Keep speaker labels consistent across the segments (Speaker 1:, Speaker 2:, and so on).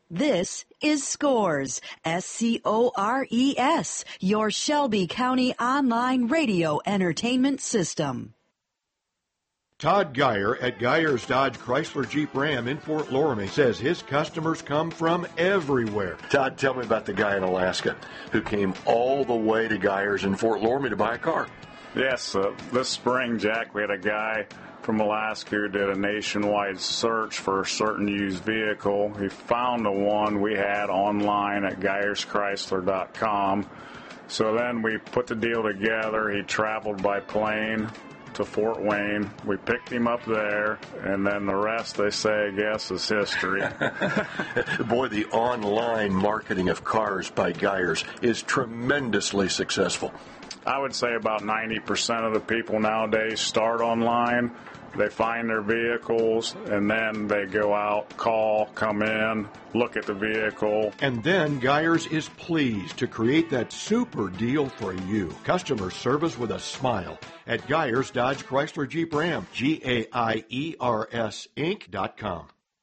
Speaker 1: This is Scores, SCORES, your Shelby County online radio entertainment system.
Speaker 2: Todd Geyer at Geyer's Dodge Chrysler Jeep Ram in Fort Loramie says his customers come from everywhere.
Speaker 3: Todd, tell me about the guy in Alaska who came all the way to Geyer's in Fort Loramie to buy a car.
Speaker 4: Yes, this spring, Jack, we had a guy from Alaska who did a nationwide search for a certain used vehicle. He found the one we had online at GeyersChrysler.com. So then we put the deal together. He traveled by plane to Fort Wayne. We picked him up there, and then the rest, they say, I guess, is history.
Speaker 3: Boy, the online marketing of cars by Geyers is tremendously successful.
Speaker 4: I would say about 90% of the people nowadays start online. They find their vehicles, and then they go out, call, come in, look at the vehicle.
Speaker 2: And then Geyers is pleased to create that super deal for you. Customer service with a smile at Geyers Dodge Chrysler Jeep Ram, GAIERS Inc.com.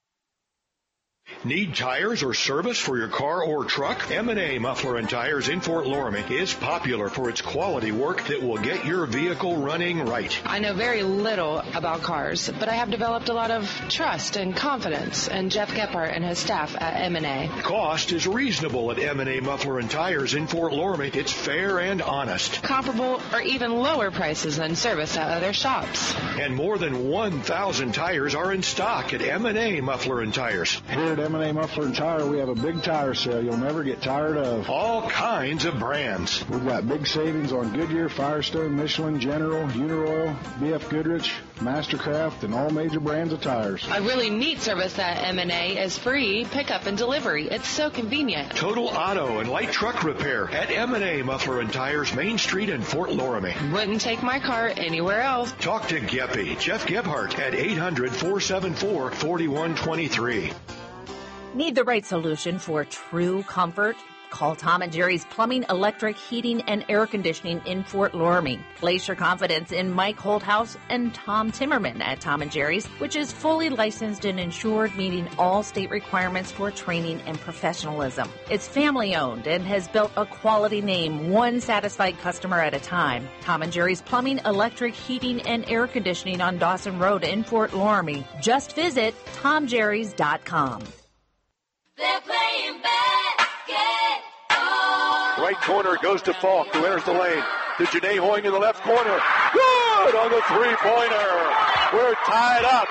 Speaker 5: Need tires or service for your car or truck? M&A Muffler and Tires in Fort Loramie is popular for its quality work that will get your vehicle running right.
Speaker 6: I know very little about cars, but I have developed a lot of trust and confidence in Jeff Gephardt and his staff at M&A.
Speaker 5: Cost is reasonable at M&A Muffler and Tires in Fort Loramie. It's fair and honest.
Speaker 6: Comparable or even lower prices than service at other shops.
Speaker 5: And more than 1,000 tires are in stock at M&A Muffler and Tires.
Speaker 7: Here at M&A Muffler and Tire, we have a big tire sale you'll never get tired of.
Speaker 5: All kinds of brands.
Speaker 7: We've got big savings on Goodyear, Firestone, Michelin, General, Uniroyal, BF Goodrich, Mastercraft, and all major brands of tires.
Speaker 6: A really neat service at M&A is free pickup and delivery. It's so convenient.
Speaker 5: Total auto and light truck repair at M&A Muffler and Tires, Main Street in Fort Loramie.
Speaker 6: Wouldn't take my car anywhere else.
Speaker 5: Talk to Geppy, Jeff Gephardt at 800-474-4123.
Speaker 8: Need the right solution for true comfort? Call Tom and Jerry's Plumbing, Electric, Heating, and Air Conditioning in Fort Loramie. Place your confidence in Mike Holthouse and Tom Timmerman at Tom and Jerry's, which is fully licensed and insured, meeting all state requirements for training and professionalism. It's family-owned and has built a quality name, one satisfied customer at a time. Tom and Jerry's Plumbing, Electric, Heating, and Air Conditioning on Dawson Road in Fort Loramie. Just visit TomJerrys.com.
Speaker 9: They're playing basketball.
Speaker 3: Right corner goes to Falk, who enters the lane. To Janae Hoying in the left corner. Good on the three-pointer. We're tied up.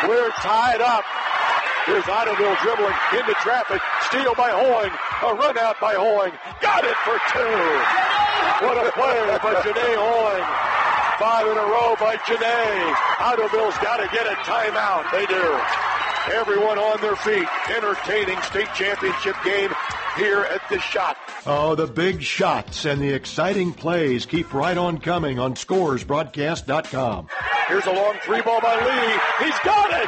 Speaker 3: Here's Ottoville dribbling into traffic. Steal by Hoying. A run out by Hoying. Got it for two. What a play by Janae Hoying. 5 in a row by Janae. Ottoville's got to get a timeout. They do. Everyone on their feet. Entertaining state championship game here at the Shot.
Speaker 2: Oh, the big shots and the exciting plays keep right on coming on ScoresBroadcast.com.
Speaker 3: Here's a long three ball by Lee. He's got it!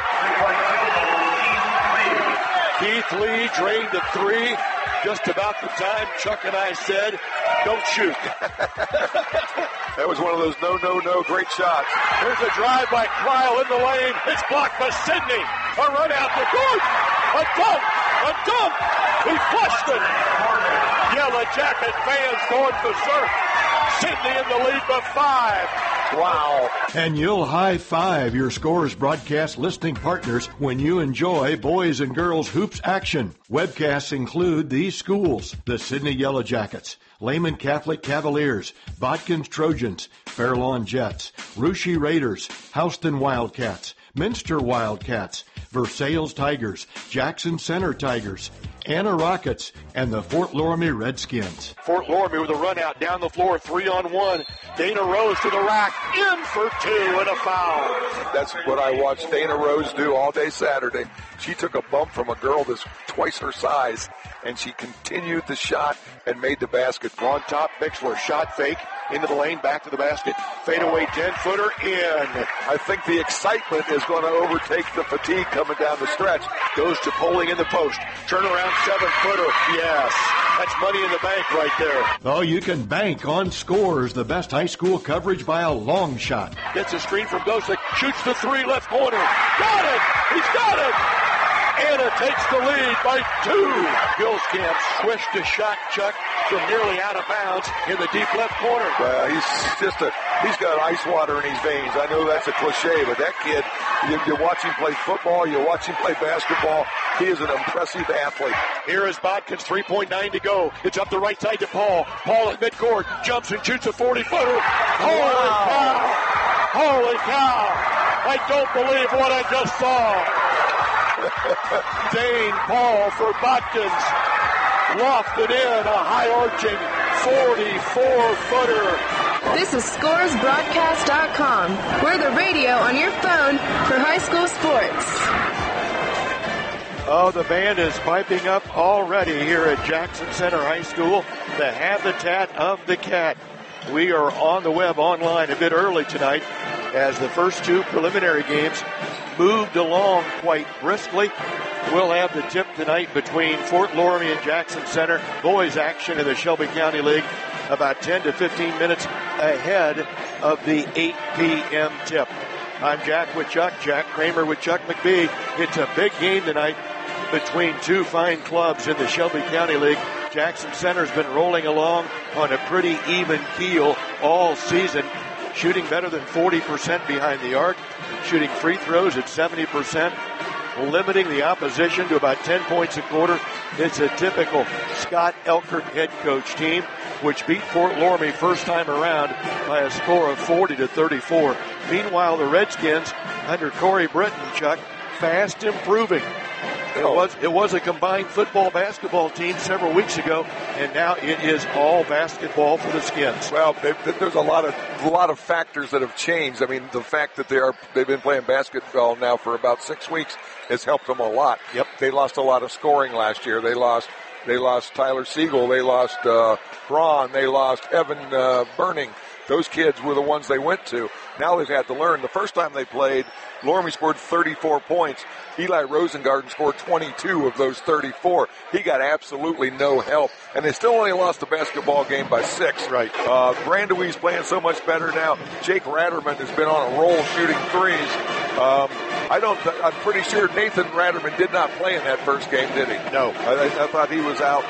Speaker 3: Keith Lee drained the three just about the time Chuck and I said, don't shoot. That was one of those no great shots. Here's a drive by Cryle in the lane. It's blocked by Sidney. A run out to good. A dunk. He flushed it. Yellow Jacket fans going berserk. Sidney in the lead by 5. Wow.
Speaker 2: And you'll high-five your Scores broadcast listening partners when you enjoy boys and girls hoops action. Webcasts include these schools: the Sydney Yellow Jackets, Lehman Catholic Cavaliers, Botkins Trojans, Fairlawn Jets, Russia Raiders, Houston Wildcats, Minster Wildcats, Versailles Tigers, Jackson Center Tigers, Anna Rockets, and the Fort Loramie Redskins.
Speaker 3: Fort Loramie with a run out down the floor, 3-on-1. Dana Rose to the rack, in for 2 and a foul.
Speaker 10: That's what I watched Dana Rose do all day Saturday. She took a bump from a girl that's twice her size, and she continued the shot and made the basket.
Speaker 3: On top, Mixler, shot fake, into the lane, back to the basket. Fadeaway 10-footer, in.
Speaker 10: I think the excitement is going to overtake the fatigue coming down the stretch.
Speaker 3: Goes to Poling in the post. Turnaround 7-footer, yes. That's money in the bank right there.
Speaker 2: Oh, you can bank on Scores, the best high school coverage by a long shot.
Speaker 3: Gets a screen from Gosick, shoots the 3, left corner. Got it! He's got it! Anna takes the lead by 2. Gilscamp swished a shot, Chuck, from nearly out of bounds in the deep left corner.
Speaker 10: Well, he's got ice water in his veins. I know that's a cliche, but that kid, you watch him play football, you watch him play basketball. He is an impressive athlete.
Speaker 3: Here is Bodkins, 3.9 to go. It's up the right side to Paul. Paul at midcourt, jumps and shoots a 40-footer. Holy cow! Holy cow! I don't believe what I just saw. Dane Paul for Bodkins. Lofted in a high-arching 44-footer.
Speaker 11: This is ScoresBroadcast.com. We're the radio on your phone for high school sports.
Speaker 2: Oh, the band is piping up already here at Jackson Center High School, the Habitat of the Cat. We are on the web online a bit early tonight as the first 2 preliminary games moved along quite briskly. We'll have the tip tonight between Fort Loramie and Jackson Center. Boys action in the Shelby County League about 10 to 15 minutes ahead of the 8 p.m. tip. I'm Jack with Chuck, Jack Kramer with Chuck McBee. It's a big game tonight between 2 fine clubs in the Shelby County League. Jackson Center's been rolling along on a pretty even keel all season, shooting better than 40% behind the arc, shooting free throws at 70%, limiting the opposition to about 10 points a quarter. It's a typical Scott Elkert head coach team, which beat Fort Loramie first time around by a score of 40-34. Meanwhile, the Redskins, under Corey Britton, Chuck, fast improving. It was a combined football-basketball team several weeks ago, and now it is all basketball for the Skins.
Speaker 10: Well, there's a lot of factors that have changed. I mean, the fact that they've been playing basketball now for about 6 weeks has helped them a lot.
Speaker 2: Yep.
Speaker 10: They lost a lot of scoring last year. They lost Tyler Siegel. They lost Braun. They lost Evan Burning. Those kids were the ones they went to. Now they've had to learn. The first time they played, Loramie scored 34 points. Eli Rosengarten scored 22 of those 34. He got absolutely no help. And they still only lost the basketball game by 6.
Speaker 2: Right.
Speaker 10: Brandewee's playing so much better now. Jake Ratterman has been on a roll shooting threes. I'm pretty sure Nathan Ratterman did not play in that first game, did he?
Speaker 2: No.
Speaker 10: I thought he was out.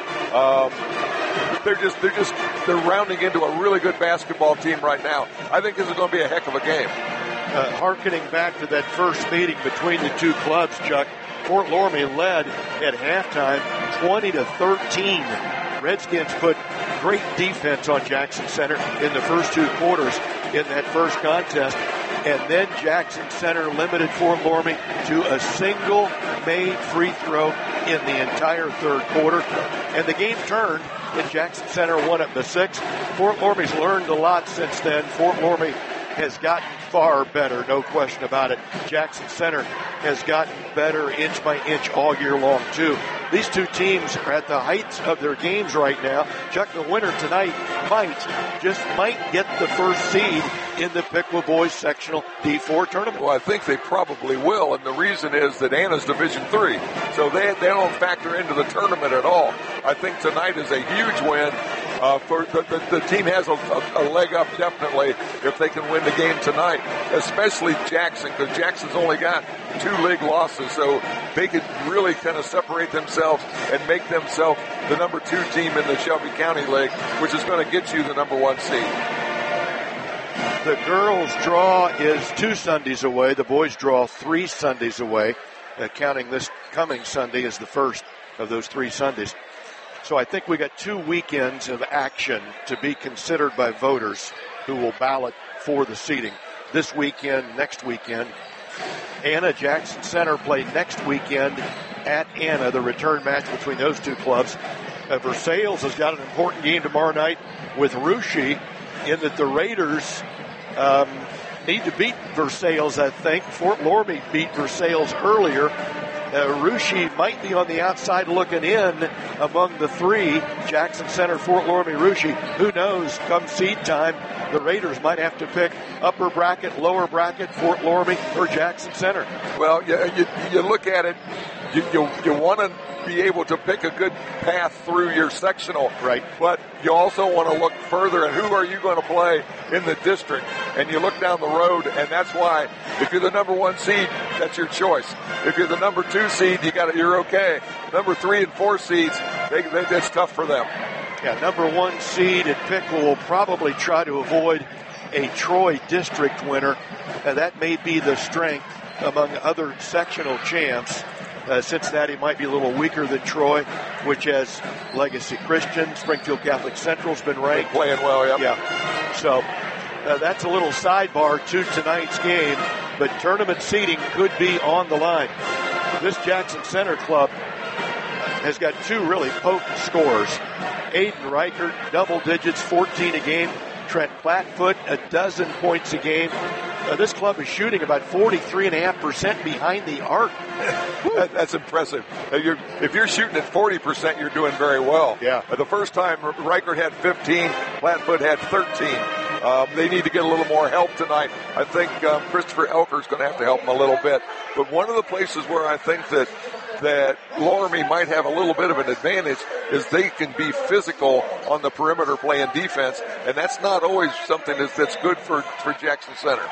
Speaker 10: They're rounding into a really good basketball team right now. I think this is going to be a heck of a game.
Speaker 2: Harkening back to that first meeting between the 2 clubs, Chuck, Fort Loramie led at halftime 20-13. Redskins put great defense on Jackson Center in the first 2 quarters in that first contest. And then Jackson Center limited Fort Loramie to a single made free throw in the entire third quarter. And the game turned, and Jackson Center won it by 6. Fort Loramie's learned a lot since then. Fort Loramie has gotten far better, no question about it. Jackson Center has gotten better inch by inch all year long, too. These 2 teams are at the heights of their games right now. Chuck, the winner tonight might get the first seed in the Piqua Boys Sectional D4 tournament.
Speaker 10: Well, I think they probably will, and the reason is that Anna's Division III, so they don't factor into the tournament at all. I think tonight is a huge win. For the team has a leg up definitely if they can win the game tonight, especially Jackson, because Jackson's only got 2 league losses, so they could really kind of separate themselves and make themselves the number 2 team in the Shelby County League, which is going to get you the number 1 seed.
Speaker 2: The girls' draw is 2 Sundays away. The boys' draw 3 Sundays away, counting this coming Sunday as the first of those 3 Sundays. So I think we got 2 weekends of action to be considered by voters who will ballot for the seating. This weekend, next weekend. Anna Jackson Center play next weekend at Anna, the return match between those 2 clubs. Versailles has got an important game tomorrow night with Russia, in that the Raiders need to beat Versailles, I think. Fort Loramie beat Versailles earlier. Russia might be on the outside looking in among the 3. Jackson Center, Fort Loramie, Russia. Who knows? Come seed time, the Raiders might have to pick upper bracket, lower bracket, Fort Loramie or Jackson Center.
Speaker 10: Well, you look at it, you want to be able to pick a good path through your sectional.
Speaker 2: Right.
Speaker 10: But you also want to look further at who are you going to play in the district. And you look down the road, and that's why if you're the number 1 seed, that's your choice. If you're the number 2 seed, you're okay. Number 3 and 4 seeds, that's tough for them.
Speaker 2: Yeah, number 1 seed at Piqua will probably try to avoid a Troy district winner. That may be the strength among other sectional champs. Cincinnati might be a little weaker than Troy, which has Legacy Christian. Springfield Catholic Central's been ranked.
Speaker 10: Playing well, yep.
Speaker 2: Yeah. So that's a little sidebar to tonight's game, but tournament seeding could be on the line. This Jackson Center club has got 2 really potent scorers. Aiden Reichert, double digits, 14 a game. Trent Plattfoot, 12 points a game. This club is shooting about 43.5% behind the arc.
Speaker 10: That's impressive. If you're shooting at 40%, you're doing very well.
Speaker 2: Yeah.
Speaker 10: The first time, Reichert had 15, Plattfoot had 13. They need to get a little more help tonight. I think Christopher Elker's going to have to help them a little bit. But one of the places where I think that Loramie might have a little bit of an advantage is they can be physical on the perimeter playing defense, and that's not always something that's good for Jackson Center.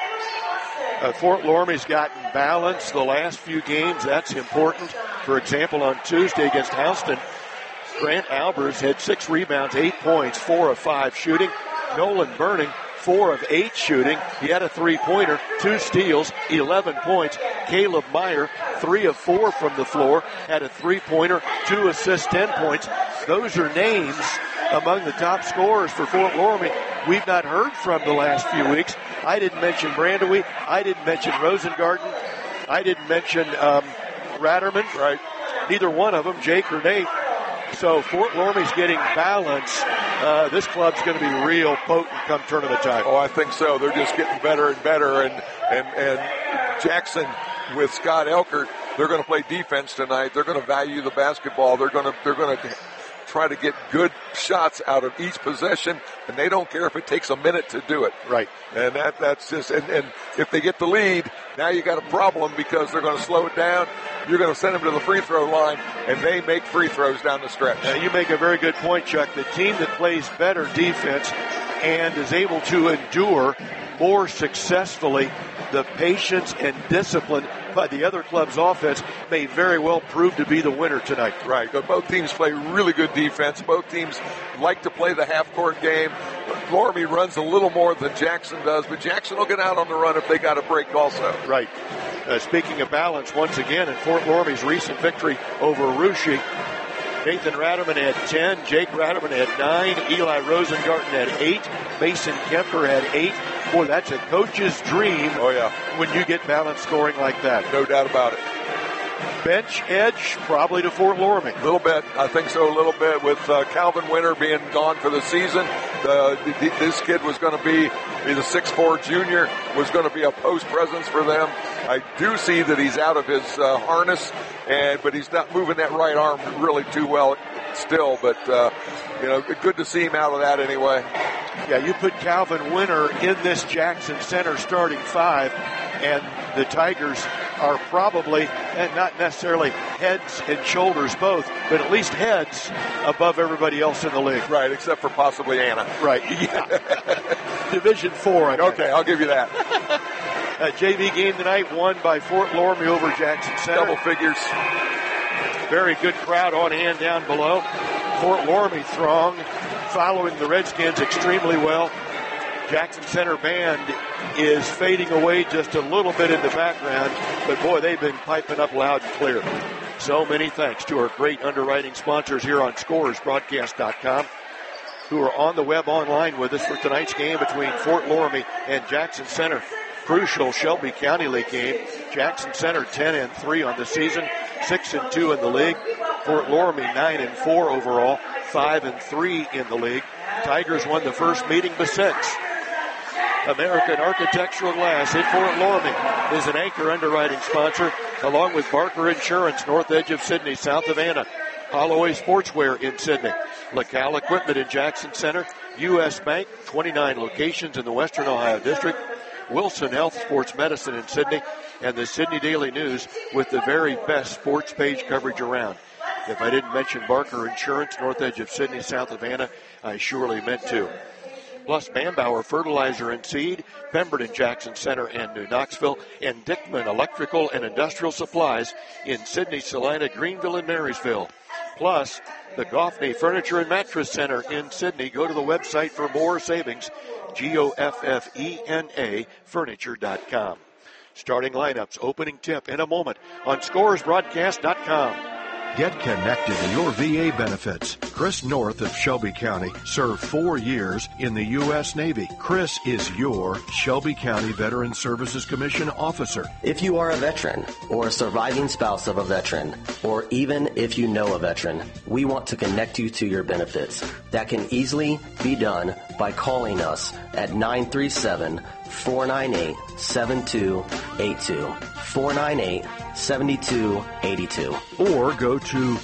Speaker 2: Fort Loramie's gotten balance the last few games. That's important. For example, on Tuesday against Houston, Grant Albers had 6 rebounds, 8 points, 4 of 5 shooting. Nolan Burning, 4 of 8 shooting. He had a 3-pointer, 2 steals, 11 points. Caleb Meyer, 3 of 4 from the floor, had a 3-pointer, 2 assists, 10 points. Those are names among the top scorers for Fort Loramie we've not heard from the last few weeks. I didn't mention Brandewie. I didn't mention Rosengarten. I didn't mention Ratterman.
Speaker 10: Right.
Speaker 2: Neither one of them, Jake or Nate. So Fort Loramie's getting balance. This club's going to be real potent come tournament time.
Speaker 10: Oh, I think so. They're just getting better and better. And Jackson with Scott Elkert, they're going to play defense tonight. They're going to value the basketball. They're going to try to get good shots out of each possession, and they don't care if it takes a minute to do it.
Speaker 2: Right.
Speaker 10: And that's just, and if they get the lead, now you got a problem because they're going to slow it down. You're going to send them to the free throw line, and they make free throws down the stretch.
Speaker 2: You make a very good point, Chuck. The team that plays better defense and is able to endure more successfully the patience and discipline by the other club's offense may very well prove to be the winner tonight.
Speaker 10: Right. Both teams play really good defense. Both teams like to play the half-court game. Loramie runs a little more than Jackson does, but Jackson will get out on the run if they got a break also.
Speaker 2: Right. Speaking of balance, once again, in Fort Loramie's recent victory over Russia, Nathan Ratterman had 10, Jake Ratterman had 9, Eli Rosengarten had 8, Mason Kemper had 8. Boy, that's a coach's dream.
Speaker 10: Oh, yeah.
Speaker 2: When you get balanced scoring like that.
Speaker 10: No doubt about it.
Speaker 2: Bench edge probably to Fort Loramie.
Speaker 10: A little bit. I think so, a little bit. With Calvin Winter being gone for the season, this kid was going to be the 6'4 junior, was going to be a post presence for them. I do see that he's out of his harness, but he's not moving that right arm really too well still. But, good to see him out of that anyway.
Speaker 2: Yeah, you put Calvin Winter in this Jackson Center starting 5, and the Tigers are probably, and not necessarily heads and shoulders both, but at least heads above everybody else in the league.
Speaker 10: Right, except for possibly Anna.
Speaker 2: Right, yeah. Division 4.
Speaker 10: Okay, I'll give you that.
Speaker 2: JV game tonight won by Fort Loramie over Jackson Center.
Speaker 10: Double figures.
Speaker 2: Very good crowd on hand down below. Fort Loramie throng following the Redskins extremely well. Jackson Center band is fading away just a little bit in the background, but boy, they've been piping up loud and clear. So many thanks to our great underwriting sponsors here on ScorersBroadcast.com, who are on the web online with us for tonight's game between Fort Loramie and Jackson Center. Crucial Shelby County League game. Jackson Center 10-3 on the season, 6-2 in the league. Fort Loramie 9-4 overall, 5-3 in the league. Tigers won the first meeting by 6. American Architectural Glass in Fort Loramie is an anchor underwriting sponsor, along with Barker Insurance, north edge of Sydney, south of Anna. Holloway Sportswear in Sidney, LaCal Equipment in Jackson Center, U.S. Bank, 29 locations in the Western Ohio District, Wilson Health Sports Medicine in Sidney, and the Sidney Daily News with the very best sports page coverage around. If I didn't mention Barker Insurance, north edge of Sidney, south of Anna, I surely meant to. Plus Manbauer Fertilizer and Seed, Pemberton Jackson Center and New Knoxville, and Dickman Electrical and Industrial Supplies in Sidney, Salina, Greenville, and Marysville. Plus the Goffney Furniture and Mattress Center in Sidney. Go to the website for more savings, GOFFENA Furniture.com. Starting lineups, opening tip in a moment on ScoresBroadcast.com.
Speaker 5: Get connected to your VA benefits. Chris North of Shelby County served 4 years in the U.S. Navy. Chris is your Shelby County Veteran Services Commission officer.
Speaker 12: If you are a veteran or a surviving spouse of a veteran, or even if you know a veteran, we want to connect you to your benefits. That can easily be done by calling us at 937-498-7282. 498-7282.
Speaker 5: Or go to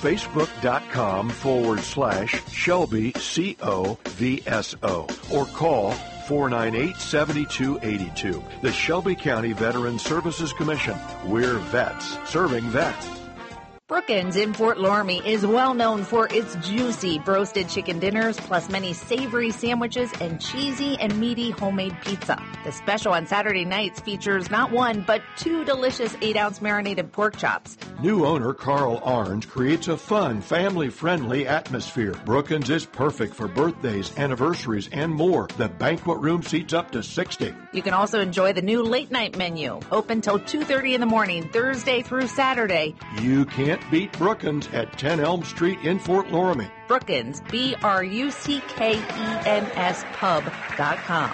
Speaker 5: facebook.com/Shelby COVSO or call 498-7282. The Shelby County Veteran Services Commission. We're vets serving vets.
Speaker 8: Brookins in Fort Loramie is well known for its juicy roasted chicken dinners, plus many savory sandwiches and cheesy and meaty homemade pizza. The special on Saturday nights features not one, but 2 delicious 8-ounce marinated pork chops.
Speaker 5: New owner Carl Arns creates a fun, family-friendly atmosphere. Brookins is perfect for birthdays, anniversaries, and more. The banquet room seats up to 60.
Speaker 8: You can also enjoy the new late-night menu, open till 2:30 in the morning, Thursday through Saturday.
Speaker 5: You can't beat Brookins at 10 Elm Street in Fort Loramie.
Speaker 8: Brookins, BRUCKENS pub.com.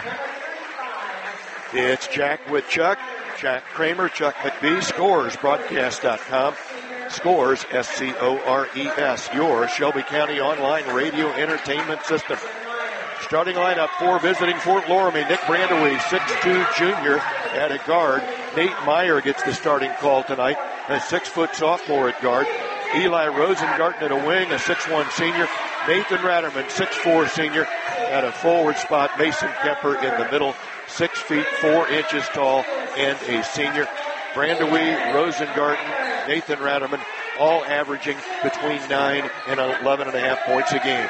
Speaker 2: It's Jack with Chuck, Jack Kramer, Chuck McBee, ScoresBroadcast.com. Scores, SCORES, your Shelby County online radio entertainment system. Starting lineup for visiting Fort Loramie, Nick Brandewee, 6'2 junior at a guard. Nate Meyer gets the starting call tonight, a 6-foot sophomore at guard. Eli Rosengarten at a wing, a 6'1 senior. Nathan Ratterman, 6'4 senior at a forward spot. Mason Kemper in the middle, 6 feet 4 inches tall and a senior. Brandewee, Rosengarten, Nathan Ratterman, all averaging between 9 and 11.5 points a game.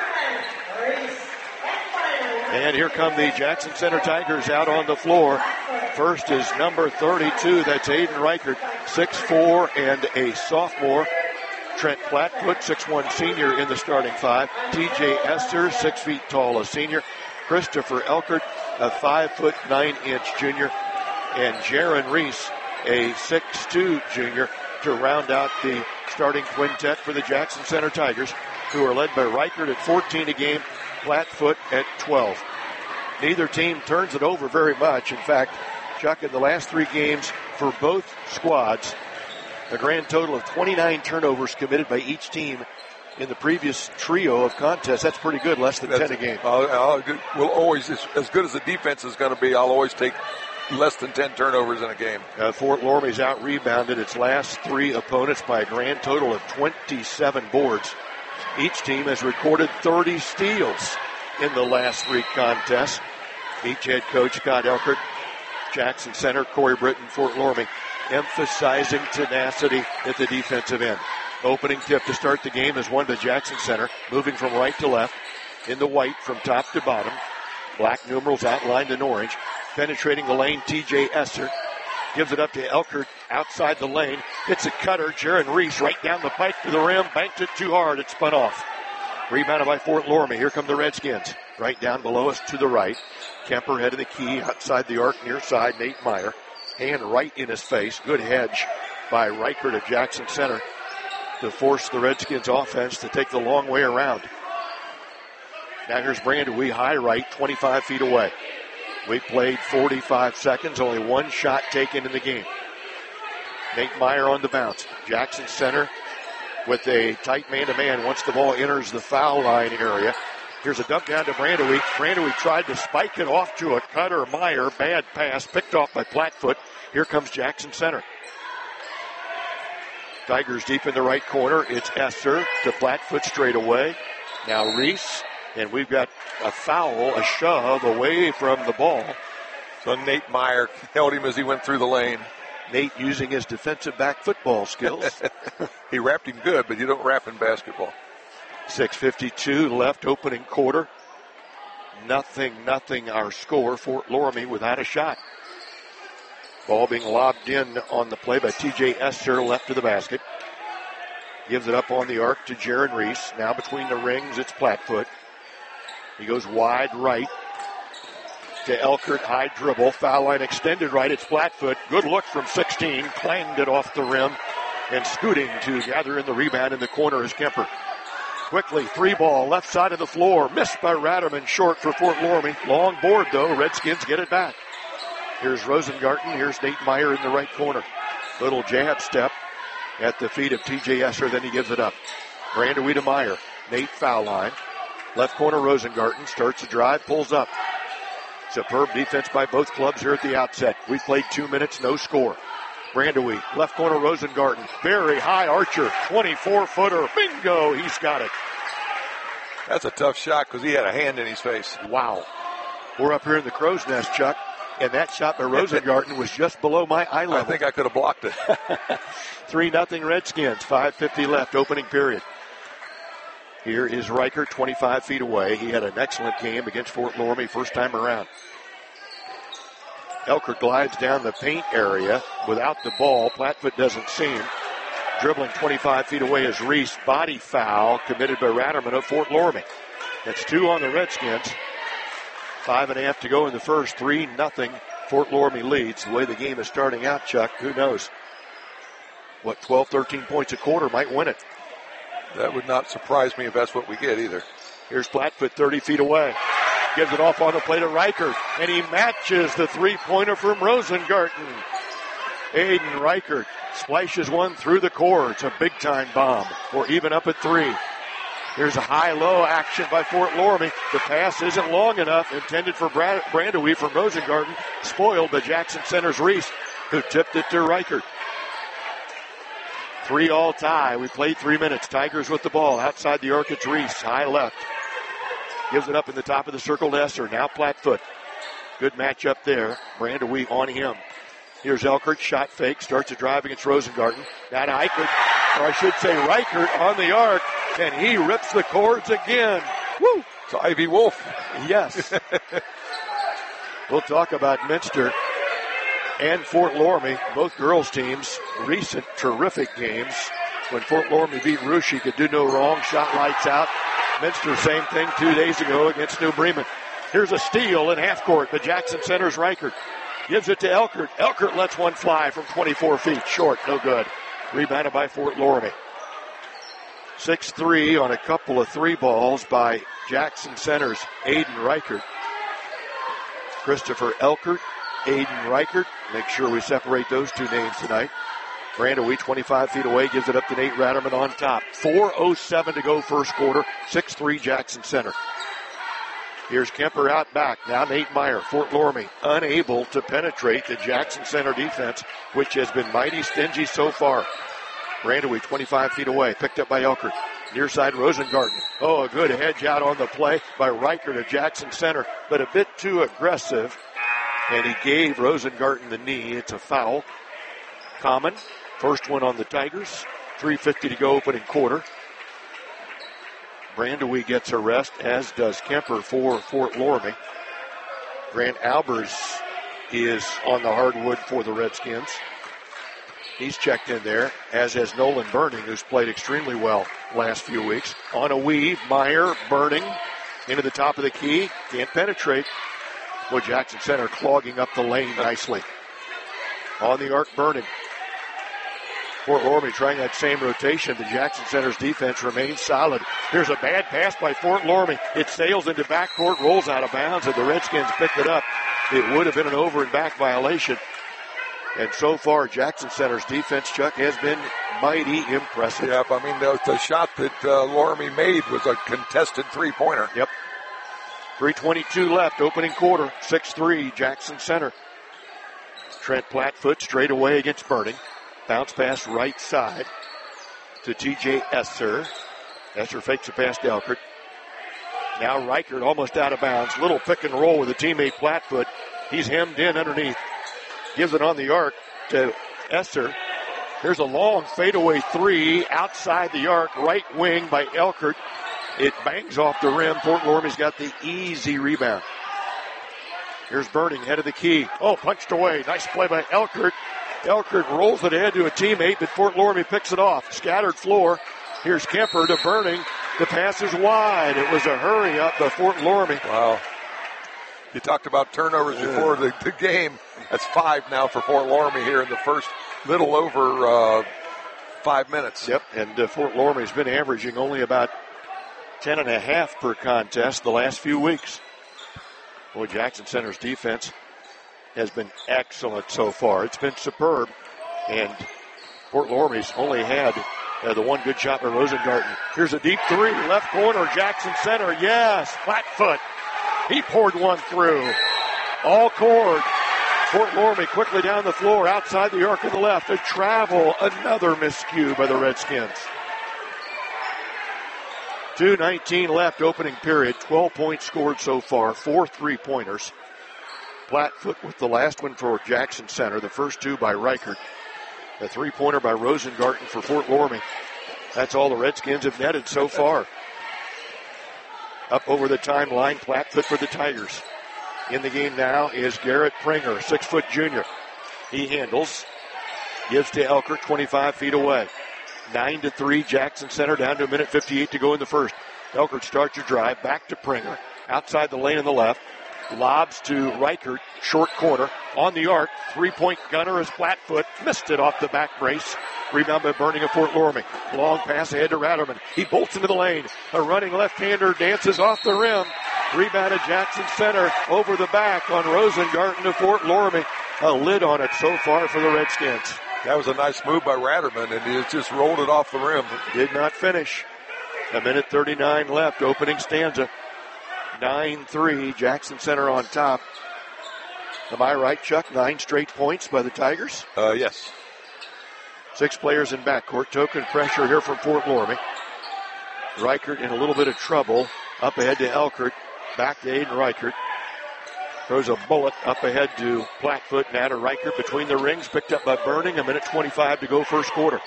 Speaker 2: And here come the Jackson Center Tigers out on the floor. First is number 32. That's Aiden Reichert, 6'4 and a sophomore. Trent Flatfoot, 6'1 senior in the starting 5. TJ Esther, 6 feet tall, a senior. Christopher Elkert, a 5' 9" junior. And Jaron Reese, a 6'2 junior, to round out the starting quintet for the Jackson Center Tigers, who are led by Reichert at 14 a game, Flatfoot at 12. Neither team turns it over very much. In fact, Chuck, in the last 3 games for both squads, a grand total of 29 turnovers committed by each team in the previous trio of contests. That's pretty good, less than 10 a game.
Speaker 10: We'll always, as good as the defense is going to be, I'll always take less than 10 turnovers in a game.
Speaker 2: Fort Loramie's out-rebounded its last 3 opponents by a grand total of 27 boards. Each team has recorded 30 steals in the last 3 contests. Each head coach, Scott Elkert, Jackson Center, Corey Britton, Fort Loramie, emphasizing tenacity at the defensive end. Opening tip to start the game is won by Jackson Center, moving from right to left in the white from top to bottom. Black numerals outlined in orange. Penetrating the lane, TJ Esser gives it up to Elkert outside the lane. Hits a cutter. Jaron Reese right down the pike to the rim. Banked it too hard. It spun off. Rebounded by Fort Loramie. Here come the Redskins. Right down below us to the right. Kemper head of the key outside the arc near side. Nate Meyer. Hand right in his face. Good hedge by Reichert of Jackson Center to force the Redskins offense to take the long way around. Now here's Brandewee, high right, 25 feet away. We played 45 seconds, only 1 shot taken in the game. Nate Meyer on the bounce. Jackson Center with a tight man-to-man once the ball enters the foul line area. Here's a dump down to Brandewee. Brandewee tried to spike it off to a cutter. Meyer, bad pass, picked off by Flatfoot. Here comes Jackson Center. Tigers deep in the right corner. It's Esser to Flatfoot straight away. Now Reese, and we've got a foul, a shove away from the ball.
Speaker 10: So Nate Meyer held him as he went through the lane.
Speaker 2: Nate using his defensive back football skills.
Speaker 10: He wrapped him good, but you don't wrap in basketball.
Speaker 2: 6:52 left, opening quarter. Nothing our score. Fort Loramie without a shot. Ball being lobbed in on the play by T.J. Esser, left of the basket. Gives it up on the arc to Jaron Reese. Now between the rings, it's Flatfoot. He goes wide right to Elkert, high dribble. Foul line extended right, it's Flatfoot. Good look from 16. Clanged it off the rim. And scooting to gather in the rebound in the corner is Kemper. Quickly, 3-ball, left side of the floor. Missed by Ratterman, short for Fort Loramie. Long board, though. Redskins get it back. Here's Rosengarten. Here's Nate Meyer in the right corner. Little jab step at the feet of T.J. Esser. Then he gives it up. Brandewie to Meyer. Nate foul line. Left corner Rosengarten. Starts a drive. Pulls up. Superb defense by both clubs here at the outset. We played 2 minutes. No score. Brandewie. Left corner Rosengarten. Very high archer. 24-footer. Bingo. He's got it.
Speaker 10: That's a tough shot because he had a hand in his face.
Speaker 2: Wow. We're up here in the crow's nest, Chuck. And that shot by Rosengarten was just below my eye level.
Speaker 10: I think I could have blocked it.
Speaker 2: 3-0 Redskins. 5:50 left, opening period. Here is Riker, 25 feet away. He had an excellent game against Fort Loramie first time around. Elkert glides down the paint area without the ball. Flatfoot doesn't see him. Dribbling 25 feet away is Reese. Body foul committed by Ratterman of Fort Loramie. That's 2 on the Redskins. 5.5 to go in the first. 3-0 Fort Loramie leads. The way the game is starting out, Chuck, who knows? 12, 13 points a quarter might win it.
Speaker 10: That would not surprise me if that's what we get either.
Speaker 2: Here's Flatfoot 30 feet away. Gives it off on the play to Reichert. And he matches the three-pointer from Rosengarten. Aiden Reichert splashes one through the core. It's a big-time bomb. We're even up at 3. Here's a high-low action by Fort Loramie. The pass isn't long enough. Intended for Brandewie from Rosengarten. Spoiled by Jackson Center's Reese, who tipped it to Reichert. 3-all tie. We played 3 minutes. Tigers with the ball. Outside the arc, it's Reese. High left. Gives it up in the top of the circle to Esser. Now Flatfoot. Good matchup there. Brandewie on him. Here's Elkert. Shot fake. Starts a drive against Rosengarten. Now to Eichert, or I should say Reichert on the arc. And he rips the cords again. Woo!
Speaker 10: It's Ivy Wolf.
Speaker 2: Yes. We'll talk about Minster and Fort Loramie, both girls teams, recent terrific games. When Fort Loramie beat Russia, could do no wrong. Shot lights out. Minster, same thing 2 days ago against New Bremen. Here's a steal in half court, but Jackson Center's Reichert. Gives it to Elkert. Elkert lets one fly from 24 feet. Short, no good. Rebounded by Fort Loramie. 6-3 on a couple of 3-balls by Jackson Center's Aiden Reichert. Christopher Elkert, Aiden Reichert. Make sure we separate those two names tonight. Brandewie, 25 feet away, gives it up to Nate Ratterman on top. 4:07 to go first quarter. 6-3 Jackson Center. Here's Kemper out back. Now Nate Meyer, Fort Loramie, unable to penetrate the Jackson Center defense, which has been mighty stingy so far. Brandewie, 25 feet away, picked up by Elkert. Near side Rosengarten. Oh, a good hedge out on the play by Reichert of Jackson Center, but a bit too aggressive. And he gave Rosengarten the knee. It's a foul. Common. First one on the Tigers. 3:50 to go opening quarter. Brandewie gets a rest, as does Kemper for Fort Loramie. Grant Albers is on the hardwood for the Redskins. He's checked in there, as has Nolan Burning, who's played extremely well last few weeks. On a weave, Meyer, Burning, into the top of the key. Can't penetrate. Boy, Jackson Center clogging up the lane nicely. On the arc, Burning. Fort Loramie trying that same rotation. The Jackson Center's defense remains solid. Here's a bad pass by Fort Loramie. It sails into backcourt, rolls out of bounds, and the Redskins picked it up. It would have been an over and back violation. And so far, Jackson Center's defense, Chuck, has been mighty impressive.
Speaker 10: Yep, I mean, the shot that Loramie made was a contested three-pointer.
Speaker 2: Yep. 3:22 left, opening quarter, 6-3, Jackson Center. Trent Flatfoot straight away against Burning. Bounce pass right side. to T.J. Esser. Esser fakes a pass to Elkert. Now Reichert almost out of bounds. Little pick and roll with a teammate Plattfoot. He's hemmed in underneath. Gives it on the arc to Esser. Here's a long fadeaway three outside the arc, right wing by Elkert. It bangs off the rim. Fort Loramie's got the easy rebound. Here's Burning, head of the key. Oh, punched away. Nice play by Elkert. Elkert rolls it ahead to a teammate, but Fort Loramie picks it off. Scattered floor. Here's Kemper to Burning. The pass is wide. It was a hurry up by Fort Loramie.
Speaker 10: Wow. You talked about turnovers before the game. That's 5 now for Fort Loramie here in the first little over 5 minutes.
Speaker 2: Yep, and Fort Loramie's been averaging only about 10.5 per contest the last few weeks. Boy, Jackson Center's defense has been excellent so far. It's been superb, and Fort Loramie's only had the one good shot by Rosengarten. Here's a deep three, left corner, Jackson Center, yes, Plattfoot. He poured one through. All cord. Fort Loramie quickly down the floor, outside the arc on the left. A travel, another miscue by the Redskins. 2:19 left, opening period. 12 points scored so far, 4 3-pointers. Plattfoot with the last one for Jackson Center, the first 2 by Reichert. A 3-pointer by Rosengarten for Fort Loramie. That's all the Redskins have netted so far. Up over the timeline, Plattfoot for the Tigers. In the game now is Garrett Pringer, 6-foot junior. He handles, gives to Elkert, 25 feet away. 9-3, Jackson Center down to a minute 58 to go in the first. Elkert starts to drive, back to Pringer, outside the lane on the left. Lobs to Reichert, short corner, on the arc. 3-point gunner is Plattfoot, missed it off the back brace. Rebound by Burning of Fort Loramie. Long pass ahead to Ratterman. He bolts into the lane. A running left-hander dances off the rim. Rebound at Jackson Center over the back on Rosengarten of Fort Loramie. A lid on it so far for the Redskins.
Speaker 10: That was a nice move by Ratterman, and he just rolled it off the rim.
Speaker 2: Did not finish. A minute 39 left, opening stanza. 9-3, Jackson Center on top. Am I right, Chuck? 9 straight points by the Tigers?
Speaker 10: Yes.
Speaker 2: 6 players in backcourt. Token pressure here from Fort Loramie. Reichert in a little bit of trouble. Up ahead to Elkert. Back to Aiden Reichert. Throws a bullet up ahead to Plattfoot. Now to Reichert between the rings. Picked up by Burning. A minute 25 to go first quarter.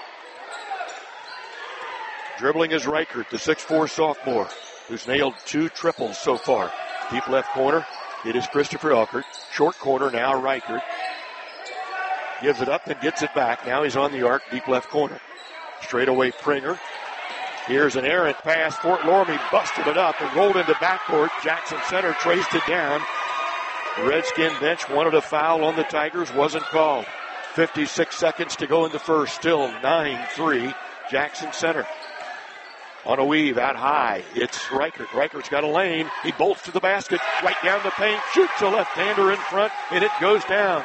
Speaker 2: Dribbling is Reichert, the 6'4 sophomore, who's nailed 2 triples so far. Deep left corner. It is Christopher Elkert. Short corner now Reichert. Gives it up and gets it back. Now he's on the arc, deep left corner. Straight away Pringer. Here's an errant pass. Fort Loramie busted it up and rolled into backcourt. Jackson Center traced it down. The Redskin bench wanted a foul on the Tigers. Wasn't called. 56 seconds to go in the first. Still 9-3 Jackson Center. On a weave out high. It's Reichert. Reichert's got a lane. He bolts to the basket. Right down the paint. Shoots a left-hander in front. And it goes down.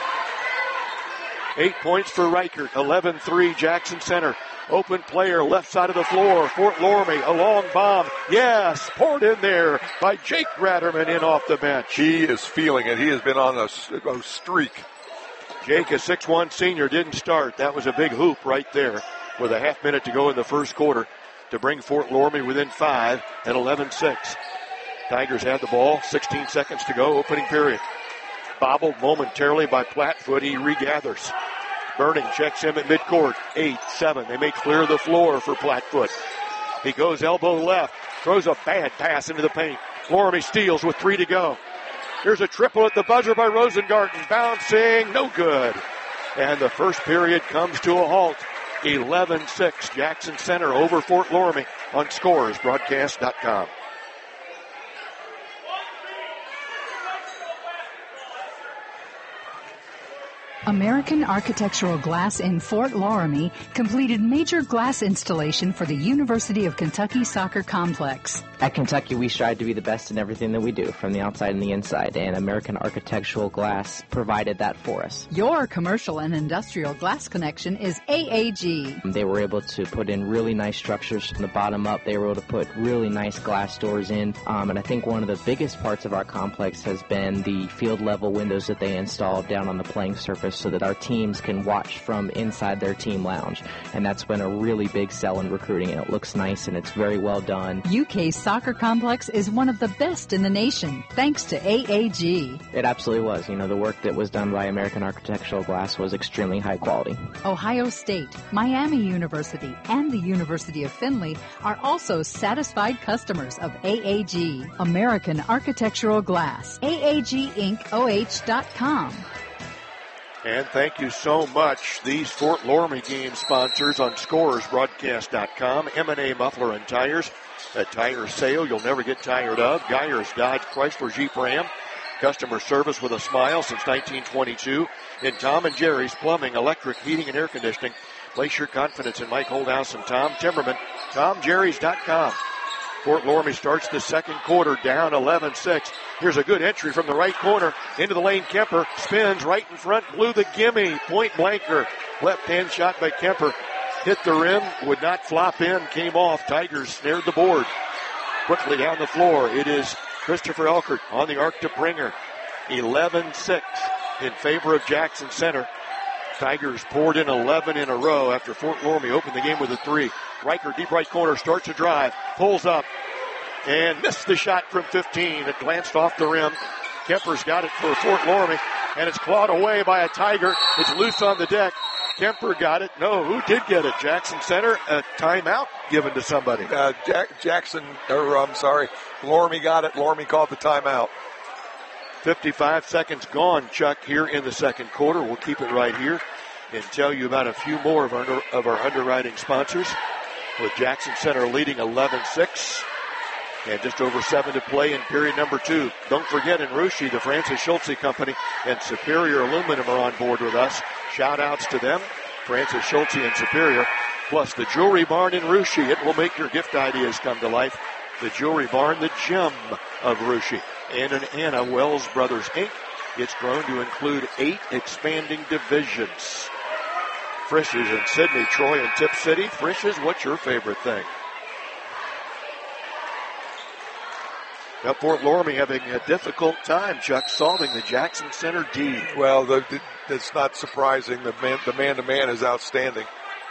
Speaker 2: 8 points for Reichert. 11-3 Jackson Center. Open player left side of the floor. Fort Loramie, a long bomb. Yes, poured in there by Jake Ratterman in off the bench.
Speaker 10: He is feeling it. He has been on a streak.
Speaker 2: Jake, a 6'1 senior, didn't start. That was a big hoop right there with a half minute to go in the first quarter to bring Fort Loramie within 5 at 11-6. Tigers have the ball. 16 seconds to go, opening period. Bobbled momentarily by Plattfoot. He regathers. Burning checks him at midcourt. 8-7. They make clear the floor for Plattfoot. He goes elbow left. Throws a bad pass into the paint. Loramie steals with 3 to go. Here's a triple at the buzzer by Rosengarten. Bouncing. No good. And the first period comes to a halt. 11-6. Jackson Center over Fort Loramie on ScoresBroadcast.com.
Speaker 1: American Architectural Glass in Fort Loramie completed major glass installation for the University of Kentucky Soccer Complex.
Speaker 13: At Kentucky, we strive to be the best in everything that we do, from the outside and the inside, and American Architectural Glass provided that for us.
Speaker 1: Your commercial and industrial glass connection is AAG.
Speaker 13: They were able to put in really nice structures from the bottom up. They were able to put really nice glass doors in, and I think one of the biggest parts of our complex has been the field-level windows that they installed down on the playing surface cameras so that our teams can watch from inside their team lounge. And that's been a really big sell in recruiting, and it looks nice and it's very well done.
Speaker 1: UK's soccer complex is one of the best in the nation, thanks to AAG.
Speaker 13: It absolutely was. The work that was done by American Architectural Glass was extremely high quality.
Speaker 1: Ohio State, Miami University, and the University of Findlay are also satisfied customers of AAG, American Architectural Glass. AAGIncOH.com.
Speaker 2: And thank you so much, these Fort Loramie game sponsors on ScorersBroadcast.com, M&A Muffler and Tires, a tire sale you'll never get tired of, Geyers Dodge Chrysler Jeep Ram, customer service with a smile since 1922, and Tom and Jerry's Plumbing, Electric, Heating, and Air Conditioning. Place your confidence in Mike Holdhouse and Tom Timmerman, TomJerrys.com. Fort Loramie starts the second quarter down 11-6. Here's a good entry from the right corner into the lane. Kemper spins right in front, blew the gimme. Point blanker. Left-hand shot by Kemper. Hit the rim, would not flop in, came off. Tigers snared the board. Quickly down the floor, it is Christopher Elkert on the arc to Bringer. 11-6 in favor of Jackson Center. Tigers poured in 11 in a row after Fort Loramie opened the game with a 3. Riker, deep right corner, starts to drive, pulls up, and missed the shot from 15. It glanced off the rim. Kemper's got it for Fort Loramie, and it's clawed away by a Tiger. It's loose on the deck. Kemper got it. No, who did get it? Jackson Center, a timeout given to somebody.
Speaker 10: Loramie got it. Loramie called the timeout.
Speaker 2: 55 seconds gone, Chuck, here in the second quarter. We'll keep it right here and tell you about a few more of our underwriting sponsors, with Jackson Center leading 11-6 and just over 7 to play in period number 2. Don't forget, in Russia, the Francis Schulze Company and Superior Aluminum are on board with us. Shout outs to them, Francis Schulze and Superior, plus the Jewelry Barn in Russia. It will make your gift ideas come to life. The Jewelry Barn, the gem of Russia. And in Anna, Wells Brothers Inc. It's grown to include 8 expanding divisions. Frisch's in Sydney, Troy, and Tip City. Frisch's, what's your favorite thing? Now, Fort Loramie having a difficult time, Chuck, solving the Jackson Center D.
Speaker 10: Well, it's not surprising. The man-to-man is outstanding.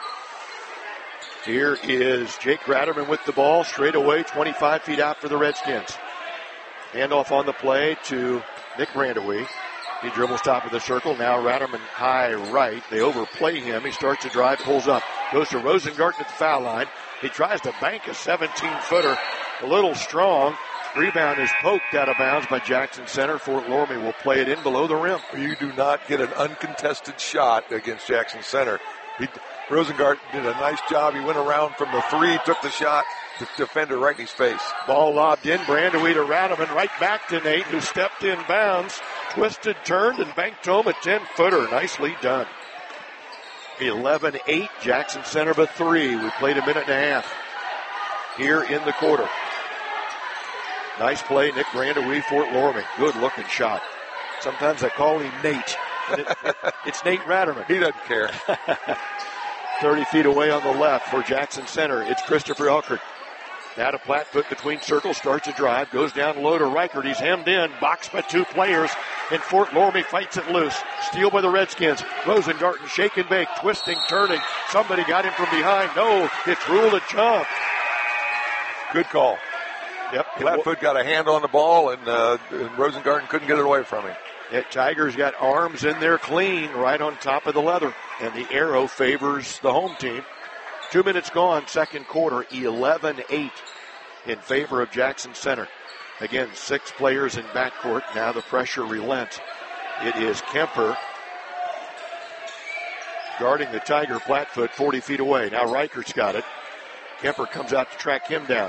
Speaker 2: Here is Jake Ratterman with the ball, straight away, 25 feet out for the Redskins. Handoff on the play to Nick Brandewee. He dribbles top of the circle. Now Ratterman high right. They overplay him. He starts to drive, pulls up. Goes to Rosengarten at the foul line. He tries to bank a 17-footer. A little strong. Rebound is poked out of bounds by Jackson Center. Fort Loramie will play it in below the rim.
Speaker 10: You do not get an uncontested shot against Jackson Center. Rosengarten did a nice job. He went around from the 3, took the shot. The defender right in his face.
Speaker 2: Ball lobbed in. Brandewee to Ratterman. Right back to Nate, who stepped in bounds. Twisted, turned, and banked home a 10-footer. Nicely done. 11-8. Jackson Center by 3. We played a minute and a half here in the quarter. Nice play, Nick Brandewee, Fort Loramie. Good looking shot. Sometimes I call him Nate. It's Nate Ratterman.
Speaker 10: He doesn't care.
Speaker 2: 30 feet away on the left for Jackson Center. It's Christopher Elkert. Now to Plattfoot between circles, starts to drive, goes down low to Reichert. He's hemmed in, boxed by 2 players, and Fort Loramie fights it loose. Steal by the Redskins. Rosengarten, shake and bake, twisting, turning. Somebody got him from behind. No, it's ruled a jump.
Speaker 10: Good call.
Speaker 2: Yep.
Speaker 10: Plattfoot got a hand on the ball, and Rosengarten couldn't get it away from him.
Speaker 2: Tigers got arms in there clean right on top of the leather, and the arrow favors the home team. 2 minutes gone, second quarter, 11-8 in favor of Jackson Center. Again, 6 players in backcourt. Now the pressure relents. It is Kemper guarding the Tiger. Plattfoot 40 feet away. Now Reichert's got it. Kemper comes out to track him down.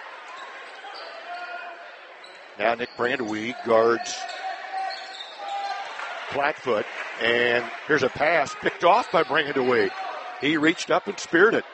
Speaker 2: Now Nick Brandewee guards Plattfoot, and here's a pass picked off by Brandewee. He reached up and speared it.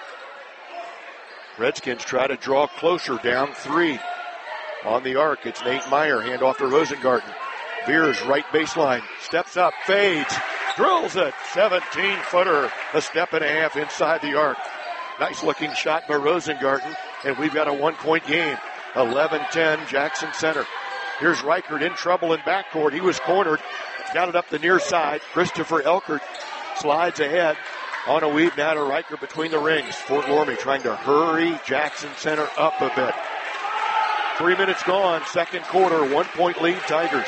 Speaker 2: Redskins try to draw closer, down 3. On the arc, it's Nate Meyer, handoff to Rosengarten. Veers right baseline, steps up, fades, drills it, 17-footer, a step and a half inside the arc. Nice looking shot by Rosengarten, and we've got a 1-point game. 11-10, Jackson Center. Here's Reichert in trouble in backcourt. He was cornered. Got it up the near side. Christopher Elkert slides ahead on a weave now to Riker between the rings. Fort Loramie trying to hurry Jackson Center up a bit. 3 minutes gone, second quarter, 1-point lead, Tigers.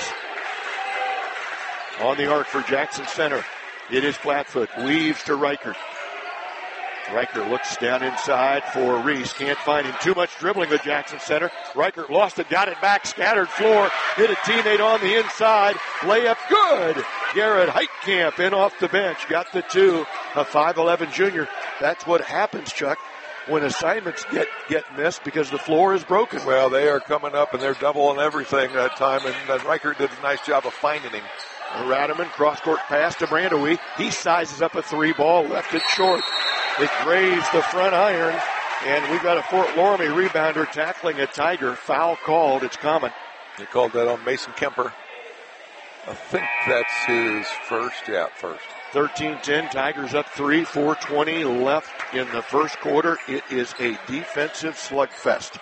Speaker 2: On the arc for Jackson Center. It is Flatfoot. Weaves to Riker. Riker looks down inside for Reese. Can't find him. Too much dribbling with Jackson Center. Riker lost it, got it back, scattered floor. Hit a teammate on the inside. Layup good. Garrett Heitkamp in off the bench. Got the two. A 5'11 junior. That's what happens, Chuck, when assignments get missed because the floor is broken.
Speaker 10: Well, they are coming up and they're doubling everything that time, and Riker did a nice job of finding him.
Speaker 2: Radaman, cross-court pass to Brandewie. He sizes up a three ball, left it short. It grazed the front iron, and we've got a Fort Loramie rebounder tackling a Tiger. Foul called. It's common.
Speaker 10: They called that on Mason Kemper. I think that's his first. Yeah, first.
Speaker 2: 13-10, Tigers up 3, 4:20 left in the first quarter. It is a defensive slugfest.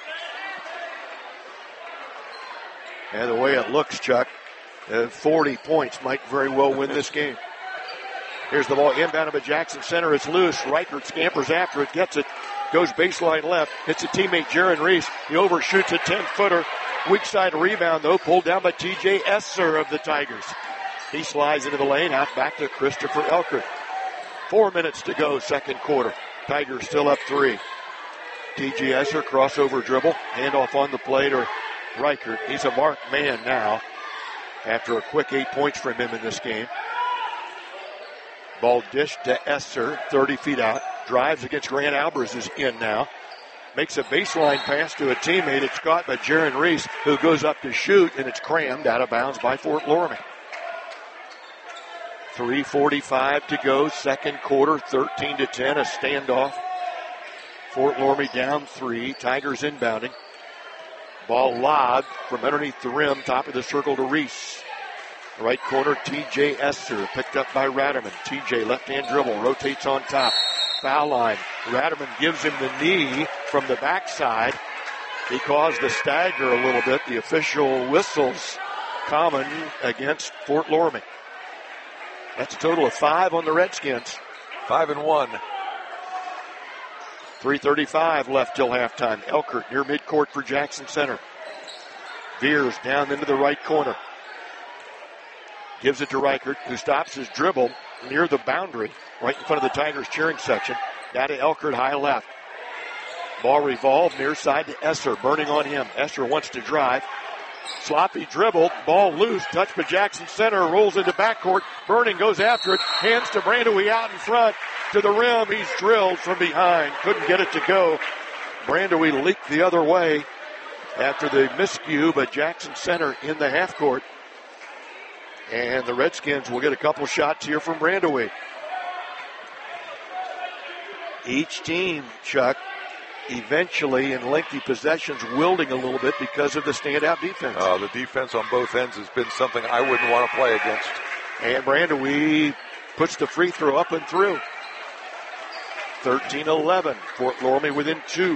Speaker 2: And the way it looks, Chuck, 40 points might very well win this game. Here's the ball inbound of Jackson Center. It's loose. Reichert scampers after it, gets it, goes baseline left. Hits a teammate, Jaron Reese. He overshoots a 10-footer. Weak side rebound, though, pulled down by T.J. Esser of the Tigers. He slides into the lane, out back to Christopher Elkert. 4 minutes to go, second quarter. Tigers still up 3. T.J. Esser, crossover dribble. Handoff on the play to Reichert. He's a marked man now after a quick 8 points from him in this game. Ball dished to Esser, 30 feet out. Drives against Grant Albers is in now. Makes a baseline pass to a teammate. It's caught by Jaron Reese, who goes up to shoot, and it's crammed out of bounds by Fort Loramie. 3:45 to go, second quarter, 13-10, a standoff. Fort Loramie down 3, Tigers inbounding. Ball lobbed from underneath the rim, top of the circle to Reese. Right corner, T.J. Esser, picked up by Radaman. T.J. left-hand dribble, rotates on top. Foul line. Radaman gives him the knee from the backside. He caused the stagger a little bit. The official whistles common against Fort Loramie. That's a total of 5 on the Redskins.
Speaker 10: 5 and 1.
Speaker 2: 3:35 left till halftime. Elkert near midcourt for Jackson Center. Veers down into the right corner. Gives it to Reichert, who stops his dribble near the boundary, right in front of the Tigers cheering section. Down to Elkert, high left. Ball revolved near side to Esser, burning on him. Esser wants to drive. Sloppy dribble, ball loose, touched by Jackson Center, rolls into backcourt. Burning goes after it, hands to Brandewie out in front. To the rim, he's drilled from behind. Couldn't get it to go. Brandewie leaked the other way after the miscue, but Jackson Center in the half court. And the Redskins will get a couple shots here from Brandewie. Each team, Chuck, eventually in lengthy possessions wielding a little bit because of the standout defense.
Speaker 10: The defense on both ends has been something I wouldn't want to play against. And
Speaker 2: Brandewie puts the free throw up and through. 13-11. Fort Loramie within 2.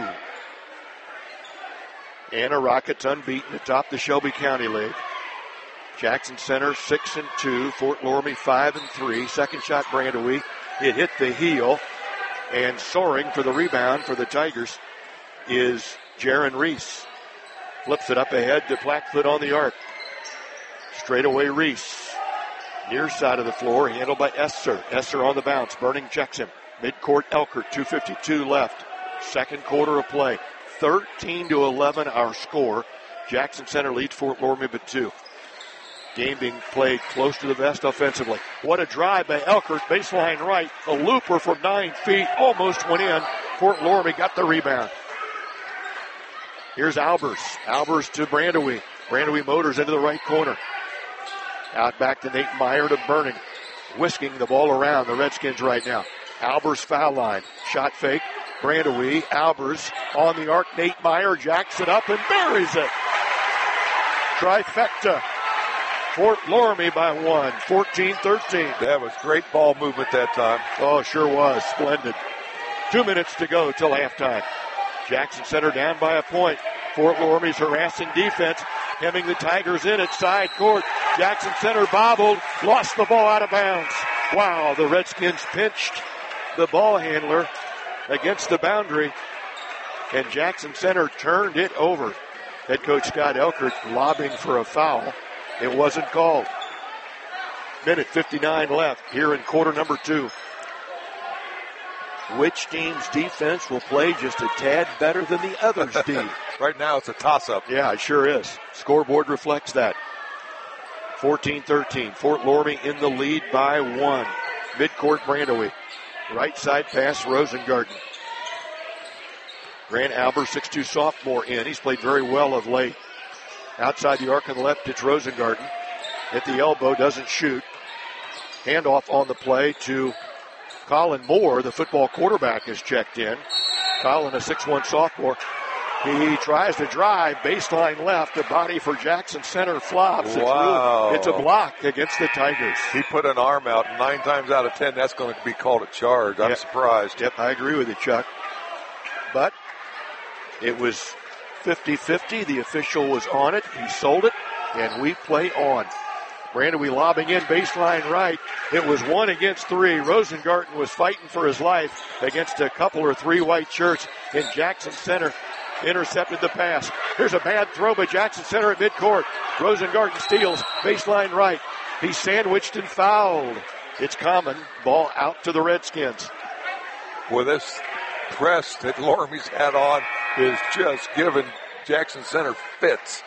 Speaker 2: Anna Rockets unbeaten atop the Shelby County League. Jackson Center 6-2. Fort Loramie 5-3. Second shot Brandewie. It hit the heel. And soaring for the rebound for the Tigers is Jaron Reese. Flips it up ahead to Blackfoot on the arc. Straight away Reese. Near side of the floor, handled by Esser. Esser on the bounce. Burning checks him. Midcourt Elkert, 2:52 left. Second quarter of play. 13-11 our score. Jackson Center leads Fort Loramie by 2. Game being played close to the vest offensively. What a drive by Elkert, baseline right. A looper from 9 feet, almost went in. Fort Loramie got the rebound. Here's Albers. Albers to Brandewie. Brandewie motors into the right corner. Out back to Nate Meyer to Burning. Whisking the ball around the Redskins right now. Albers foul line. Shot fake. Brandewie. Albers on the arc. Nate Meyer jacks it up and buries it. Trifecta. Fort Loramie by 1, 14-13.
Speaker 10: That was great ball movement that time.
Speaker 2: Oh, sure was. Splendid. 2 minutes to go till halftime. Jackson Center down by a point. Fort Loramie's harassing defense, hemming the Tigers in at side court. Jackson Center bobbled, lost the ball out of bounds. Wow, the Redskins pinched the ball handler against the boundary, and Jackson Center turned it over. Head coach Scott Elkert lobbing for a foul. It wasn't called. Minute 59 left here in quarter number 2. Which team's defense will play just a tad better than the other's D?
Speaker 10: Right now it's a toss-up.
Speaker 2: Yeah, it sure is. Scoreboard reflects that. 14-13. Fort Loramie in the lead by 1. Midcourt Brandewie. Right side pass Rosengarten. Grant Albert, 6'2 sophomore in. He's played very well of late. Outside the arc on the left, it's Rosengarten. At the elbow, doesn't shoot. Handoff on the play to Colin Moore, the football quarterback, is checked in. Colin, a 6'1 sophomore. He tries to drive, baseline left, a body for Jackson Center flops.
Speaker 10: Wow.
Speaker 2: It's a block against the Tigers.
Speaker 10: He put an arm out. 9 times out of 10, that's going to be called a charge. I'm surprised.
Speaker 2: Yep, I agree with you, Chuck. But it was 50-50. The official was on it. He sold it, and we play on. Brandewie lobbing in baseline right. It was 1 against 3. Rosengarten was fighting for his life against a couple or 3 white shirts, and Jackson Center intercepted the pass. Here's a bad throw by Jackson Center at midcourt. Rosengarten steals baseline right. He's sandwiched and fouled. It's common. Ball out to the Redskins.
Speaker 10: Well, this press that Loramie's had on is just giving Jackson Center fits.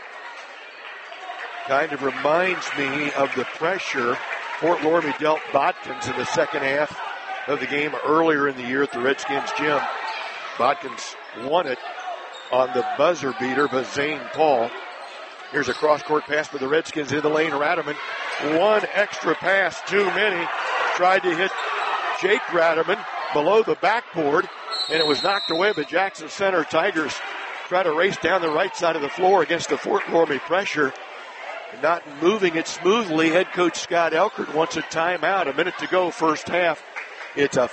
Speaker 2: Kind of reminds me of the pressure Fort Loramie dealt Bodkins in the second half of the game earlier in the year at the Redskins gym. Bodkins won it on the buzzer beater by Zane Paul. Here's a cross-court pass for the Redskins in the lane. Radaman, 1 extra pass too many. Tried to hit Jake Radaman below the backboard, and it was knocked away by Jackson Center. Tigers try to race down the right side of the floor against the Fort Loramie pressure. Not moving it smoothly. Head coach Scott Elkert wants a timeout. A minute to go, first half. It's a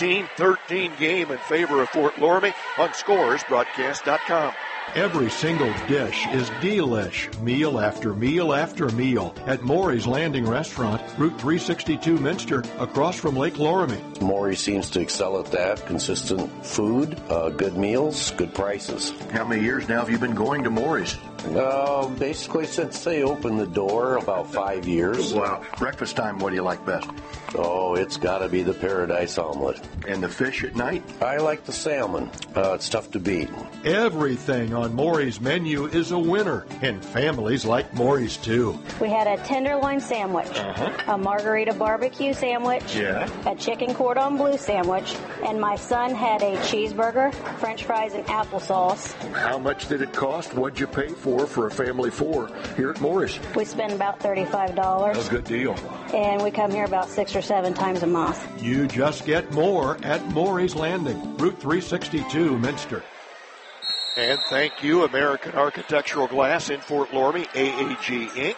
Speaker 2: 14-13 game in favor of Fort Loramie on ScoresBroadcast.com.
Speaker 5: Every single dish is delish, meal after meal after meal at Maury's Landing Restaurant, Route 362 Minster, across from Lake Loramie.
Speaker 14: Maury seems to excel at that. Consistent food, good meals, good prices.
Speaker 5: How many years now have you been going to Maury's?
Speaker 14: Basically since they opened the door, about 5 years.
Speaker 5: Wow. Breakfast time, what do you like best?
Speaker 14: Oh, it's got to be the Paradise Omelet.
Speaker 5: And the fish at night?
Speaker 14: I like the salmon. It's tough to beat.
Speaker 5: Everything on Maury's menu is a winner, and families like Maury's too.
Speaker 15: We had a tenderloin sandwich, a margarita barbecue sandwich, a chicken cordon bleu sandwich, and my son had a cheeseburger, french fries, and applesauce.
Speaker 5: How much did it cost? What'd you pay for a family 4 here at Maury's?
Speaker 15: We spend about $35.
Speaker 5: A good deal.
Speaker 15: And we come here about 6 or 7 times a month.
Speaker 5: You just get more at Maury's Landing, Route 362, Minster.
Speaker 2: And thank you, American Architectural Glass in Fort Loramie, AAG Inc.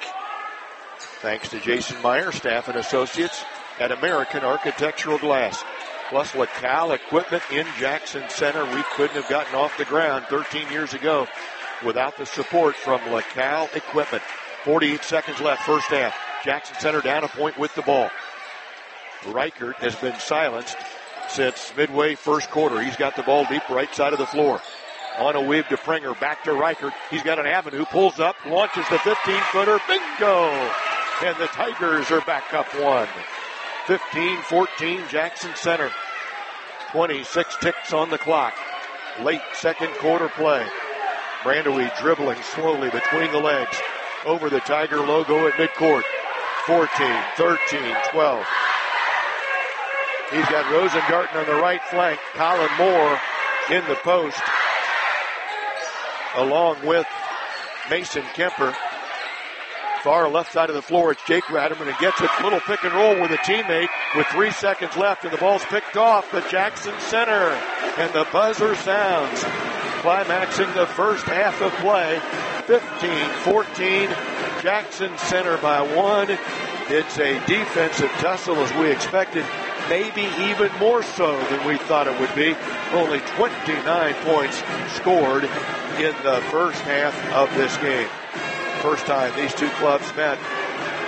Speaker 2: Thanks to Jason Meyer, staff and associates at American Architectural Glass. Plus LaCal Equipment in Jackson Center. We couldn't have gotten off the ground 13 years ago without the support from LaCal Equipment. 48 seconds left, first half. Jackson Center down a point with the ball. Reichert has been silenced since midway first quarter. He's got the ball deep right side of the floor. On a weave to Pringer, back to Reichert. He's got an avenue, pulls up, launches the 15-footer, bingo! And the Tigers are back up 1. 15-14 Jackson Center. 26 ticks on the clock. Late second quarter play. Brandewie dribbling slowly between the legs. Over the Tiger logo at midcourt. 14, 13, 12. He's got Rosengarten on the right flank. Colin Moore in the post. Along with Mason Kemper. Far left side of the floor, it's Jake Radaman and gets it. Little pick and roll with a teammate with 3 seconds left, and the ball's picked off the Jackson Center. And the buzzer sounds, climaxing the first half of play. 15-14, Jackson Center by 1. It's a defensive tussle as we expected, maybe even more so than we thought it would be. Only 29 points scored in the first half of this game. First time these two clubs met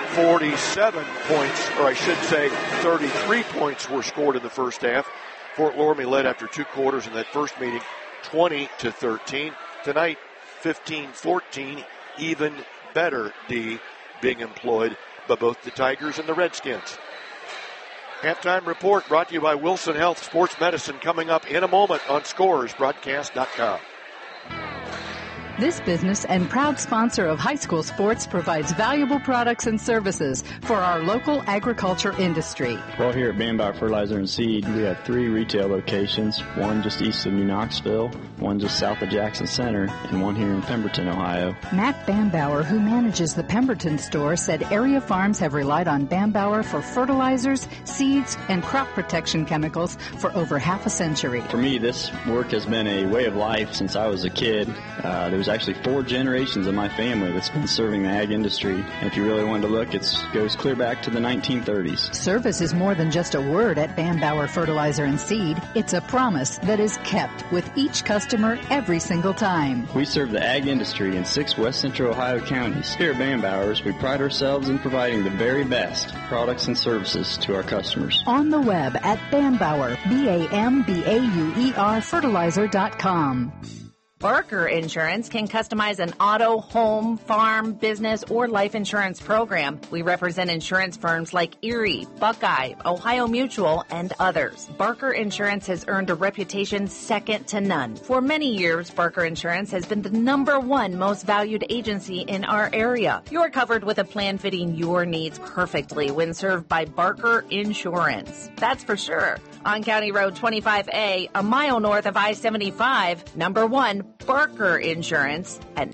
Speaker 2: 47 points, or I should say 33 points were scored in the first half. Fort Loramie led after 2 quarters in that first meeting, 20-13. Tonight, 15-14, even better D being employed by both the Tigers and the Redskins. Halftime report brought to you by Wilson Health Sports Medicine coming up in a moment on ScoresBroadcast.com.
Speaker 1: This business and proud sponsor of high school sports provides valuable products and services for our local agriculture industry.
Speaker 16: Well, here at Bambauer Fertilizer and Seed, we have 3 retail locations, one just east of New Knoxville, one just south of Jackson Center, and one here in Pemberton, Ohio.
Speaker 1: Matt Bambauer, who manages the Pemberton store, said area farms have relied on Bambauer for fertilizers, seeds, and crop protection chemicals for over half a century.
Speaker 16: For me, this work has been a way of life since I was a kid. There's actually 4 generations of my family that's been serving the ag industry. And if you really wanted to look, it goes clear back to the 1930s.
Speaker 1: Service is more than just a word at Bambauer Fertilizer and Seed. It's a promise that is kept with each customer every single time.
Speaker 16: We serve the ag industry in 6 West Central Ohio counties. Here at Bambauer's, we pride ourselves in providing the very best products and services to our customers.
Speaker 1: On the web at Bambauer, BAMBAUER fertilizer.com.
Speaker 8: Barker Insurance can customize an auto, home, farm, business, or life insurance program. We represent insurance firms like Erie, Buckeye, Ohio Mutual, and others. Barker Insurance has earned a reputation second to none. For many years, Barker Insurance has been the #1 most valued agency in our area. You're covered with a plan fitting your needs perfectly when served by Barker Insurance. That's for sure. On County Road 25A, a mile north of I-75, #1, Barker Insurance at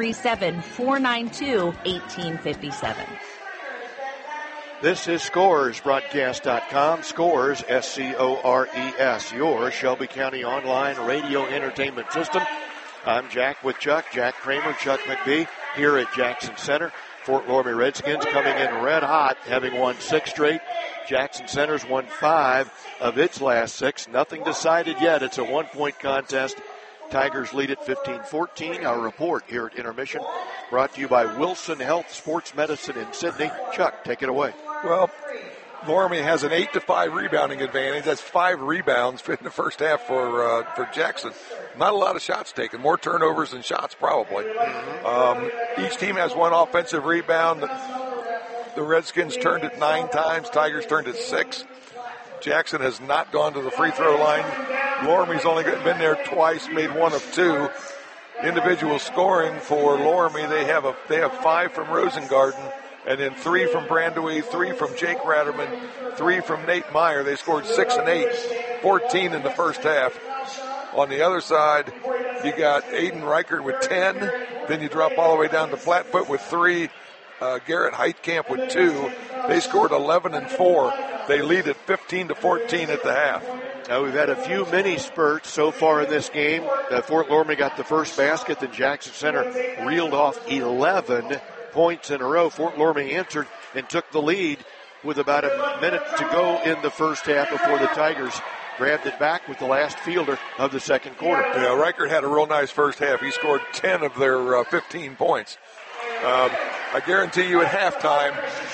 Speaker 8: 937-492-1857.
Speaker 2: This is ScoresBroadcast.com. Scores, S-C-O-R-E-S, your Shelby County online radio entertainment system. I'm Jack with Chuck, Jack Kramer, Chuck McBee, here at Jackson Center. Fort Loramie Redskins coming in red hot, having won 6 straight. Jackson Center's won 5 of its last 6. Nothing decided yet. It's a 1-point contest. Tigers lead at 15-14. Our report here at intermission brought to you by Wilson Health Sports Medicine in Sydney. Chuck, take it away.
Speaker 10: Well, Loramie has an 8-5 rebounding advantage. That's 5 rebounds in the first half for Jackson. Not a lot of shots taken. More turnovers than shots, probably. Each team has 1 offensive rebound. The Redskins turned it 9 times. Tigers turned it 6. Jackson has not gone to the free throw line. Loramie's only been there twice, made 1 of 2. Individual scoring for Loramie, they have 5 from Rosengarten, and then 3 from Brandewie, 3 from Jake Ratterman, 3 from Nate Meyer. They scored 6 and 8, 14 in the first half. On the other side, you got Aiden Reichert with 10. Then you drop all the way down to Flatfoot with 3. Garrett Heitkamp with 2. They scored 11 and 4. They lead at 15-14 at the half.
Speaker 2: Now we've had a few mini spurts so far in this game. Fort Loramie got the first basket, then Jackson Center reeled off 11 points in a row. Fort Loramie answered and took the lead with about a minute to go in the first half before the Tigers grabbed it back with the last fielder of the second quarter.
Speaker 10: Yeah, Reichert had a real nice first half. He scored 10 of their 15 points. I guarantee you at halftime,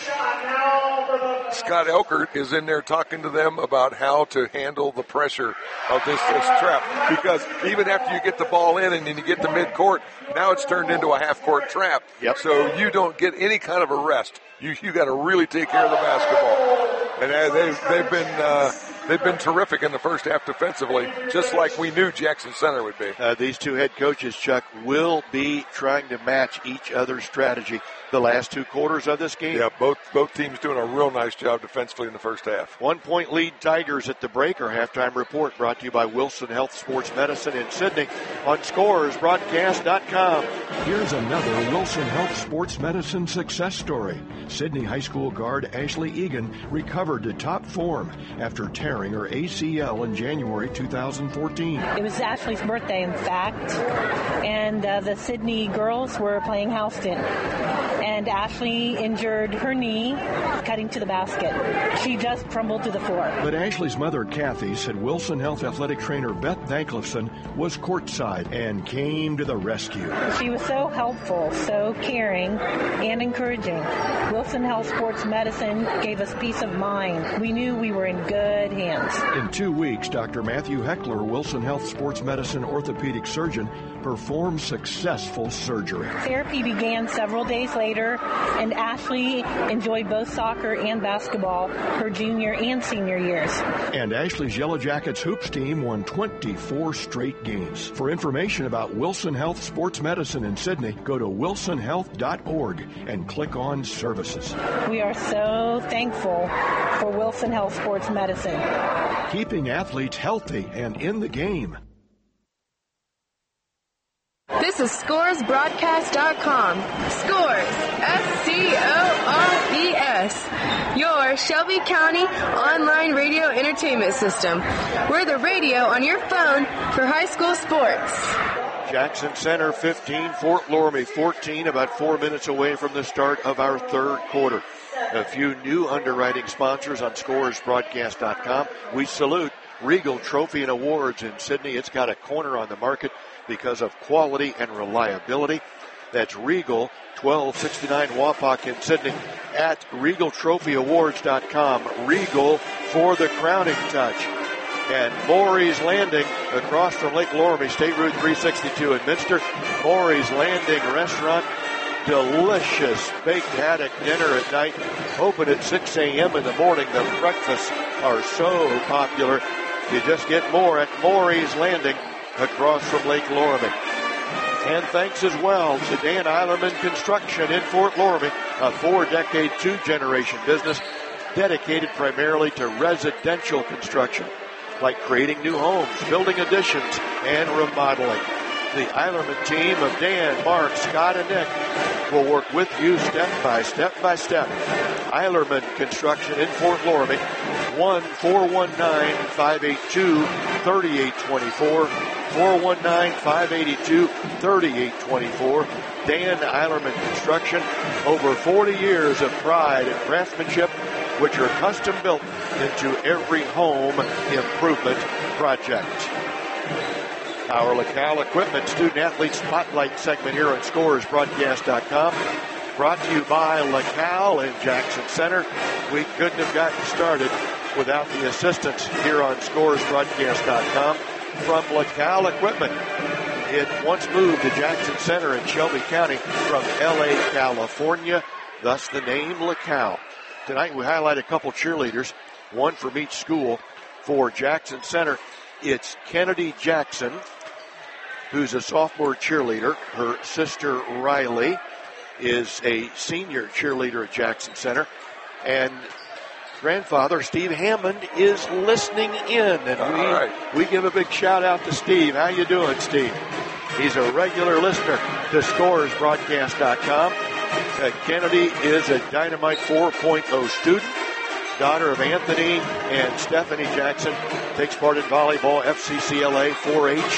Speaker 10: Scott Elkert is in there talking to them about how to handle the pressure of this trap. Because even after you get the ball in and then you get to midcourt, now it's turned into a half-court trap.
Speaker 2: Yep.
Speaker 10: So you don't get any kind of a rest. You got to really take care of the basketball. And they've been terrific in the first half defensively, just like we knew Jackson Center would be.
Speaker 2: These 2 head coaches, Chuck, will be trying to match each other's strategy the last 2 quarters of this game.
Speaker 10: Yeah, both teams doing a real nice job defensively in the first half.
Speaker 2: 1-point lead Tigers at the break. Our halftime report brought to you by Wilson Health Sports Medicine in Sydney on ScoresBroadcast.com.
Speaker 5: Here's another Wilson Health Sports Medicine success story. Sydney High School guard Ashley Egan recovered to top form after tearing her ACL in January 2014.
Speaker 17: It was Ashley's birthday, in fact, and the Sydney girls were playing Houston. and Ashley injured her knee cutting to the basket. She just crumbled to the floor.
Speaker 2: But Ashley's mother, Kathy, said Wilson Health athletic trainer Beth Thanklifson was courtside and came to the rescue.
Speaker 17: She was so helpful, so caring, and encouraging. Wilson Health Sports Medicine gave us peace of mind. We knew we were in good hands.
Speaker 2: In 2 weeks, Dr. Matthew Heckler, Wilson Health Sports Medicine orthopedic surgeon, performed successful surgery.
Speaker 17: Therapy began several days later, and Ashley enjoyed both soccer and basketball her junior and senior years.
Speaker 2: And Ashley's Yellow Jackets hoops team won 24 straight games. For information about Wilson Health Sports Medicine in Sydney, go to wilsonhealth.org and click on Services.
Speaker 17: We are so thankful for Wilson Health Sports Medicine.
Speaker 2: Keeping athletes healthy and in the game.
Speaker 11: This is ScoresBroadcast.com. Scores, S-C-O-R-E-S. Your Shelby County online radio entertainment system. We're the radio on your phone for high school sports.
Speaker 2: Jackson Center 15, Fort Loramie 14, about 4 minutes away from the start of our third quarter. A few new underwriting sponsors on ScoresBroadcast.com. We salute Regal Trophy and Awards in Sydney. It's got a corner on the market because of quality and reliability. That's Regal, 1269 Wapak in Sydney, at RegalTrophyAwards.com. Regal for the crowning touch. And Maury's Landing across from Lake Loramie, State Route 362 in Minster. Maury's Landing Restaurant. Delicious baked haddock dinner at night. Open at 6 a.m. in the morning. The breakfasts are so popular. You just get more at Maury's Landing across from Lake Loramie. And thanks as well to Dan Eilerman Construction in Fort Loramie, a 4-decade, 2-generation business dedicated primarily to residential construction, like creating new homes, building additions, and remodeling. The Eilerman team of Dan, Mark, Scott, and Nick will work with you step by step. Eilerman Construction in Fort Loramie, 1-419-582-3824, 419-582-3824. Dan Eilerman Construction, over 40 years of pride and craftsmanship, which are custom built into every home improvement project. Our LaCal Equipment Student Athlete Spotlight segment here on ScoresBroadcast.com, brought to you by LaCal and Jackson Center. We couldn't have gotten started without the assistance here on ScoresBroadcast.com from LaCal Equipment. It once moved to Jackson Center in Shelby County from L.A., California, thus the name LaCal. Tonight we highlight a couple cheerleaders, one from each school. For Jackson Center, it's Kennedy Jackson, who's a sophomore cheerleader. Her sister Riley is a senior cheerleader at Jackson Center. And grandfather Steve Hammond is listening in. And we give a big shout out to Steve. How you doing, Steve? He's a regular listener to ScoresBroadcast.com. Kennedy is a Dynamite 4.0 student, daughter of Anthony and Stephanie Jackson, takes part in volleyball, FCCLA, 4-H,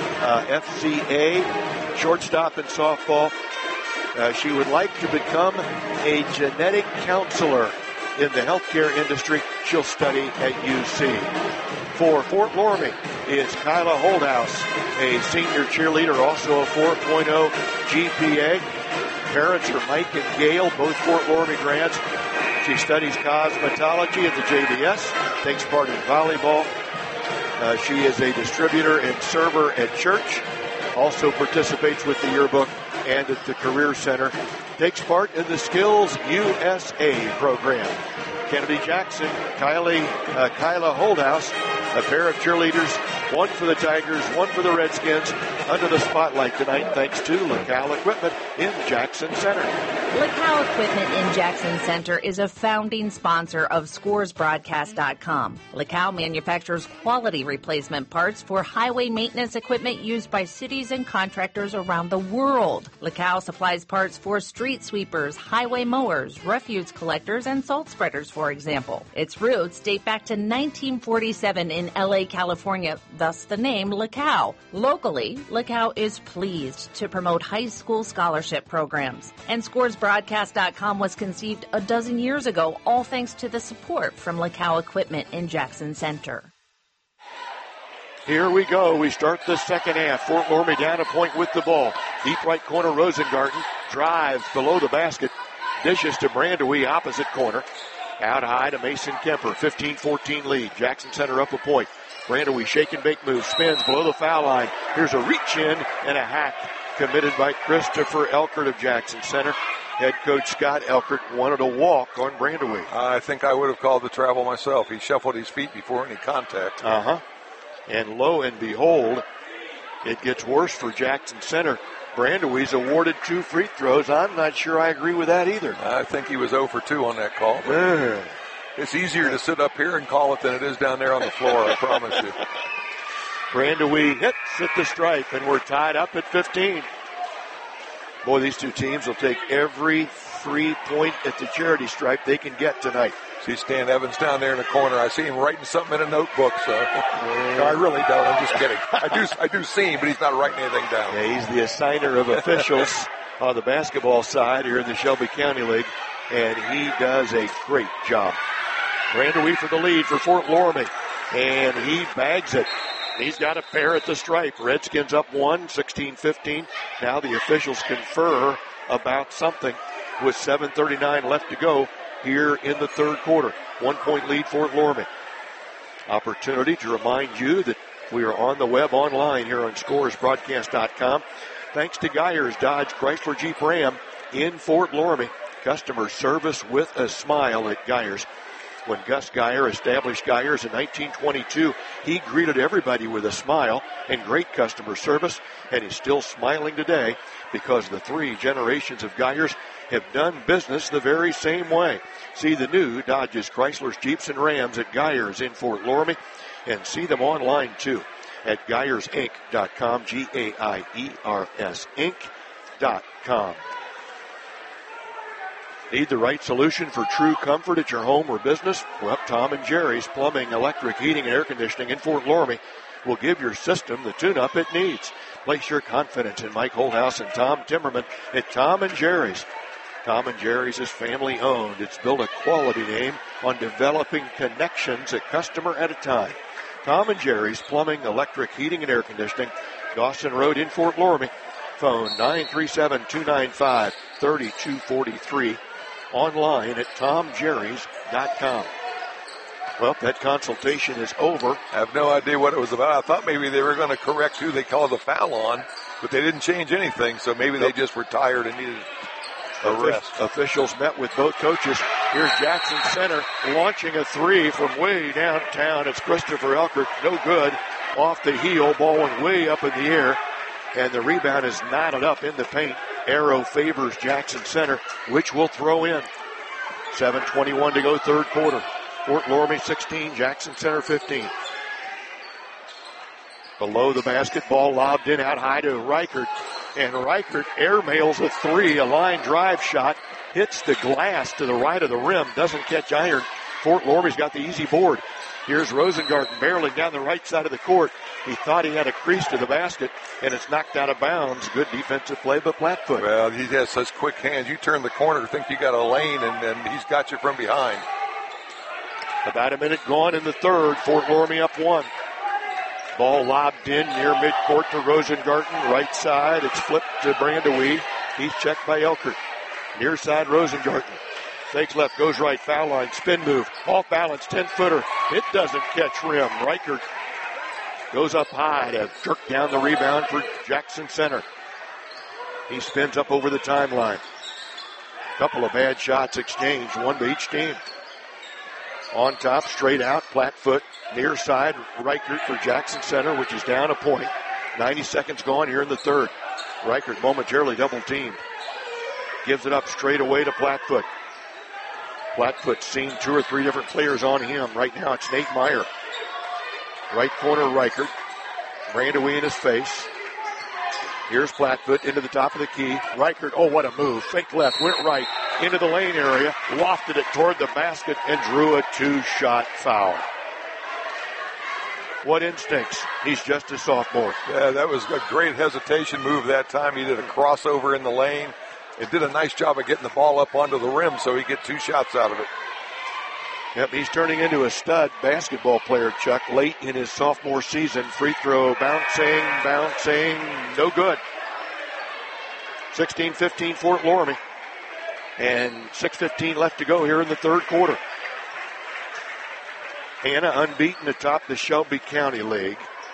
Speaker 2: FCA, shortstop and softball. She would like to become a genetic counselor in the healthcare industry. She'll study at UC. For Fort Loramie is Kyla Holdhouse, a senior cheerleader, also a 4.0 GPA. Parents are Mike and Gail, both Fort Loramie grads. She studies cosmetology at the JVS, takes part in volleyball. She is a distributor and server at church, also participates with the yearbook and at the Career Center, takes part in the Skills USA program. Kennedy Jackson, Kyla Holdhouse, a pair of cheerleaders, one for the Tigers, one for the Redskins, under the spotlight tonight thanks to LaCal Equipment in Jackson Center.
Speaker 8: LaCal Equipment in Jackson Center is a founding sponsor of ScoresBroadcast.com. LaCal manufactures quality replacement parts for highway maintenance equipment used by cities and contractors around the world. LaCal supplies parts for street sweepers, highway mowers, refuse collectors, and salt spreaders, for example. Its roots date back to 1947 in L.A., California, thus the name LeCow. Locally, LeCow is pleased to promote high school scholarship programs. And ScoresBroadcast.com was conceived a dozen years ago, all thanks to the support from LeCow Equipment in Jackson Center.
Speaker 2: Here we go. We start the second half. Fort Loramie down a point with the ball. Deep right corner, Rosengarten drives below the basket. Dishes to Brandewee, opposite corner. Out high to Mason Kemper. 15-14 lead. Jackson Center up a point. Brandewee shake and bake move. Spins below the foul line. Here's a reach in and a hack committed by Christopher Elkert of Jackson Center. Head coach Scott Elkert wanted a walk on Brandewee.
Speaker 10: I think I would have called the travel myself. He shuffled his feet before any contact.
Speaker 2: And lo and behold, it gets worse for Jackson Center. Brandewee's awarded 2 free throws. I'm not sure I agree with that either.
Speaker 10: I think he was 0 for 2 on that call. It's easier to sit up here and call it than it is down there on the floor, I promise you.
Speaker 2: Brandewee hits at the stripe, and we're tied up at 15. Boy, these two teams will take every free point at the charity stripe they can get tonight.
Speaker 10: See Stan Evans down there in the corner. I see him writing something in a notebook. So no, I really don't. I'm just kidding. I do see him, but he's not writing anything down.
Speaker 2: Yeah, he's the assigner of officials on the basketball side here in the Shelby County League, and he does a great job. Brandewee for the lead for Fort Loramie, and he bags it. He's got a pair at the stripe. Redskins up 1, 16-15. Now the officials confer about something with 7:39 left to go here in the third quarter. 1 point lead Fort Loramie. Opportunity to remind you that we are on the web online here on ScoresBroadcast.com. Thanks to Geyers Dodge Chrysler Jeep Ram in Fort Loramie. Customer service with a smile at Geyers. When Gus Geyer established Geyers in 1922, he greeted everybody with a smile and great customer service, and he's still smiling today because the 3 generations of Geyers have done business the very same way. See the new Dodges, Chryslers, Jeeps, and Rams at Geyers in Fort Loramie, and see them online too at GeyersInc.com, G-A-I-E-R-S Inc.com. Need the right solution for true comfort at your home or business? Well, Tom and Jerry's Plumbing, Electric, Heating, and Air Conditioning in Fort Loramie will give your system the tune-up it needs. Place your confidence in Mike Holthouse and Tom Timmerman at Tom and Jerry's. Tom and Jerry's is family-owned. It's built a quality name on developing connections a customer at a time. Tom and Jerry's Plumbing, Electric, Heating, and Air Conditioning, Dawson Road in Fort Loramie. Phone 937-295-3243. Online at TomJerrys.com. Well, that consultation is over.
Speaker 10: I have no idea what it was about. I thought maybe they were going to correct who they called the foul on, but they didn't change anything, so maybe they just were tired and needed a rest.
Speaker 2: Officials met with both coaches. Here's Jackson Center launching a 3 from way downtown. It's Christopher Elkert, no good. Off the heel, ball went way up in the air, and the rebound is knotted up in the paint. Arrow favors Jackson Center, which will throw in. 7:21 to go, third quarter. Fort Loramie 16, Jackson Center 15. Below the basketball, lobbed in out high to Reichert. And Reichert airmails a 3, a line drive shot. Hits the glass to the right of the rim, doesn't catch iron. Fort Loramie's got the easy board. Here's Rosengarten barreling down the right side of the court. He thought he had a crease to the basket, and it's knocked out of bounds. Good defensive play by Plattfoot.
Speaker 10: Well, he has such quick hands. You turn the corner, think you got a lane, and he's got you from behind.
Speaker 2: About a minute gone in the third. Fort Loramie up 1. Ball lobbed in near midcourt to Rosengarten. Right side, it's flipped to Brandewee. He's checked by Elkert. Near side, Rosengarten. Fakes left, goes right, foul line, spin move. Off balance, 10-footer. It doesn't catch rim. Reichert goes up high to jerk down the rebound for Jackson Center. He spins up over the timeline. Couple of bad shots exchanged, one by each team. On top, straight out, Plattfoot. Near side, Reichert for Jackson Center, which is down a point. 90 seconds gone here in the third. Reichert momentarily double teamed. Gives it up straight away to Plattfoot. Plattfoot's seen 2 or 3 different players on him. Right now it's Nate Meyer. Right corner, Reichert. Brandewee in his face. Here's Plattfoot into the top of the key. Reichert, oh, what a move. Fake left, went right into the lane area, lofted it toward the basket, and drew a 2-shot foul. What instincts? He's just a sophomore.
Speaker 10: Yeah, that was a great hesitation move that time. He did a crossover in the lane. It did a nice job of getting the ball up onto the rim so he get 2 shots out of it.
Speaker 2: Yep, he's turning into a stud basketball player, Chuck, late in his sophomore season. Free throw, bouncing, no good. 16-15 Fort Loramie. And 6:15 left to go here in the third quarter. Anna unbeaten atop the Shelby County League.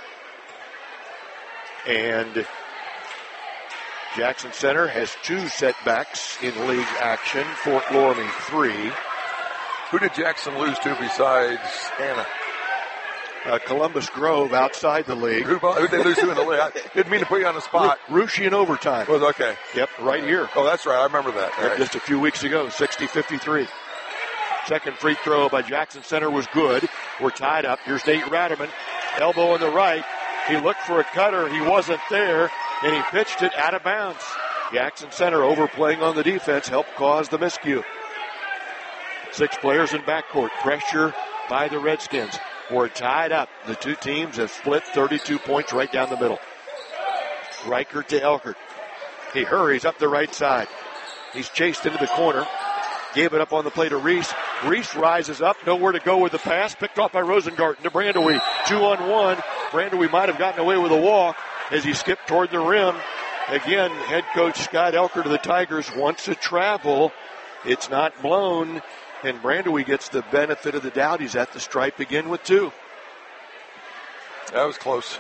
Speaker 2: And Jackson Center has 2 setbacks in league action. Fort Loramie 3.
Speaker 10: Who did Jackson lose to besides Anna?
Speaker 2: Columbus Grove outside the league.
Speaker 10: Who did they lose to in the league? I didn't mean to put you on the spot.
Speaker 2: Russia in overtime.
Speaker 10: Was okay.
Speaker 2: Yep, right here.
Speaker 10: Oh, that's right. I remember that. Right.
Speaker 2: Just a few weeks ago, 60-53. Second free throw by Jackson Center was good. We're tied up. Here's Nate Ratterman. Elbow on the right. He looked for a cutter. He wasn't there, and he pitched it out of bounds. Jackson Center overplaying on the defense helped cause the miscue. 6 players in backcourt. Pressure by the Redskins. We're tied up. The 2 teams have split 32 points right down the middle. Reichert to Elkert. He hurries up the right side. He's chased into the corner. Gave it up on the play to Reese. Reese rises up. Nowhere to go with the pass. Picked off by Rosengarten to Brandewie. 2-on-1. Brandewie might have gotten away with a walk as he skipped toward the rim. Again, head coach Scott Elkert of the Tigers wants to travel. It's not blown. And Brandewie gets the benefit of the doubt. He's at the stripe again with 2.
Speaker 10: That was close.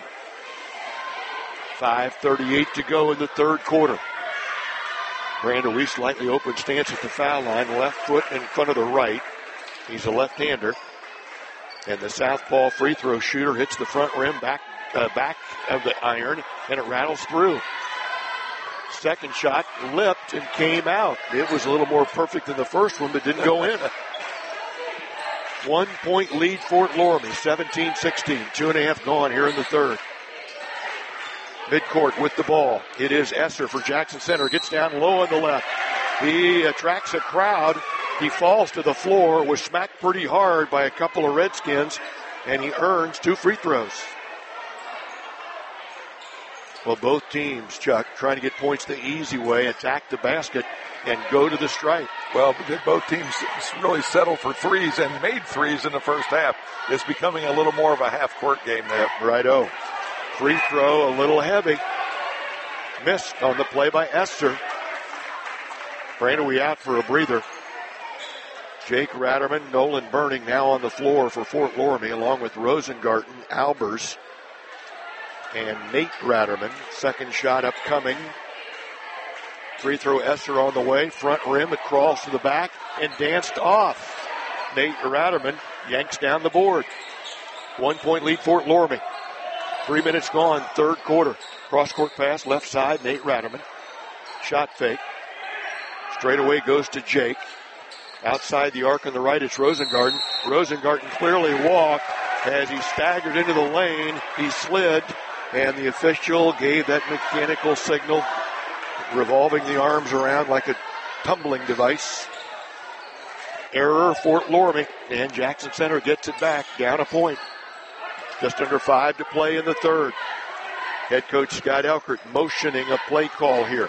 Speaker 2: 5:38 to go in the third quarter. Brandewie slightly open stance at the foul line. Left foot in front of the right. He's a left-hander. And the southpaw free throw shooter hits the front rim, back of the iron, and it rattles through. Second shot lipped and came out. It was a little more perfect than the first one, but didn't go in. 1 point lead Fort Loramie, 17-16. 2.5 gone here in the third. Midcourt with the ball. It is Esser for Jackson Center. Gets down low on the left. He attracts a crowd. He falls to the floor, was smacked pretty hard by a couple of Redskins, and he earns 2 free throws. Well, both teams, Chuck, trying to get points the easy way, attack the basket, and go to the stripe.
Speaker 10: Well, both teams really settled for threes and made threes in the first half. It's becoming a little more of a half-court game there.
Speaker 2: Righto. Free throw a little heavy. Missed on the play by Esther. Brandewie out for a breather. Jake Ratterman, Nolan Burning now on the floor for Fort Loramie, along with Rosengarten, Albers, and Nate Ratterman. Second shot upcoming. Free throw Esser on the way. Front rim, it crawls to the back and danced off. Nate Ratterman yanks down the board. 1 point lead Fort Loramie. 3 minutes gone, third quarter. Cross-court pass, left side, Nate Ratterman. Shot fake. Straight away goes to Jake. Outside the arc on the right, it's Rosengarten. Rosengarten clearly walked as he staggered into the lane. He slid, and the official gave that mechanical signal, revolving the arms around like a tumbling device. Error, Fort Loramie, and Jackson Center gets it back, down a point. Just under 5 to play in the third. Head coach Scott Elkert motioning a play call here.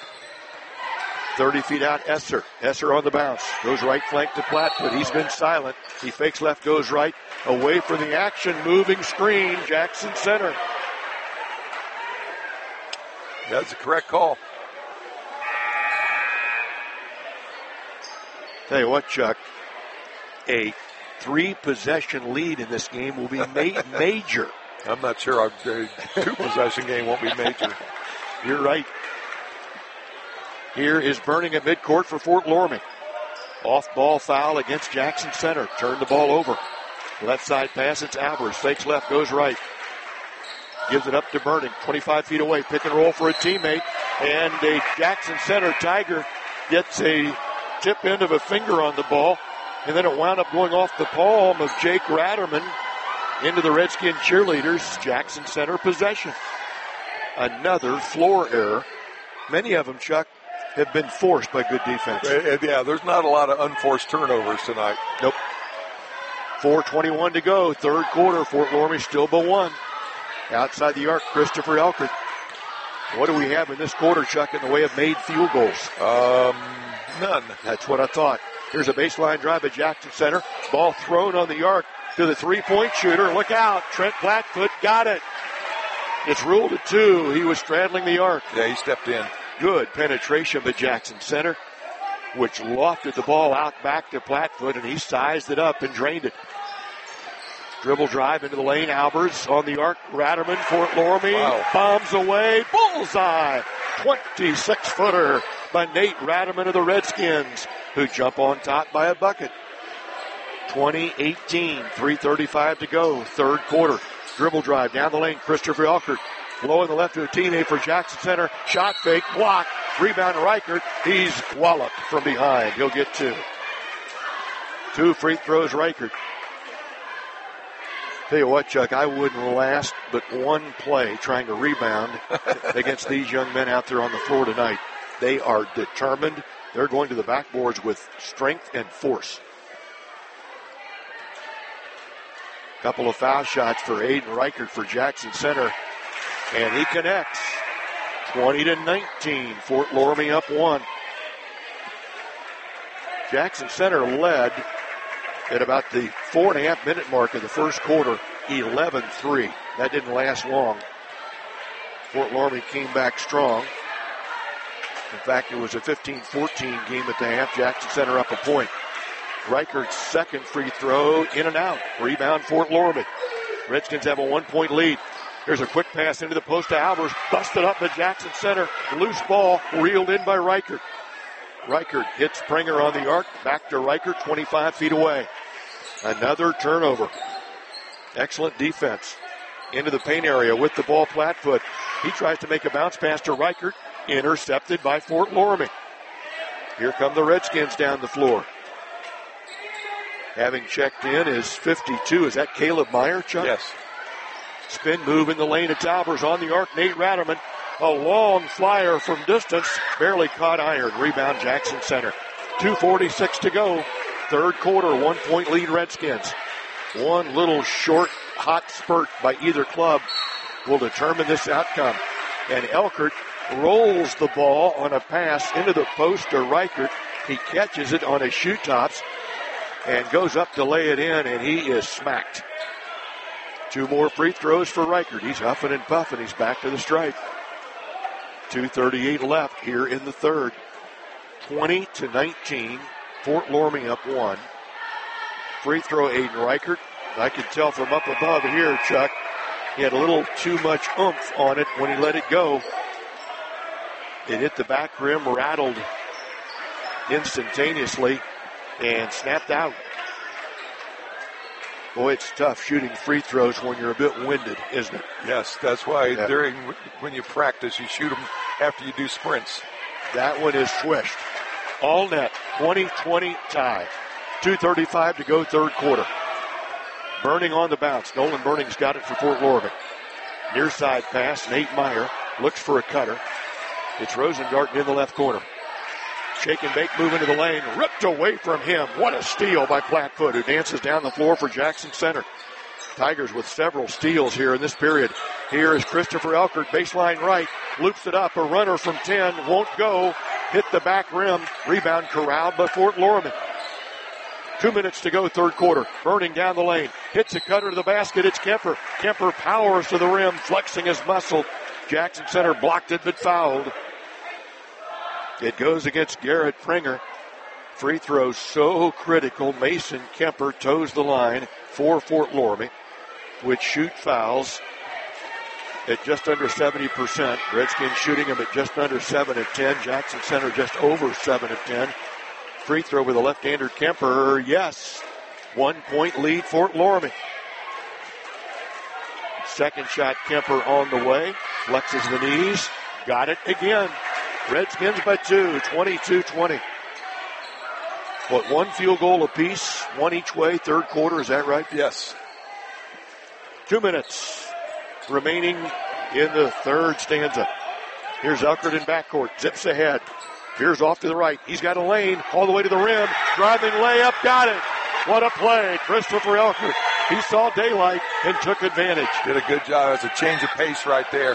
Speaker 2: 30 feet out, Esser. Esser on the bounce. Goes right flank to Plattfoot. He's been silent. He fakes left, goes right. Away from the action, moving screen, Jackson Center.
Speaker 10: That's a correct call.
Speaker 2: Tell you what, Chuck, a 3-possession lead in this game will be major.
Speaker 10: I'm not sure. A 2-possession game won't be major.
Speaker 2: You're right. Here is Burning at midcourt for Fort Loramie. Off-ball foul against Jackson Center. Turn the ball over. Left side pass, it's Albers. Fakes left, goes right. Gives it up to Burning. 25 feet away. Pick and roll for a teammate. And a Jackson Center Tiger gets a tip end of a finger on the ball. And then it wound up going off the palm of Jake Ratterman into the Redskin cheerleaders. Jackson Center possession. Another floor error. Many of them, Chuck, have been forced by good defense.
Speaker 10: Yeah, there's not a lot of unforced turnovers tonight.
Speaker 2: Nope. 4:21 to go. Third quarter. Fort Loramie still by 1. Outside the arc, Christopher Elkert. What do we have in this quarter, Chuck, in the way of made field goals?
Speaker 10: None.
Speaker 2: That's what I thought. Here's a baseline drive at Jackson Center. Ball thrown on the arc to the three-point shooter. Look out. Trent Plattfoot got it. It's ruled a 2. He was straddling the arc.
Speaker 10: Yeah, he stepped in.
Speaker 2: Good penetration by Jackson Center, which lofted the ball out back to Plattfoot, and he sized it up and drained it. Dribble drive into the lane. Albers on the arc. Ratterman, Fort Loramie. Wow. Bombs away. Bullseye. 26-footer by Nate Ratterman of the Redskins, who jump on top by a bucket. 20-18. 3:35 to go. Third quarter. Dribble drive down the lane. Christopher Elkert. Low in the left to a teammate for Jackson Center. Shot fake. Block. Rebound Reichert. He's walloped from behind. He'll get 2. 2 free throws, Reichert. Tell you what, Chuck, I wouldn't last but one play trying to rebound against these young men out there on the floor tonight. They are determined. They're going to the backboards with strength and force. Couple of foul shots for Aiden Reichert for Jackson Center, and he connects. 20-19. Fort Loramie up 1. Jackson Center led at about the 4.5-minute mark of the first quarter, 11-3. That didn't last long. Fort Loramie came back strong. In fact, it was a 15-14 game at the half. Jackson Center up a point. Reichert's second free throw, in and out. Rebound, Fort Loramie. Redskins have a 1-point lead. Here's a quick pass into the post to Albers. Busted up at Jackson Center. Loose ball, reeled in by Reichert. Reichert hits Springer on the arc. Back to Reichert, 25 feet away. Another turnover. Excellent defense. Into the paint area with the ball, Plattfoot. He tries to make a bounce pass to Reichert. Intercepted by Fort Loramie. Here come the Redskins down the floor. Having checked in is 52. Is that Caleb Meyer, Chuck?
Speaker 10: Yes.
Speaker 2: Spin move in the lane. It's Albers on the arc. Nate Ratterman. A long flyer from distance. Barely caught iron. Rebound Jackson Center. 2:46 to go. Third quarter. 1-point lead Redskins. One little short, hot spurt by either club will determine this outcome. And Elkert rolls the ball on a pass into the post to Reichert. He catches it on his shoe tops and goes up to lay it in, and he is smacked. 2 more free throws for Reichert. He's huffing and puffing. He's back to the stripe. 2:38 left here in the third. 20-19. Fort Loramie up 1. Free throw, Aiden Reichert. I could tell from up above here, Chuck, he had a little too much oomph on it when he let it go. It hit the back rim, rattled instantaneously, and snapped out. Boy, it's tough shooting free throws when you're a bit winded, isn't it?
Speaker 10: Yes, that's why when you practice, you shoot them after you do sprints.
Speaker 2: That one is swished. All net, 20-20 tie. 2:35 to go, third quarter. Burning on the bounce. Nolan Burning's got it for Fort Loramie. Near side pass, Nate Meyer looks for a cutter. It's Rosengarten in the left corner. Shake and bake move into the lane. Ripped away from him. What a steal by Plattfoot, who dances down the floor for Jackson Center. Tigers with several steals here in this period. Here is Christopher Elkert, baseline right. Loops it up. A runner from 10. Won't go. Hit the back rim. Rebound corralled by Fort Loramie. 2 minutes to go, third quarter. Burning down the lane. Hits a cutter to the basket. It's Kemper. Kemper powers to the rim, flexing his muscle. Jackson Center blocked it but fouled. It goes against Garrett Pringer. Free throw so critical. Mason Kemper toes the line for Fort Loramie, which shoot fouls at just under 70%. Redskins shooting them at just under 7 of 10. Jackson Center just over 7 of 10. Free throw with a left-hander Kemper. Yes. 1-point lead, Fort Loramie. Second shot, Kemper on the way. Flexes the knees. Got it again. Redskins by 2, 22-20. What, 1 field goal apiece, 1 each way, third quarter, is that right?
Speaker 10: Yes.
Speaker 2: 2 minutes remaining in the third stanza. Here's Elkert in backcourt, zips ahead. Here's off to the right. He's got a lane all the way to the rim. Driving layup, got it.
Speaker 3: What a play. Christopher Elker. He saw daylight and took advantage.
Speaker 10: Did a good job. It's a change of pace right there.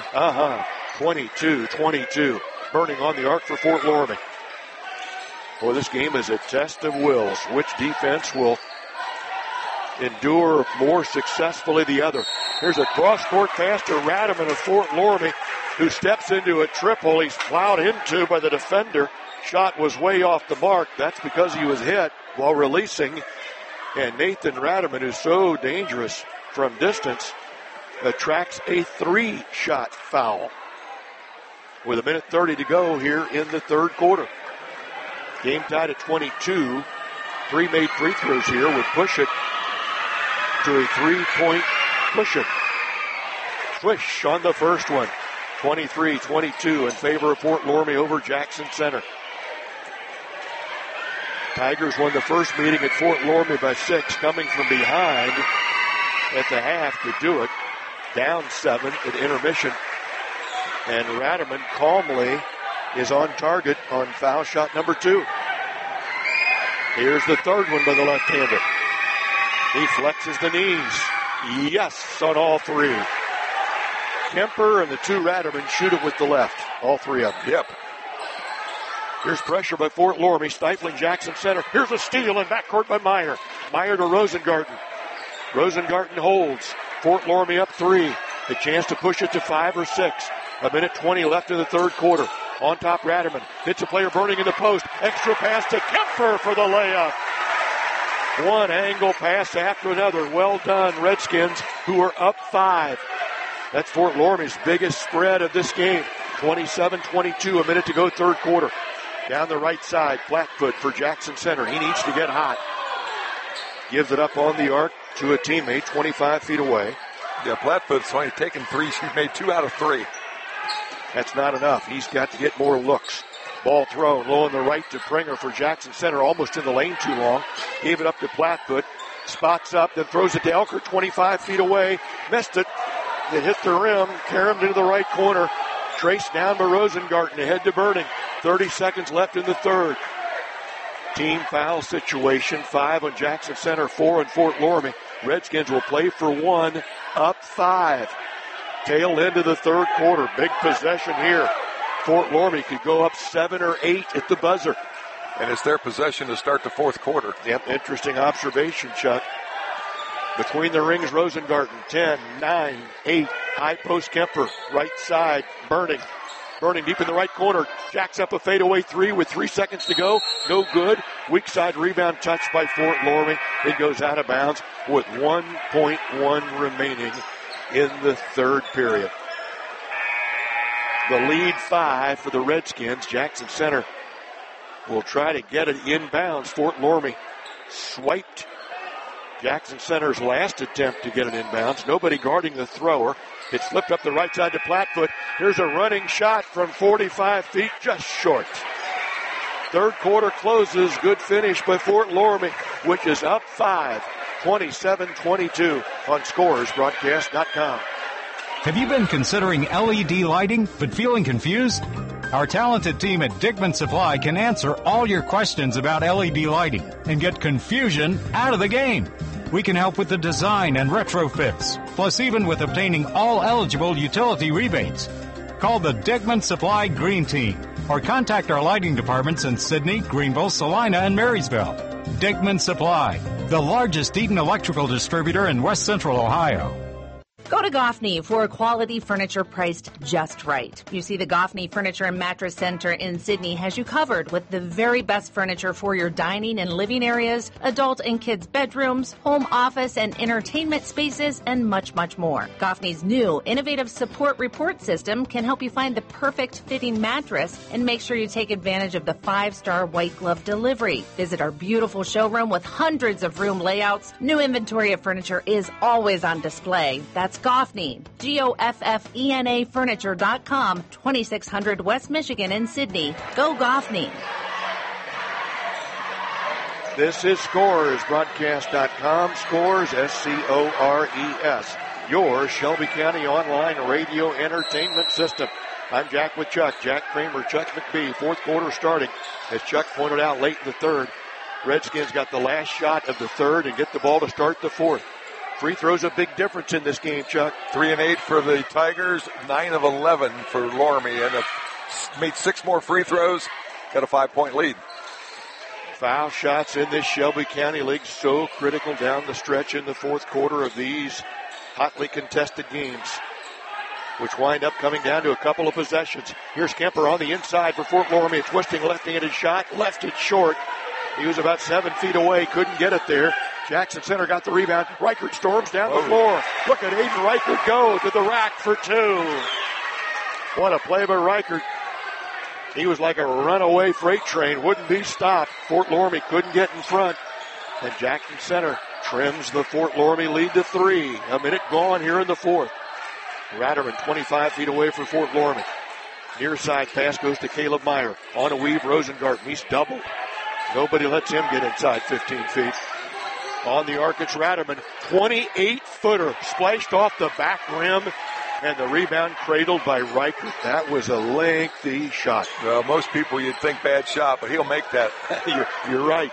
Speaker 3: 22-22. Burning on the arc for Fort Loramie. Well, this game is a test of wills. Which defense will endure more successfully the other? Here's a cross-court pass to Radaman of Fort Loramie, who steps into a triple. He's plowed into by the defender. Shot was way off the mark. That's because he was hit while releasing. And Nathan Radaman, who's so dangerous from distance, attracts a 3-shot foul. With 1:30 to go here in the third quarter. Game tied at 22. 3 made free throws here would push it to a 3-point cushion. Swish on the first one. 23-22 in favor of Fort Loramie over Jackson Center. Tigers won the first meeting at Fort Loramie by 6, coming from behind at the half to do it. Down 7 at intermission. And Radaman calmly is on target on foul shot number 2. Here's the third one by the left-hander. He flexes the knees. Yes, on all 3. Kemper and the 2 Radaman shoot it with the left. All 3 of them.
Speaker 10: Yep.
Speaker 3: Here's pressure by Fort Loramie, stifling Jackson Center. Here's a steal in backcourt by Meyer. Meyer to Rosengarten. Rosengarten holds. Fort Loramie up 3. The chance to push it to 5 or 6. 1:20 left in the third quarter. On top, Radaman. Hits a player burning in the post. Extra pass to Kemper for the layup. One angle pass after another. Well done, Redskins, who are up 5. That's Fort Loramie's biggest spread of this game. 27-22, 1 minute to go, third quarter. Down the right side, Flatfoot for Jackson Center. He needs to get hot. Gives it up on the arc to a teammate 25 feet away.
Speaker 10: Yeah, Flatfoot's only taken 3. He's made 2 out of 3.
Speaker 3: That's not enough. He's got to get more looks. Ball thrown low on the right to Pringer for Jackson Center. Almost in the lane too long. Gave it up to Flatfoot. Spots up, then throws it to Elker 25 feet away. Missed it. It hit the rim. Caromed into the right corner. Traced down by Rosengarten. Ahead to Burning. 30 seconds left in the third. Team foul situation. 5 on Jackson Center, 4 on Fort Loramie. Redskins will play for 1, up 5. Tail end of the third quarter. Big possession here. Fort Loramie could go up 7 or 8 at the buzzer.
Speaker 10: And it's their possession to start the fourth quarter.
Speaker 3: Yep, interesting observation, Chuck. Between the rings, Rosengarten, 10, 9, 8. High post Kemper, right side, Burning. Burning deep in the right corner. Jacks up a fadeaway 3 with 3 seconds to go. No good. Weak side rebound touched by Fort Loramie. It goes out of bounds with 1.1 remaining in the third period. The lead 5 for the Redskins. Jackson Center will try to get it inbounds. Fort Loramie swiped Jackson Center's last attempt to get it inbounds. Nobody guarding the thrower. It's flipped up the right side to Flatfoot. Here's a running shot from 45 feet, just short. Third quarter closes. Good finish by Fort Loramie, which is up 5, 27-22 on ScorersBroadcast.com.
Speaker 18: Have you been considering LED lighting but feeling confused? Our talented team at Dickman Supply can answer all your questions about LED lighting and get confusion out of the game. We can help with the design and retrofits, plus even with obtaining all eligible utility rebates. Call the Dickman Supply Green Team or contact our lighting departments in Sidney, Greenville, Salina, and Marysville. Dickman Supply, the largest Eaton electrical distributor in West Central Ohio.
Speaker 8: Go to Goffney for quality furniture priced just right. You see, the Goffney Furniture and Mattress Center in Sidney has you covered with the very best furniture for your dining and living areas, adult and kids' bedrooms, home office and entertainment spaces, and much, much more. Goffney's new innovative support report system can help you find the perfect fitting mattress and make sure you take advantage of the 5-star white glove delivery. Visit our beautiful showroom with hundreds of room layouts. New inventory of furniture is always on display. That's Goffney, Goffena Furniture.com, 2600 West Michigan in Sidney. Go Goffney.
Speaker 3: This is ScorersBroadcast.com. Scores, S-C-O-R-E-S. Your Shelby County online radio entertainment system. I'm Jack with Chuck. Jack Kramer, Chuck McBee. Fourth quarter starting. As Chuck pointed out late in the third,
Speaker 2: Redskins got the last shot of the third and get the ball to start the fourth. Free throws a big difference in this game, Chuck.
Speaker 10: 3 and 8 for the Tigers, 9 of 11 for Loramie, and made 6 more free throws, got a 5-point lead.
Speaker 2: Foul shots in this Shelby County League so critical down the stretch in the fourth quarter of these hotly contested games, which wind up coming down to a couple of possessions. Here's Kemper on the inside for Fort Loramie. A twisting left-handed shot, left it short. He was about 7 feet away, couldn't get it there. Jackson Center got the rebound. Reichert storms down the floor. Look at Aiden Reichert go to the rack for 2. What a play by Reichert. He was like a runaway freight train, wouldn't be stopped. Fort Loramie couldn't get in front. And Jackson Center trims the Fort Loramie lead to 3. A minute gone here in the fourth. Ratterman 25 feet away for Fort Loramie. Near side pass goes to Caleb Meyer. On a weave, Rosengarten. He's doubled. Nobody lets him get inside 15 feet. On the arc, it's Ratterman. 28-footer splashed off the back rim. And the rebound cradled by Reichert. That was a lengthy shot.
Speaker 10: Well, most people you'd think bad shot, but he'll make that.
Speaker 2: You're right.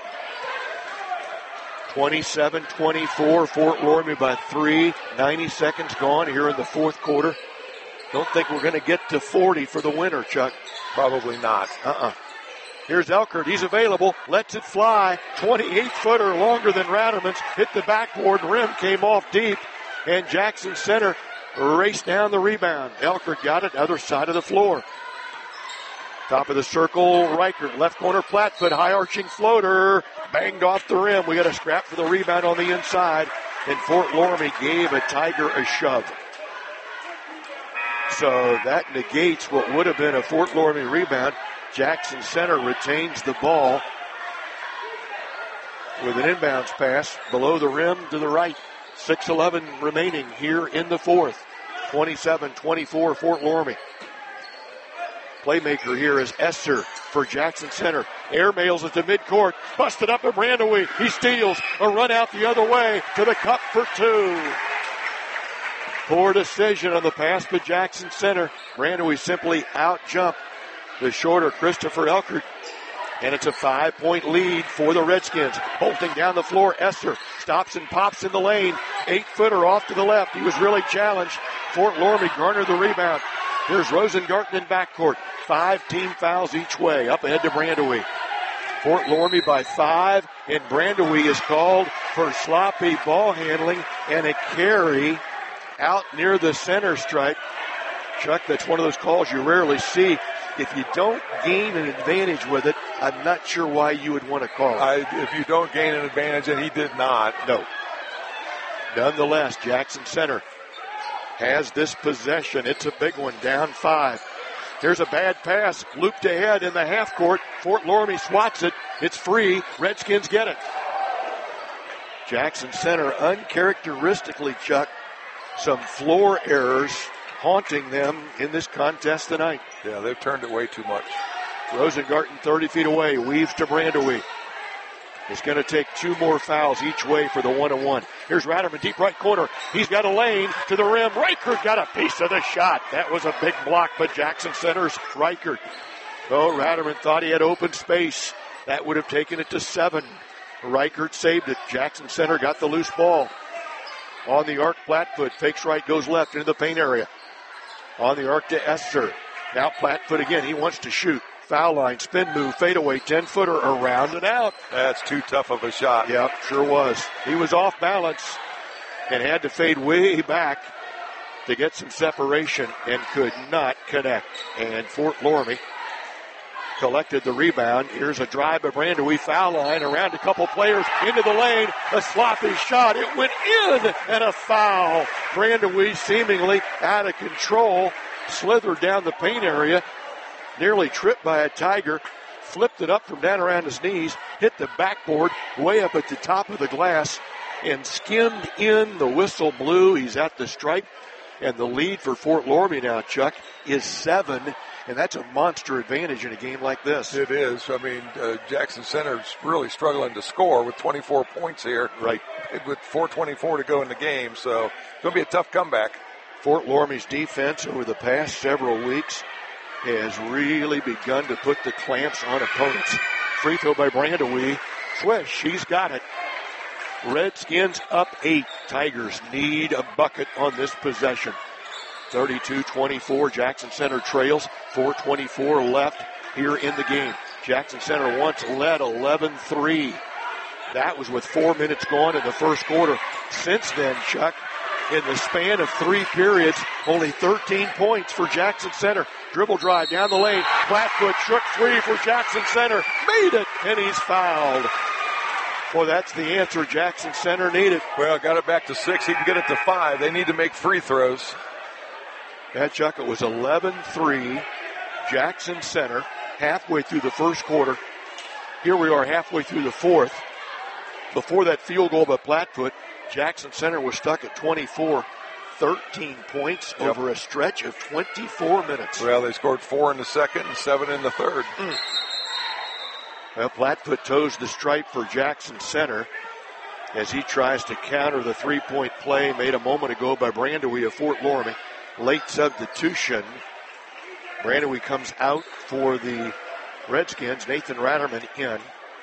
Speaker 2: 27-24, Fort Loramie by 3. 90 seconds gone here in the fourth quarter. Don't think we're going to get to 40 for the winner, Chuck.
Speaker 10: Probably not.
Speaker 2: Here's Elkert. He's available. Lets it fly. 28-footer longer than Ratterman's. Hit the backboard. Rim came off deep. And Jackson Center raced down the rebound. Elkert got it. Other side of the floor. Top of the circle, Reichert. Left corner, Plattfoot. High arching floater. Banged off the rim. We got a scrap for the rebound on the inside. And Fort Loramie gave a Tiger a shove. So that negates what would have been a Fort Loramie rebound. Jackson Center retains the ball with an inbounds pass below the rim to the right. 6:11 remaining here in the fourth. 27-24 Fort Loramie. Playmaker here is Esser for Jackson Center. Air mails it to midcourt. Busted up at Brandewee. He steals. A run out the other way to the cup for 2. Poor decision on the pass by Jackson Center. Brandewee simply out-jumped the shorter Christopher Elkert. And it's a 5-point lead for the Redskins. Bolting down the floor, Esser stops and pops in the lane. 8-footer off to the left. He was really challenged. Fort Loramie garnered the rebound. Here's Rosengarten in backcourt. 5 team fouls each way. Up ahead to Brandewee. Fort Loramie by 5, and Brandewee is called for sloppy ball handling and a carry out near the center stripe. Chuck, that's one of those calls you rarely see. If you don't gain an advantage with it, I'm not sure why you would want to call it.
Speaker 10: If you don't gain an advantage, and he did not.
Speaker 2: No. Nonetheless, Jackson Center has this possession. It's a big one, down 5. Here's a bad pass, looped ahead in the half court. Fort Loramie swats it. It's free. Redskins get it. Jackson Center, uncharacteristically, Chuck, some floor errors haunting them in this contest tonight.
Speaker 10: Yeah, they've turned it way too much.
Speaker 2: Rosengarten 30 feet away, weaves to Brandewee. It's going to take 2 more fouls each way for the 1-on-1. Here's Ratterman, deep right corner. He's got a lane to the rim. Reichert got a piece of the shot. That was a big block by Jackson Center's Reichert. Oh, Ratterman thought he had open space. That would have taken it to 7. Reichert saved it. Jackson Center got the loose ball. On the arc, Plattfoot fakes right, goes left into the paint area. On the arc to Esser. Now Plattfoot again. He wants to shoot. Foul line, spin move, fadeaway, 10-footer around and out.
Speaker 10: That's too tough of a shot.
Speaker 2: Yep, sure was. He was off balance and had to fade way back to get some separation and could not connect. And Fort Loramie collected the rebound. Here's a drive by Brandewee, foul line, around a couple players, into the lane, a sloppy shot. It went in, and a foul. Brandewee seemingly out of control, slithered down the paint area, nearly tripped by a Tiger, flipped it up from down around his knees, hit the backboard way up at the top of the glass, and skimmed in. The whistle blew. He's at the stripe, and the lead for Fort Loramie now, Chuck, is 7, and that's a monster advantage in a game like this.
Speaker 10: It is. I mean, Jackson Center's really struggling to score with 24 points here.
Speaker 2: Right.
Speaker 10: With 4:24 to go in the game, so it's going to be a tough comeback.
Speaker 2: Fort Loramie's defense over the past several weeks has really begun to put the clamps on opponents. Free throw by Brandewee. Swish, she's got it. Redskins up 8. Tigers need a bucket on this possession. 32-24, Jackson Center trails. 4:24 left here in the game. Jackson Center once led 11-3. That was with 4 minutes gone in the first quarter. Since then, Chuck, in the span of 3 periods, only 13 points for Jackson Center. Dribble drive down the lane. Flatfoot shook free for Jackson Center. Made it, and he's fouled. Well, that's the answer Jackson Center needed.
Speaker 10: Well, got it back to 6. He can get it to 5. They need to make free throws.
Speaker 2: Yeah, Chuck, it was 11-3. Jackson Center halfway through the first quarter. Here we are halfway through the fourth. Before that field goal by Flatfoot, Jackson Center was stuck at 24. 13 points over a stretch of 24 minutes.
Speaker 10: Well, they scored 4 in the second and 7 in the third.
Speaker 2: Well, Flatfoot toes the stripe for Jackson Center as he tries to counter the three-point play made a moment ago by Brandewie of Fort Loramie. Late substitution. Brandewie comes out for the Redskins. Nathan Ratterman in.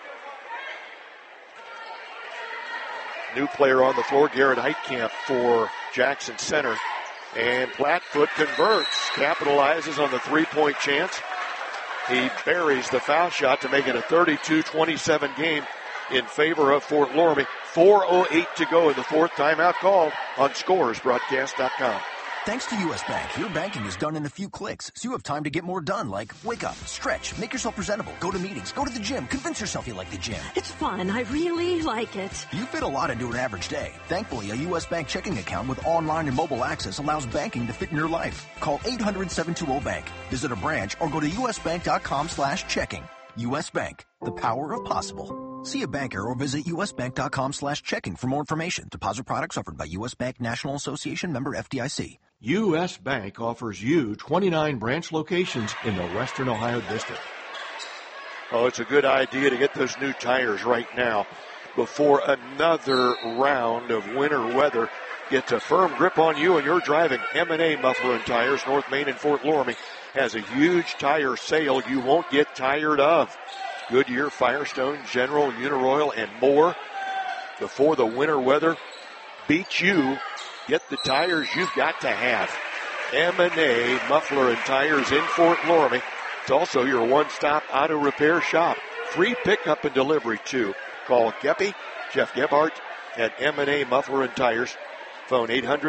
Speaker 2: New player on the floor, Garrett Heitkamp for Jackson Center. And Flatfoot converts, capitalizes on the three-point chance. He buries the foul shot to make it a 32-27 game in favor of Fort Loramie. 4:08 to go in the fourth. Timeout called on ScoresBroadcast.com.
Speaker 19: Thanks to U.S. Bank, your banking is done in a few clicks, so you have time to get more done, like wake up, stretch, make yourself presentable, go to meetings, go to the gym, convince yourself you like the gym.
Speaker 20: It's fun. I really like it.
Speaker 19: You fit a lot into an average day. Thankfully, a U.S. Bank checking account with online and mobile access allows banking to fit in your life. Call 800-720-BANK. Visit a branch or go to usbank.com/checking. U.S. Bank, the power of possible. See a banker or visit usbank.com/checking for more information. Deposit products offered by U.S. Bank National Association, member FDIC.
Speaker 2: U.S. Bank offers you 29 branch locations in the Western Ohio District. Oh, it's a good idea to get those new tires right now before another round of winter weather gets a firm grip on you and your driving. M&A Muffler and Tires, North Main and Fort Loramie, has a huge tire sale you won't get tired of. Goodyear, Firestone, General, Uniroyal, and more. Before the winter weather beats you, get the tires you've got to have. M&A Muffler and Tires in Fort Loramie. It's also your one-stop auto repair shop. Free pickup and delivery, too. Call Geppy, Jeff Gebhardt, at M&A Muffler and Tires. Phone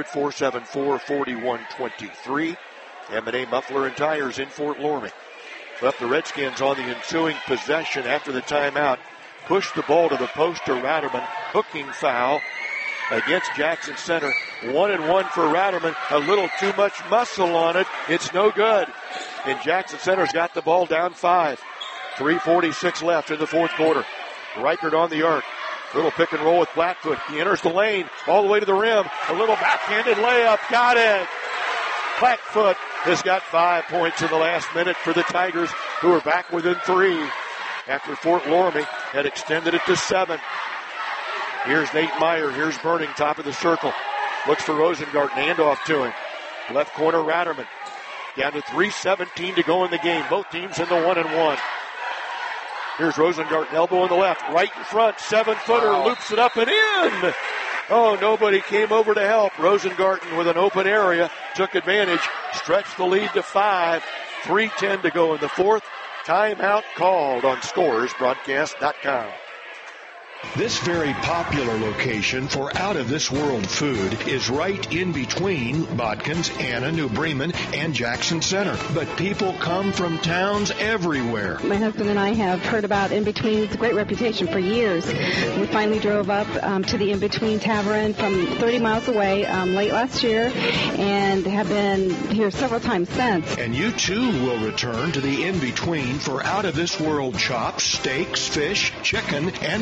Speaker 2: 800-474-4123. M&A Muffler and Tires in Fort Loramie. Left the Redskins on the ensuing possession after the timeout. Pushed the ball to the post to Ratterman. Hooking foul against Jackson Center. 1-1 for Ratterman. A little too much muscle on it. It's no good. And Jackson Center's got the ball down 5. 3:46 left in the fourth quarter. Reichert on the arc. Little pick and roll with Flatfoot. He enters the lane all the way to the rim. A little backhanded layup. Got it. Flatfoot has got 5 points in the last minute for the Tigers, who are back within 3 after Fort Loramie had extended it to 7. Here's Nate Meyer. Here's Burning, top of the circle. Looks for Rosengarten. Handoff to him. Left corner, Ratterman. Down to 3:17 to go in the game. Both teams in the 1-1. Here's Rosengarten, elbow on the left. Right in front, 7-footer. Loops it up and in. Oh, nobody came over to help. Rosengarten with an open area. Took advantage. Stretched the lead to 5. 3:10 to go in the fourth. Timeout called on ScoresBroadcast.com.
Speaker 5: This very popular location for out-of-this-world food is right in between Botkins, Anna, New Bremen, and Jackson Center. But people come from towns everywhere.
Speaker 21: My husband and I have heard about In Between. It's a great reputation for years. We finally drove up to the In Between Tavern from 30 miles away late last year and have been here several times since.
Speaker 5: And you, too, will return to the In Between for out-of-this-world chops, steaks, fish, chicken, and more.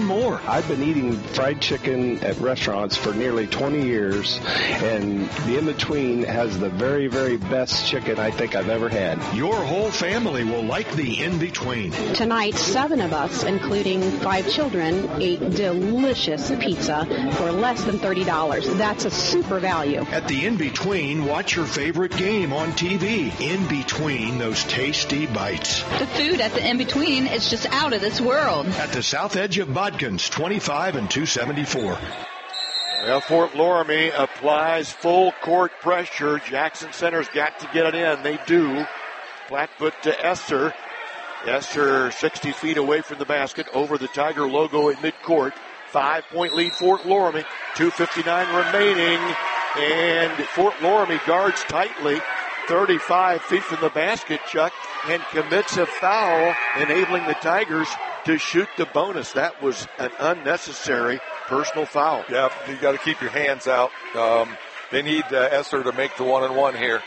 Speaker 4: I've been eating fried chicken at restaurants for nearly 20 years, and the In-Between has the very, very best chicken I think I've ever had.
Speaker 2: Your whole family will like the In-Between.
Speaker 21: Tonight, 7 of us, including 5 children, ate delicious pizza for less than $30. That's a super value.
Speaker 2: At the In-Between, watch your favorite game on TV. In-Between those tasty bites.
Speaker 22: The food at the In-Between is just out of this world.
Speaker 2: At the south edge of Bodkins, 25 and 274.
Speaker 3: Well, Fort Loramie applies full court pressure. Jackson Center's got to get it in. They do. Flatfoot to Esser. Esser 60 feet away from the basket, over the Tiger logo at midcourt. 5-point lead, Fort Loramie. 2:59 remaining. And Fort Loramie guards tightly. 35 feet from the basket, Chuck, and commits a foul, enabling the Tigers to shoot the bonus. That was an unnecessary personal foul.
Speaker 10: Yeah, you got to keep your hands out. They need Esser to make the 1-and-1 here.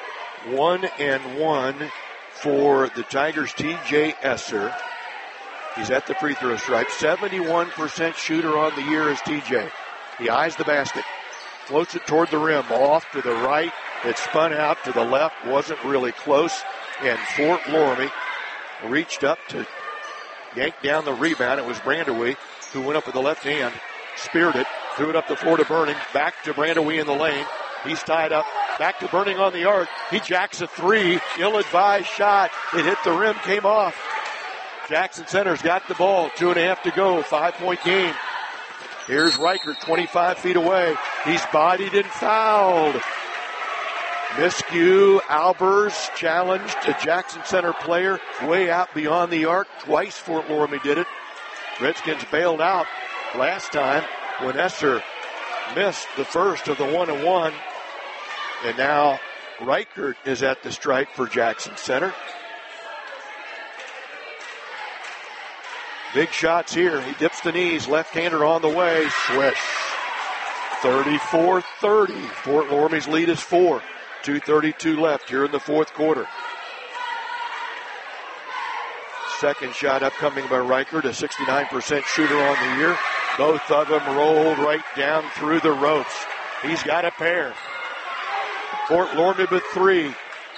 Speaker 3: 1-and-1 for the Tigers, TJ Esser. He's at the free throw stripe. 71% shooter on the year is TJ. He eyes the basket, floats it toward the rim, off to the right. It spun out to the left, wasn't really close, and Fort Loramie reached up to yank down the rebound. It was Brandewee who went up with the left hand, speared it, threw it up the floor to Burning, back to Brandewee in the lane. He's tied up, back to Burning on the arc. He jacks a 3, ill-advised shot. It hit the rim, came off. Jackson Center's got the ball, 2.5 to go, 5-point game. Here's Reichert, 25 feet away. He's bodied and fouled. Miscue, Albers challenged a Jackson Center player way out beyond the arc. Twice Fort Loramie did it. Redskins bailed out last time when Esser missed the first of the 1-and-1. And now Reichert is at the stripe for Jackson Center. Big shots here. He dips the knees. Left-hander on the way. Swish. 34-30. Fort Loramie's lead is 4. 2:32 left here in the fourth quarter. Second shot upcoming by Reichert, a 69% shooter on the year. Both of them rolled right down through the ropes. He's got a pair. Fort Loramie with 3.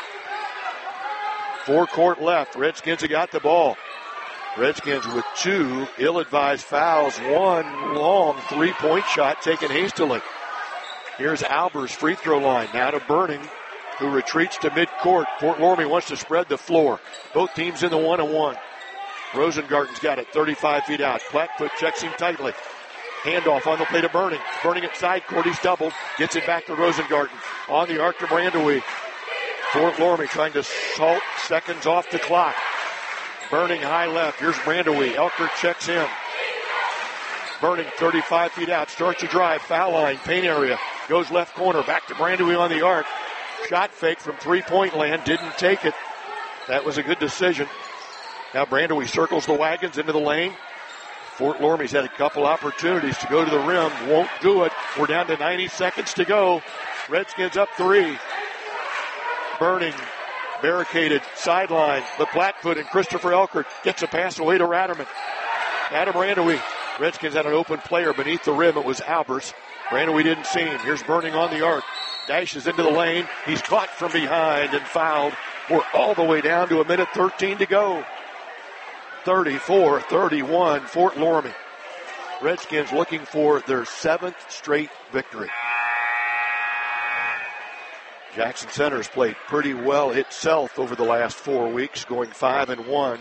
Speaker 3: 4 court left. Redskins have got the ball. Redskins with 2 ill-advised fouls. 1 long 3-point shot taken hastily. Here's Albers' free throw line. Now to Burning, who retreats to midcourt. Fort Loramie wants to spread the floor. Both teams in the 1-and-1. Rosengarten's got it 35 feet out. Flatfoot checks him tightly. Handoff on the play to Burning. Burning at side court. He's doubled. Gets it back to Rosengarten. On the arc to Brandewee. Fort Loramie trying to salt seconds off the clock. Burning high left. Here's Brandewee. Elkert checks him. Burning 35 feet out. Starts to drive. Foul line. Paint area. Goes left corner. Back to Brandewee on the arc. Shot fake from three-point land. Didn't take it. That was a good decision. Now Brandewee circles the wagons into the lane. Fort Loramie's had a couple opportunities to go to the rim. Won't do it. We're down to 90 seconds to go. Redskins up 3. Burning. Barricaded. Sideline. The Flatfoot and Christopher Elkert gets a pass away to Ratterman. Adam Brandewee. Redskins had an open player beneath the rim. It was Albers. Brandewee didn't see him. Here's Burning on the arc. Dashes into the lane. He's caught from behind and fouled. We're all the way down to 1:13 to go. 34-31, Fort Loramie. Redskins looking for their 7th straight victory. Jackson Center's played pretty well itself over the last 4 weeks, going 5-1.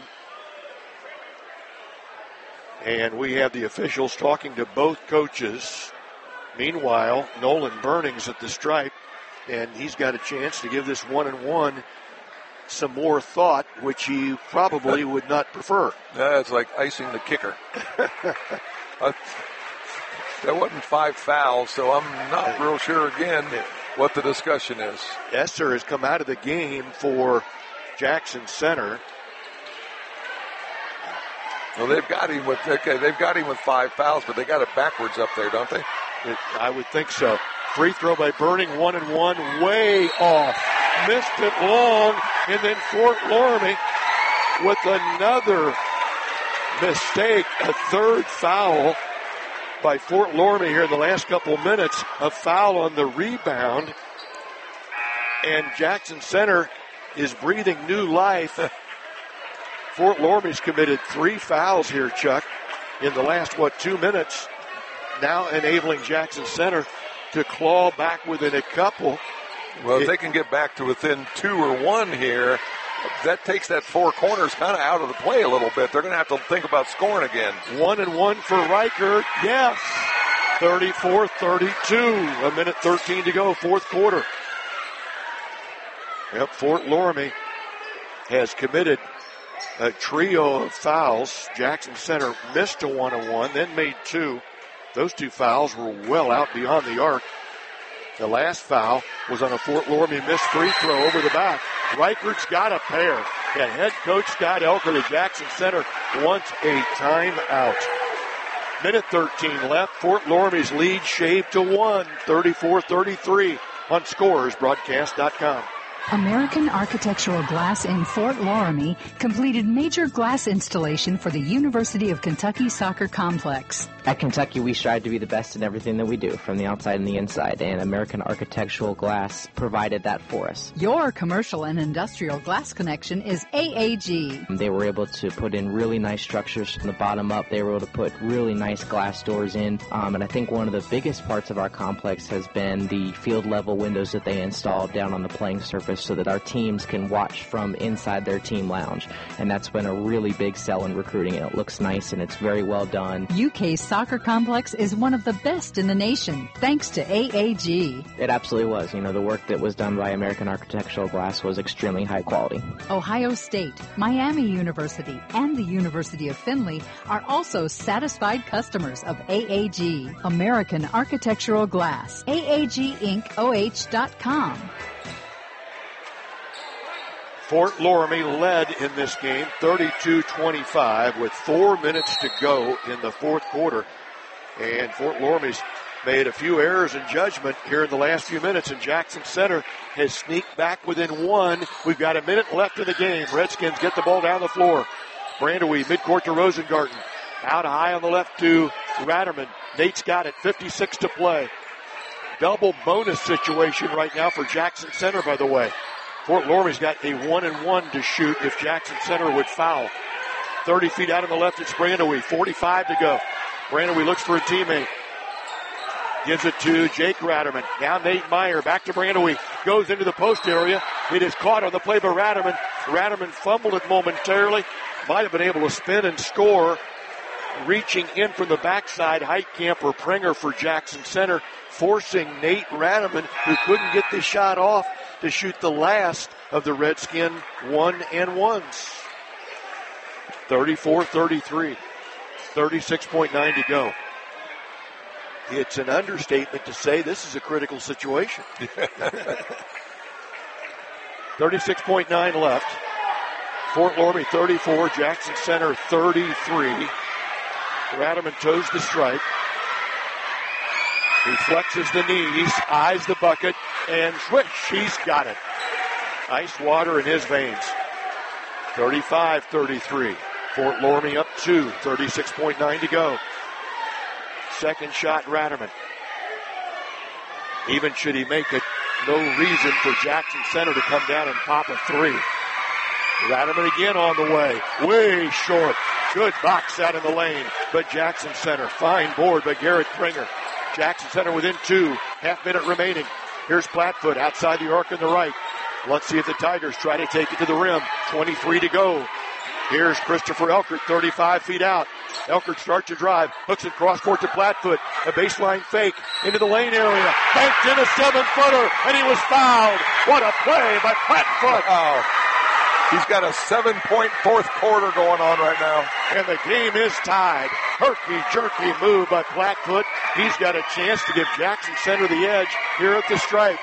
Speaker 3: And we have the officials talking to both coaches. Meanwhile, Nolan Burning's at the stripe, and he's got a chance to give this 1-and-1 some more thought, which he probably would not prefer.
Speaker 10: It's like icing the kicker. There wasn't 5 fouls, so I'm not real sure again what the discussion is.
Speaker 3: Esser has come out of the game for Jackson Center.
Speaker 10: Well, they've got him with 5 fouls, but they got it backwards up there, don't they?
Speaker 3: I would think so. Free throw by Burning, 1-and-1, way off. Missed it long, and then Fort Loramie with another mistake, a third foul.
Speaker 2: by Fort Loramie here in the last couple of minutes. A foul on the rebound. And Jackson Center is breathing new life. Fort Loramie's committed 3 fouls here, Chuck, in the last, 2 minutes. Now enabling Jackson Center to claw back within a couple.
Speaker 10: Well, if they can get back to within 2 or 1 here, that takes that 4 corners kind of out of the play a little bit. They're going to have to think about scoring again.
Speaker 2: 1-and-1 for Reichert. Yes. 34-32. A minute 13 to go, fourth quarter. Yep, Fort Loramie has committed a trio of fouls. Jackson Center missed a 1-on-1, then made 2. Those 2 fouls were well out beyond the arc. The last foul was on a Fort Loramie missed free throw over the back. Reichert's got a pair. And head coach Scott Elkert at Jackson Center wants a timeout. Minute 13 left. Fort Loramie's lead shaved to 1, 34-33 on ScorersBroadcast.com.
Speaker 1: American Architectural Glass in Fort Loramie completed major glass installation for the University of Kentucky Soccer Complex.
Speaker 13: At Kentucky, we strive to be the best in everything that we do, from the outside and the inside, and American Architectural Glass provided that for us.
Speaker 1: Your commercial and industrial glass connection is AAG.
Speaker 13: They were able to put in really nice structures from the bottom up. They were able to put really nice glass doors in, and I think one of the biggest parts of our complex has been the field-level windows that they installed down on the playing surface, so that our teams can watch from inside their team lounge. And that's been a really big sell in recruiting, and it looks nice and it's very well done.
Speaker 1: UK's soccer complex is one of the best in the nation, thanks to AAG.
Speaker 13: It absolutely was. The work that was done by American Architectural Glass was extremely high quality.
Speaker 1: Ohio State, Miami University, and the University of Findlay are also satisfied customers of AAG, American Architectural Glass. AAGIncOH.com.
Speaker 2: Fort Loramie led in this game 32-25 with 4 minutes to go in the fourth quarter. And Fort Loramie's made a few errors in judgment here in the last few minutes, and Jackson Center has sneaked back within 1. We've got a minute left in the game. Redskins get the ball down the floor. Brandewee, midcourt to Rosengarten. Out high on the left to Ratterman. Nate's got it, 56 to play. Double bonus situation right now for Jackson Center, by the way. Fort Loramie's got a 1-and-1 to shoot if Jackson Center would foul. 30 feet out on the left, it's Brandewee. 45 to go. Brandewee looks for a teammate. Gives it to Jake Ratterman. Now Nate Meyer, back to Brandewee. Goes into the post area. It is caught on the play by Ratterman. Ratterman fumbled it momentarily. Might have been able to spin and score. Reaching in from the backside, Heitkamp or Pringer for Jackson Center, forcing Nate Ratterman, who couldn't get the shot off, to shoot the last of the Redskin 1-and-1s. 34-33. 36.9 to go. It's an understatement to say this is a critical situation. 36.9 left. Fort Loramie 34, Jackson Center 33. Ratterman toes the stripe. He flexes the knees, eyes the bucket, and swish, he's got it. Ice water in his veins. 35-33. Fort Loramie up 2, 36.9 to go. Second shot, Ratterman. Even should he make it, no reason for Jackson Center to come down and pop a 3. Ratterman again on the way. Way short. Good box out in the lane. But Jackson Center, fine board by Garrett Pringer. Jackson Center within 2. Half minute remaining. Here's Plattfoot outside the arc on the right. Let's see if the Tigers try to take it to the rim. 23 to go. Here's Christopher Elkert, 35 feet out. Elkert starts to drive. Hooks it cross court to Plattfoot. A baseline fake into the lane area. Banked in a 7-footer, and he was fouled. What a play by Plattfoot.
Speaker 10: Oh. He's got a 7-point fourth quarter going on right now.
Speaker 2: And the game is tied. Herky-jerky move by Plattfoot. He's got a chance to give Jackson Center the edge here at the stripe.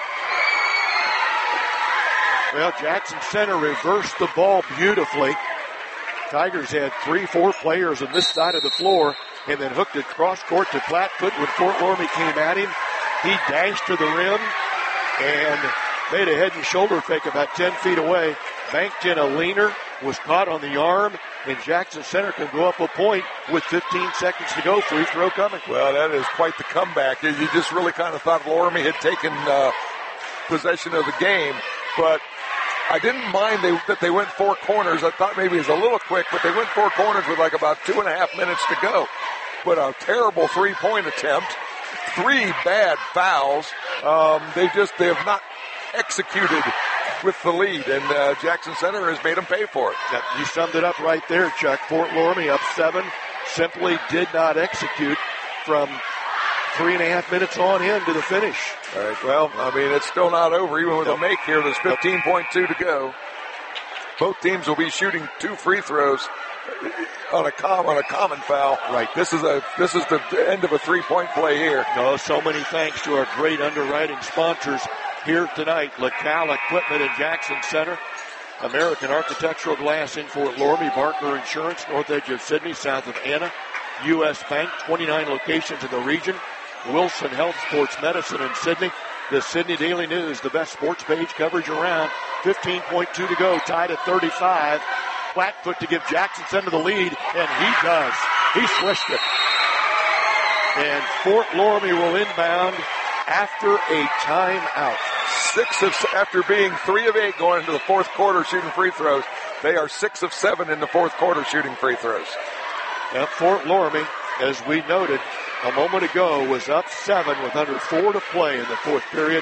Speaker 2: Well, Jackson Center reversed the ball beautifully. Tigers had 3-4 players on this side of the floor and then hooked it cross court to Plattfoot when Fort Loramie came at him. He dashed to the rim and made a head and shoulder fake about 10 feet away. Banked in a leaner, was caught on the arm, and Jackson Center can go up a point with 15 seconds to go. Free throw coming.
Speaker 10: Well, that is quite the comeback. You just really kind of thought Loramie had taken possession of the game, but I didn't mind that they went four corners. I thought maybe it was a little quick, but they went four corners with like about 2.5 minutes to go. But a terrible three-point attempt, 3 bad fouls. They have not executed with the lead, and Jackson Center has made them pay for it.
Speaker 2: You summed it up right there, Chuck. Fort Loramie up 7, simply did not execute from 3.5 minutes on in to the finish.
Speaker 10: All right, well, I mean, it's still not over. Even with a make here, there's 15.2 to go. Both teams will be shooting 2 free throws on a common foul.
Speaker 2: Right.
Speaker 10: This is the end of a 3-point play here.
Speaker 2: No, so many thanks to our great underwriting sponsors here tonight. LaCal Equipment in Jackson Center, American Architectural Glass in Fort Loramie, Barker Insurance, north edge of Sydney, south of Anna, U.S. Bank, 29 locations in the region, Wilson Health Sports Medicine in Sydney, the Sydney Daily News, the best sports page coverage around. 15.2 to go, tied at 35. Flatfoot to give Jackson Center the lead, and he does. He swished it. And Fort Loramie will inbound after a timeout.
Speaker 10: After being 3 of 8 going into the fourth quarter shooting free throws, they are 6 of 7 in the fourth quarter shooting free throws.
Speaker 2: Now Fort Loramie, as we noted a moment ago, was up 7 with under 4 to play in the fourth period,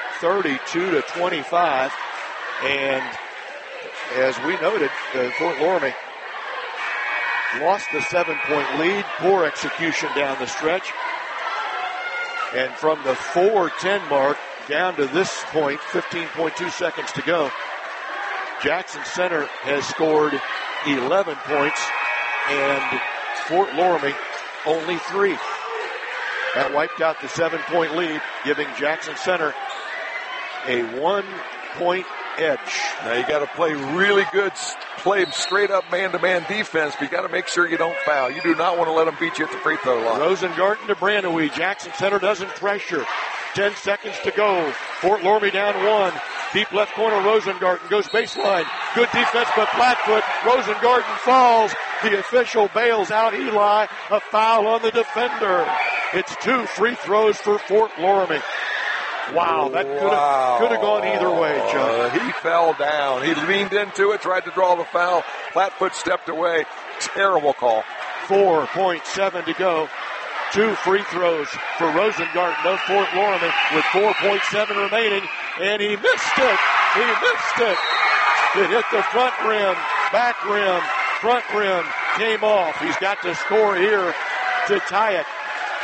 Speaker 2: 32-25. And as we noted, Fort Loramie lost the 7-point lead. Poor execution down the stretch. And from the 4:10 mark down to this point, 15.2 seconds to go, Jackson Center has scored 11 points and Fort Loramie only 3. That wiped out the 7-point lead, giving Jackson Center a 1-point edge.
Speaker 10: Now you got to play really good, play straight up man-to-man defense, but you got to make sure you don't foul. You do not want to let them beat you at the free throw line.
Speaker 2: Rosengarten to Brandewee. Jackson Center doesn't pressure. 10 seconds to go. Fort Loramie down 1. Deep left corner, Rosengarten goes baseline. Good defense by Flatfoot. Rosengarten falls. The official bails out Eli. A foul on the defender. It's 2 free throws for Fort Loramie. Wow, that could have gone either way, Chuck.
Speaker 10: He fell down. He leaned into it, tried to draw the foul. Flatfoot stepped away. Terrible call.
Speaker 2: 4.7 to go. 2 free throws for Rosengarten of Fort Loramie with 4.7 remaining, and he missed it. He missed it. It hit the front rim, back rim, front rim, came off. He's got to score here to tie it.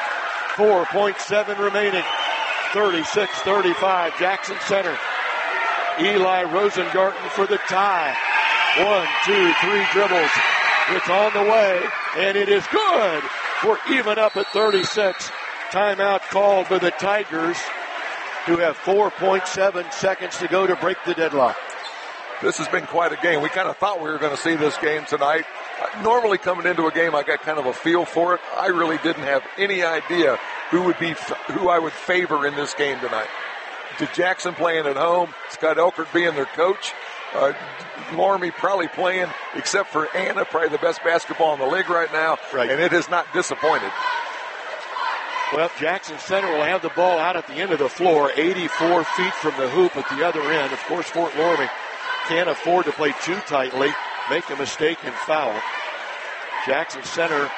Speaker 2: 4.7 remaining. 36-35, Jackson Center. Eli Rosengarten for the tie. 1, 2, 3 dribbles. It's on the way, and it is good. We're even up at 36. Timeout called by the Tigers, who have 4.7 seconds to go to break the deadlock.
Speaker 10: This has been quite a game. We kind of thought we were going to see this game tonight. Normally coming into a game, I got kind of a feel for it. I really didn't have any idea who I would favor in this game tonight. To Jackson playing at home, Scott Elkert being their coach, Loramie probably playing, except for Anna, probably the best basketball in the league right now, and it has not disappointed.
Speaker 2: Well, Jackson Center will have the ball out at the end of the floor, 84 feet from the hoop at the other end. Of course, Fort Loramie can't afford to play too tightly, make a mistake and foul. Jackson Center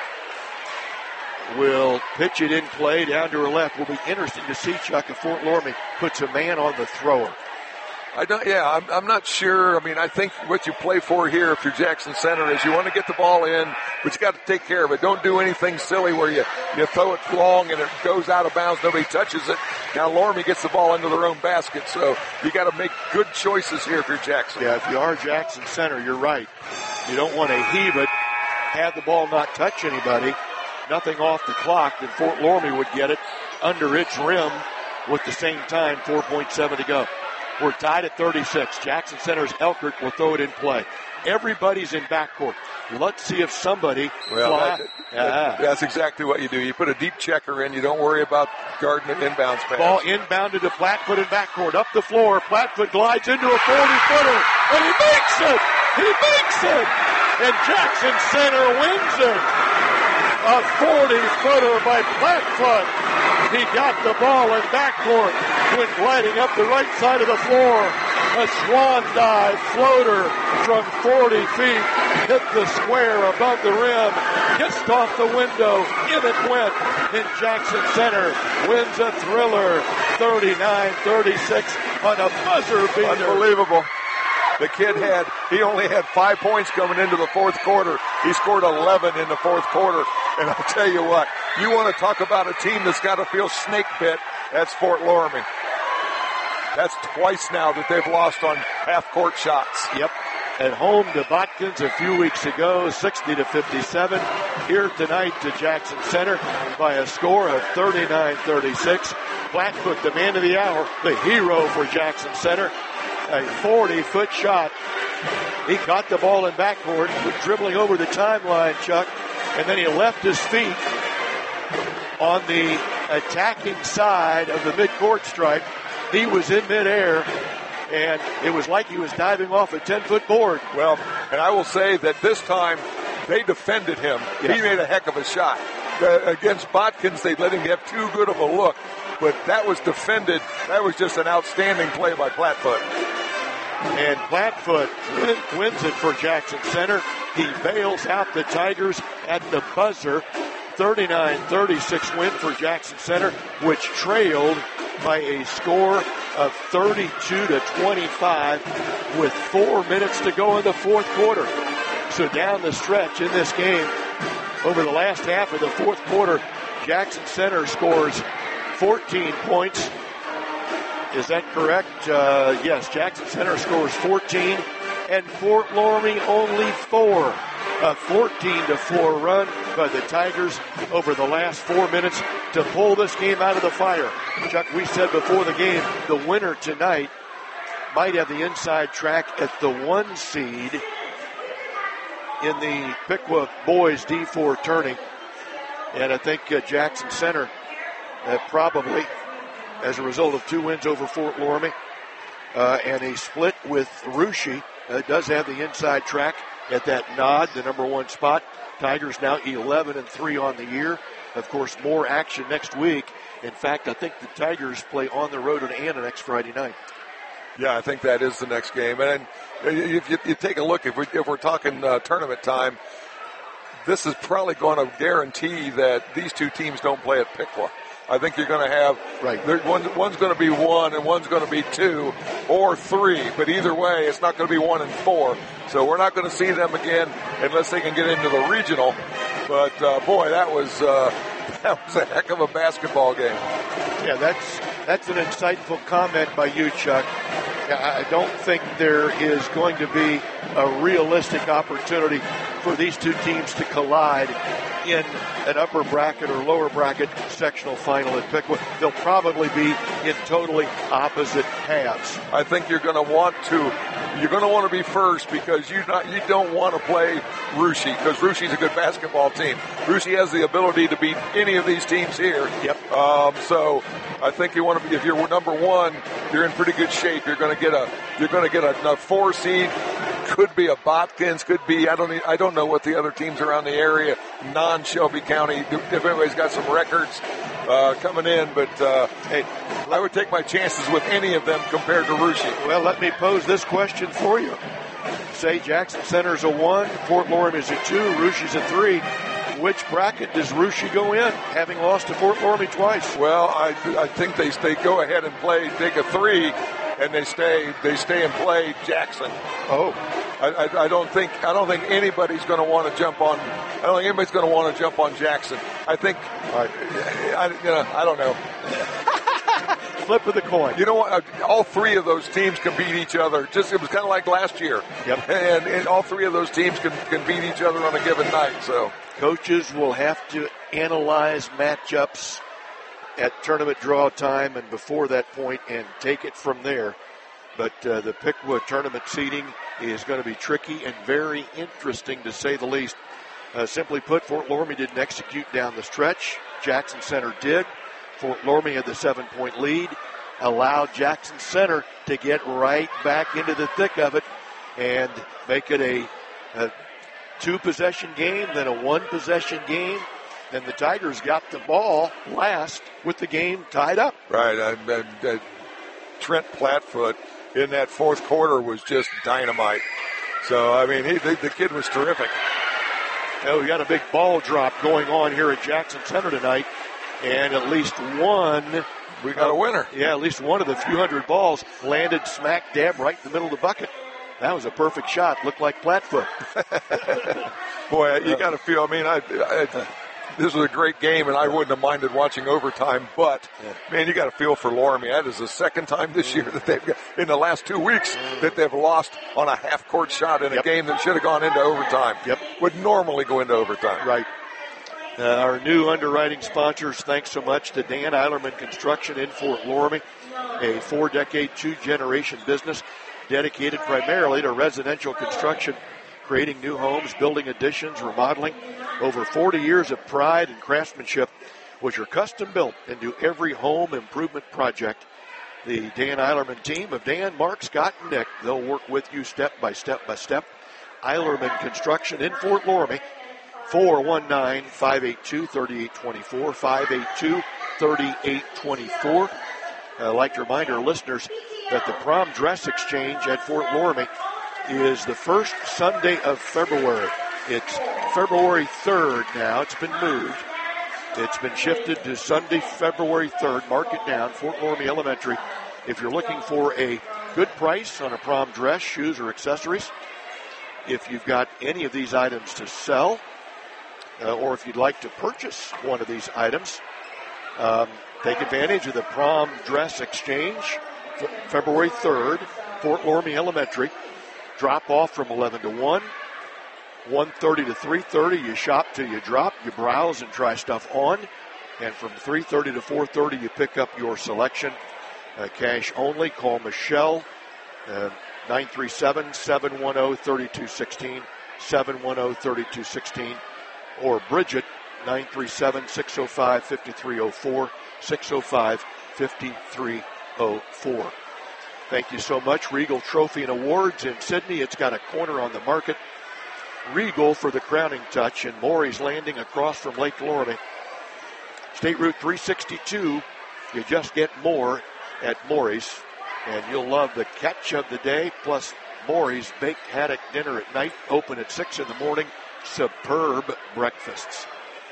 Speaker 2: will pitch it in play down to her left. Will be interesting to see, Chuck, if Fort Loramie puts a man on the thrower.
Speaker 10: I'm not sure. I mean, I think what you play for here, if you're Jackson Center, is you want to get the ball in, but you got to take care of it. Don't do anything silly where you throw it long and it goes out of bounds. Nobody touches it. Now Loramie gets the ball into their own basket, so you got to make good choices here if you're Jackson.
Speaker 2: Yeah, if you are Jackson Center, you're right. You don't want to heave it, have the ball not touch anybody, nothing off the clock, then Fort Loramie would get it under its rim with the same time, 4.7 to go. We're tied at 36. Jackson Center's Elkert will throw it in play. Everybody's in backcourt. Let's see if somebody
Speaker 10: that's exactly what you do. You put a deep checker in. You don't worry about guarding an inbounds pass.
Speaker 2: Ball inbounded to Flatfoot in backcourt. Up the floor. Flatfoot glides into a 40-footer. And he makes it! He makes it!
Speaker 3: and Jackson Center wins it. A 40-footer by Plattfoot. He got the ball in backcourt, went gliding up the right side of the floor. A swan dive floater from 40 feet, hit the square above the rim, kissed off the window, in it went, and Jackson Center wins a thriller, 39-36 on a buzzer beater.
Speaker 10: Unbelievable. The kid he only had 5 points coming into the fourth quarter. He scored 11 in the fourth quarter. And I'll tell you what, you want to talk about a team that's got to feel snake bit, that's Fort Loramie. That's twice now that they've lost on half-court shots.
Speaker 3: Yep. At home to Botkins a few weeks ago, 60-57. Here tonight to Jackson Center by a score of 39-36. Plattfoot, the man of the hour, the hero for Jackson Center. A 40-foot shot. He caught the ball in backcourt, dribbling over the timeline, Chuck, and then he left his feet on the attacking side of the midcourt stripe. He was in midair, and it was like he was diving off a 10-foot board.
Speaker 10: Well, and I will say that this time they defended him. Yes. He made a heck of a shot. Against Botkins, they let him have too good of a look, but that was defended. That was just an outstanding play by Plattfoot.
Speaker 3: And Plattfoot wins it for Jackson Center. He bails out the Tigers at the buzzer. 39-36 win for Jackson Center, which trailed by a score of 32-25 with 4 minutes to go in the fourth quarter. So down the stretch in this game, over the last half of the fourth quarter, Jackson Center scores 14 points. Is that correct? Yes, Jackson Center scores 14, and Fort Loramie only 4. A 14-4 run by the Tigers over the last 4 minutes to pull this game out of the fire. Chuck, we said before the game, the winner tonight might have the inside track at the 1 seed in the Piqua Boys D4 tourney. And I think Jackson Center probably, as a result of 2 wins over Fort Loramie and a split with Russia, does have the inside track at that nod, the number 1 spot. Tigers now 11-3 on the year. Of course, more action next week. In fact, I think the Tigers play on the road at Anna next Friday night.
Speaker 10: Yeah, I think that is the next game. And if you take a look, if we're talking tournament time, this is probably going to guarantee that these two teams don't play at Piqua. I think you're going to have, one's going to be 1 and one's going to be 2 or 3, but either way, it's not going to be 1 and 4. So we're not going to see them again unless they can get into the regional. But boy, that was a heck of a basketball game.
Speaker 3: Yeah, that's an insightful comment by you, Chuck. I don't think there is going to be a realistic opportunity for these two teams to collide in an upper bracket or lower bracket sectional final at Piqua. They'll probably be in totally opposite halves.
Speaker 10: I think you're going to want to be first because you don't want to play Russia because Russia's a good basketball team. Russia has the ability to beat any of these teams here.
Speaker 3: Yep.
Speaker 10: So I think you want to be, if you're number 1, you're in pretty good shape. You're going to get a 4 seed. Could be a Botkins, could be, I don't know what the other teams around the area, non-Shelby County, if anybody's got some records coming in, but hey, I would take my chances with any of them compared to Russia.
Speaker 3: Well, let me pose this question for you. Say Jackson Center's a 1, Fort Loramie is a 2, Russia's a 3. Which bracket does Russia go in, having lost to Fort Loramie twice?
Speaker 10: Well, I think they go ahead and take a 3. And they stay and play Jackson.
Speaker 3: Oh,
Speaker 10: I don't think anybody's going to want to jump on. I don't think anybody's going to want to jump on Jackson. I think I don't know.
Speaker 3: Flip of the coin.
Speaker 10: You know what? All 3 of those teams can beat each other. It was kind of like last year.
Speaker 3: Yep.
Speaker 10: And all 3 of those teams can beat each other on a given night. So
Speaker 3: coaches will have to analyze matchups at tournament draw time and before that point and take it from there. But the Piqua tournament seeding is going to be tricky and very interesting to say the least. Simply put, Fort Loramie didn't execute down the stretch. Jackson Center did. Fort Loramie had the 7-point lead, allowed Jackson Center to get right back into the thick of it and make it a
Speaker 2: 2-possession game, then a 1-possession game, and the Tigers got the ball last with the game tied up.
Speaker 10: Right, and Trent Plattfoot in that fourth quarter was just dynamite. So, I mean, the kid was terrific.
Speaker 2: We got a big ball drop going on here at Jackson Center tonight, and at least one.
Speaker 10: We got a winner.
Speaker 2: Yeah, at least one of the few hundred balls landed smack dab right in the middle of the bucket. That was a perfect shot. Looked like Plattfoot.
Speaker 10: Boy, you got to feel, I mean, this was a great game, and I wouldn't have minded watching overtime, but, man, you got to feel for Loramie. That is the second time this year that they've got, in the last 2 weeks, that they've lost on a half-court shot in a game that should have gone into overtime. Would normally go into overtime.
Speaker 2: Right. Our new underwriting sponsors, thanks so much to Dan Eilerman Construction in Fort Loramie, a 4-decade, 2-generation business dedicated primarily to residential construction, creating new homes, building additions, remodeling. Over 40 years of pride and craftsmanship, which are custom built into every home improvement project. The Dan Eilerman team of Dan, Mark, Scott, and Nick, they'll work with you step by step by step. Eilerman Construction in Fort Loramie, 419-582-3824, 582-3824. I'd like to remind our listeners that the prom dress exchange at Fort Loramie is the first Sunday of February. It's February 3rd now. It's been moved. It's been shifted to Sunday, February 3rd. Mark it down, Fort Loramie Elementary. If you're looking for a good price on a prom dress, shoes, or accessories, if you've got any of these items to sell, or if you'd like to purchase one of these items, take advantage of the prom dress exchange, February 3rd, Fort Loramie Elementary. Drop off from 11 to 1, 1:30 to 3:30. You shop till you drop. You browse and try stuff on. And from 3:30 to 4:30, you pick up your selection. Cash only. Call Michelle, 937-710-3216, 710-3216. Or Bridget, 937-605-5304, 605-5304. Thank you so much. Regal Trophy and Awards in Sydney. It's got a corner on the market. Regal for the crowning touch, and Maury's Landing across from Lake Loramie. State Route 362, you just get more at Maury's, and you'll love the catch of the day, plus Maury's baked haddock dinner at night, open at 6 in the morning. Superb breakfasts.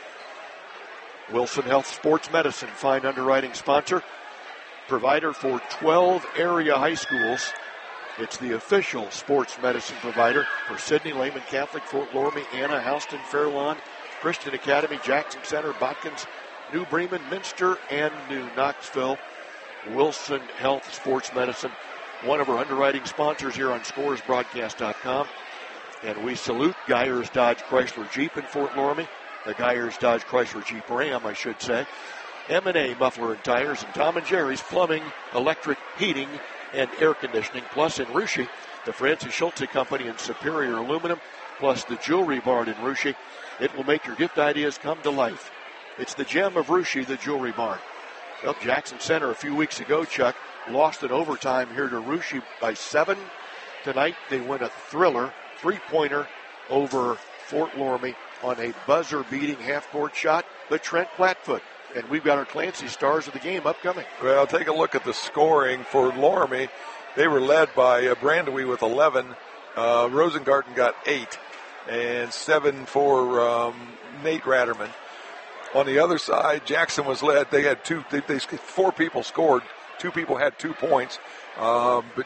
Speaker 2: Wilson Health Sports Medicine, fine underwriting sponsor, provider for 12 area high schools. It's the official sports medicine provider for Sidney, Lehman Catholic, Fort Loramie, Anna, Houston, Fairlawn, Christian Academy, Jackson Center, Botkins, New Bremen, Minster, and New Knoxville. Wilson Health Sports Medicine, one of our underwriting sponsors here on ScoresBroadcast.com. And we salute Geyers Dodge Chrysler Jeep in Fort Loramie, the Geyers Dodge Chrysler Jeep Ram, I should say. M&A Muffler and Tires, and Tom and Jerry's Plumbing, Electric, Heating, and Air Conditioning. Plus in Russia, the Francis Schultze Company and Superior Aluminum, plus the Jewelry Barn in Russia. It will make your gift ideas come to life. It's the gem of Russia, the Jewelry Barn. Well, Jackson Center a few weeks ago, Chuck, lost in overtime here to Russia by 7. Tonight they win a thriller, 3-pointer over Fort Loramie on a buzzer-beating half-court shot, but Trent Plattfoot. And we've got our Clancy stars of the game upcoming.
Speaker 10: Well, take a look at the scoring for Loramie. They were led by Brandewie with 11. Rosengarten got 8, and 7 for Nate Ratterman. On the other side, Jackson was led. They had 4 people scored. 2 people had 2 points. But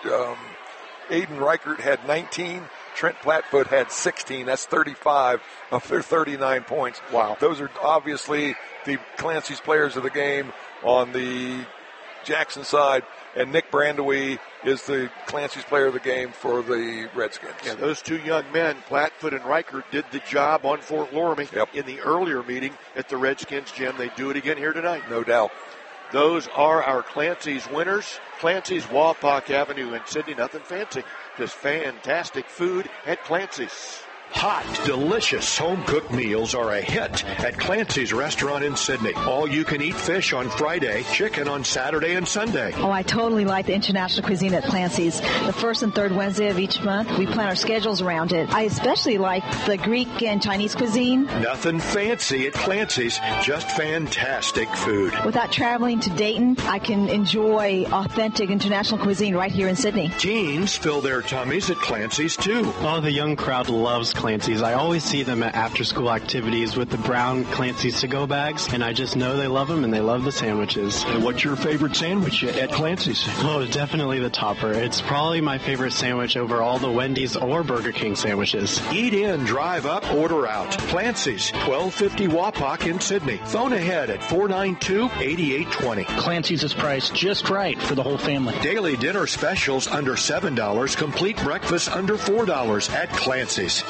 Speaker 10: Aiden Reichert had 19. Trent Plattfoot had 16. That's 35 of their 39 points.
Speaker 2: Wow.
Speaker 10: Those are obviously the Clancy's players of the game on the Jackson side, and Nick Brandewie is the Clancy's player of the game for the Redskins.
Speaker 2: Yeah, those 2 young men, Plattfoot and Reichert, did the job on Fort Loramie in the earlier meeting at the Redskins gym. They do it again here tonight.
Speaker 10: No doubt.
Speaker 2: Those are our Clancy's winners. Clancy's, Wapak Avenue in Sydney, nothing fancy. Just fantastic food at Clancy's. Hot, delicious home-cooked meals are a hit at Clancy's Restaurant in Sydney. All-you-can-eat fish on Friday, chicken on Saturday and Sunday.
Speaker 6: Oh, I totally like the international cuisine at Clancy's. The first and third Wednesday of each month, we plan our schedules around it. I especially like the Greek and Chinese cuisine.
Speaker 2: Nothing fancy at Clancy's, just fantastic food.
Speaker 6: Without traveling to Dayton, I can enjoy authentic international cuisine right here in Sydney.
Speaker 2: Teens fill their tummies at Clancy's, too.
Speaker 7: Oh, the young crowd loves Clancy's. I always see them at after-school activities with the brown Clancy's to-go bags, and I just know they love them and they love the sandwiches.
Speaker 2: And what's your favorite sandwich at Clancy's?
Speaker 7: Oh, definitely the topper. It's probably my favorite sandwich over all the Wendy's or Burger King sandwiches.
Speaker 2: Eat in, drive up, order out. Clancy's, 1250 Wapak in Sydney. Phone ahead at 492-8820.
Speaker 23: Clancy's is priced just right for the whole family.
Speaker 2: Daily dinner specials under $7, complete breakfast under $4 at Clancy's.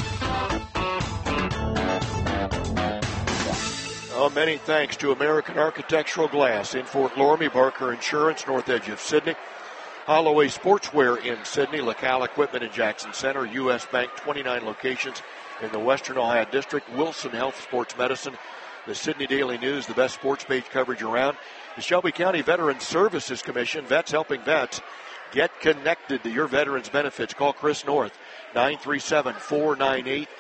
Speaker 3: Oh, many thanks to American Architectural Glass in Fort Loramie, Barker Insurance, north edge of Sydney, Holloway Sportswear in Sydney, LaCal Equipment in Jackson Center, U.S. Bank, 29 locations in the Western Ohio District, Wilson Health Sports Medicine, the Sydney Daily News, the best sports page coverage around, the Shelby County Veterans Services Commission, Vets Helping Vets. Get connected to your veterans benefits. Call Chris North, 937-498-7282,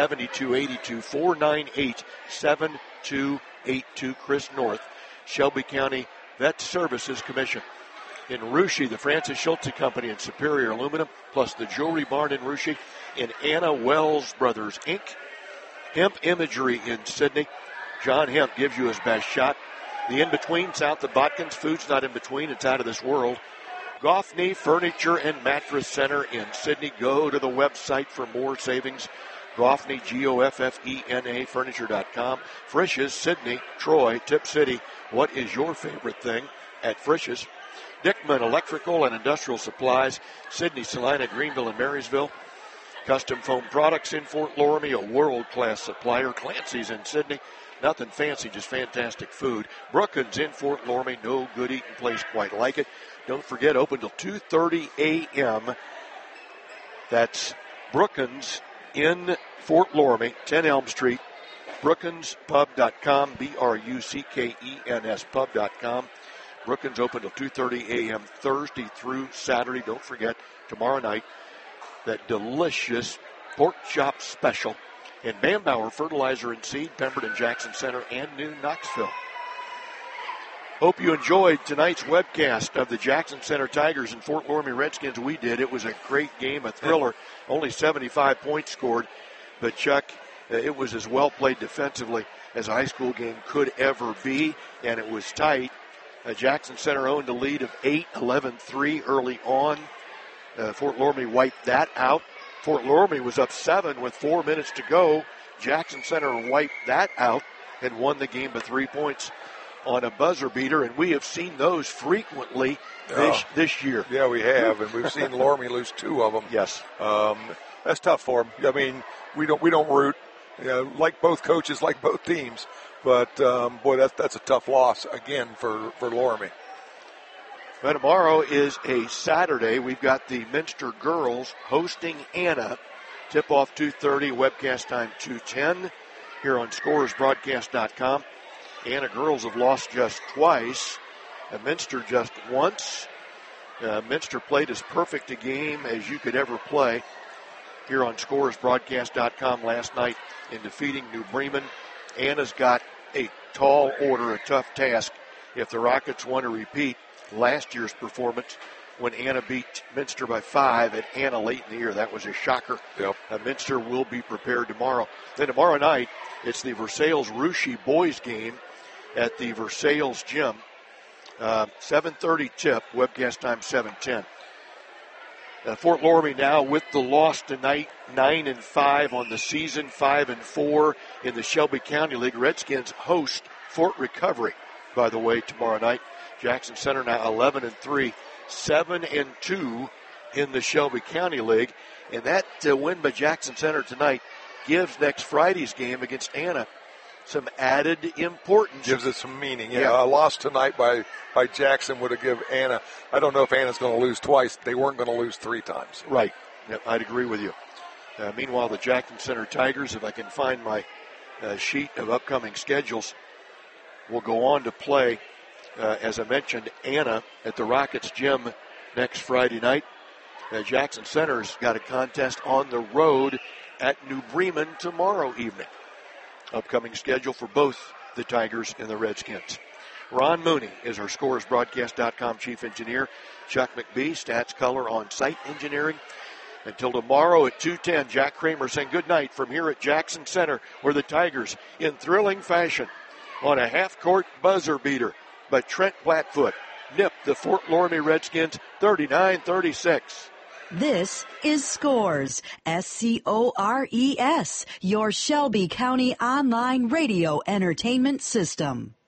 Speaker 3: 498-7282, Chris North, Shelby County Vet Services Commission. In Russia, the Francis Schulte Company and Superior Aluminum, plus the Jewelry Barn in Russia. In Anna Wells Brothers, Inc. Hemp Imagery in Sydney. John Hemp gives you his best shot. The In-Between, south of Botkins. Food's not in between. It's out of this world. Goffney Furniture and Mattress Center in Sydney. Go to the website for more savings. Goffney, Goffena, Furniture.com. Frisch's, Sydney, Troy, Tip City. What is your favorite thing at Frisch's? Dickman Electrical and Industrial Supplies, Sydney, Salina, Greenville, and Marysville. Custom Foam Products in Fort Loramie, a world-class supplier. Clancy's in Sydney. Nothing fancy, just fantastic food. Brookins in Fort Loramie, no good eating place quite like it. Don't forget, open till 2:30 a.m. That's Brookins in Fort Loramie, 10 Elm Street. BrookinsPub.com, BRUCKENS Pub.com. Brookins open till 2:30 a.m. Thursday through Saturday. Don't forget, tomorrow night, that delicious pork chop special. And Bambauer Fertilizer and Seed, Pemberton Jackson Center, and New Knoxville. Hope you enjoyed tonight's webcast of the Jackson Center Tigers and Fort Loramie Redskins. We did. It was a great game, a thriller. Only 75 points scored. But, Chuck, it was as well played defensively as a high school game could ever be, and it was tight. Jackson Center owned a lead of 8, 11-3 early on. Fort Loramie wiped that out. Fort Loramie was up 7 with 4 minutes to go. Jackson Center wiped that out and won the game by 3 points on a buzzer beater, and we have seen those frequently this year.
Speaker 10: Yeah, we have, and we've seen Loramie lose 2 of them.
Speaker 3: Yes.
Speaker 10: That's tough for them. I mean, we don't root, like both coaches, like both teams, but boy, that's a tough loss again for Loramie.
Speaker 3: But tomorrow is a Saturday. We've got the Minster girls hosting Anna. Tip-off 2:30, webcast time 2:10 here on ScorersBroadcast.com. Anna girls have lost just twice. Minster just once. Minster played as perfect a game as you could ever play here on ScorersBroadcast.com last night in defeating New Bremen. Anna's got a tall order, a tough task if the Rockets want to repeat last year's performance when Anna beat Minster by 5 at Anna late in the year. That was a shocker.
Speaker 10: Yep.
Speaker 3: Minster will be prepared tomorrow. Then tomorrow night, it's the Versailles-Russia boys game at the Versailles gym. 7:30 tip, webcast time 7:10. Fort Loramie now with the loss tonight, 9-5 on the season, 5-4 in the Shelby County League. Redskins host Fort Recovery, by the way, tomorrow night. Jackson Center now 11-3, 7-2 in the Shelby County League. And that win by Jackson Center tonight gives next Friday's game against Anna some added importance.
Speaker 10: Gives it some meaning. Yeah. A loss tonight by Jackson would have given Anna. I don't know if Anna's going to lose twice. They weren't going to lose 3 times.
Speaker 3: Right. Yep, I'd agree with you.
Speaker 2: Meanwhile, the Jackson Center Tigers, if I can find my sheet of upcoming schedules, will go on to play, as I mentioned, Anna at the Rockets Gym next Friday night. Jackson Center's got a contest on the road at New Bremen tomorrow evening. Upcoming schedule for both the Tigers and the Redskins. Ron Mooney is our ScoresBroadcast.com chief engineer. Chuck McBee, stats, color, on-site engineering. Until tomorrow at 2:10, Jack Kramer saying good night from here at Jackson Center, where the Tigers, in thrilling fashion, on a half-court buzzer beater by Trent Blackfoot, nipped the Fort Loramie Redskins 39-36.
Speaker 9: This is Scores, SCORES, your Shelby County online radio entertainment system.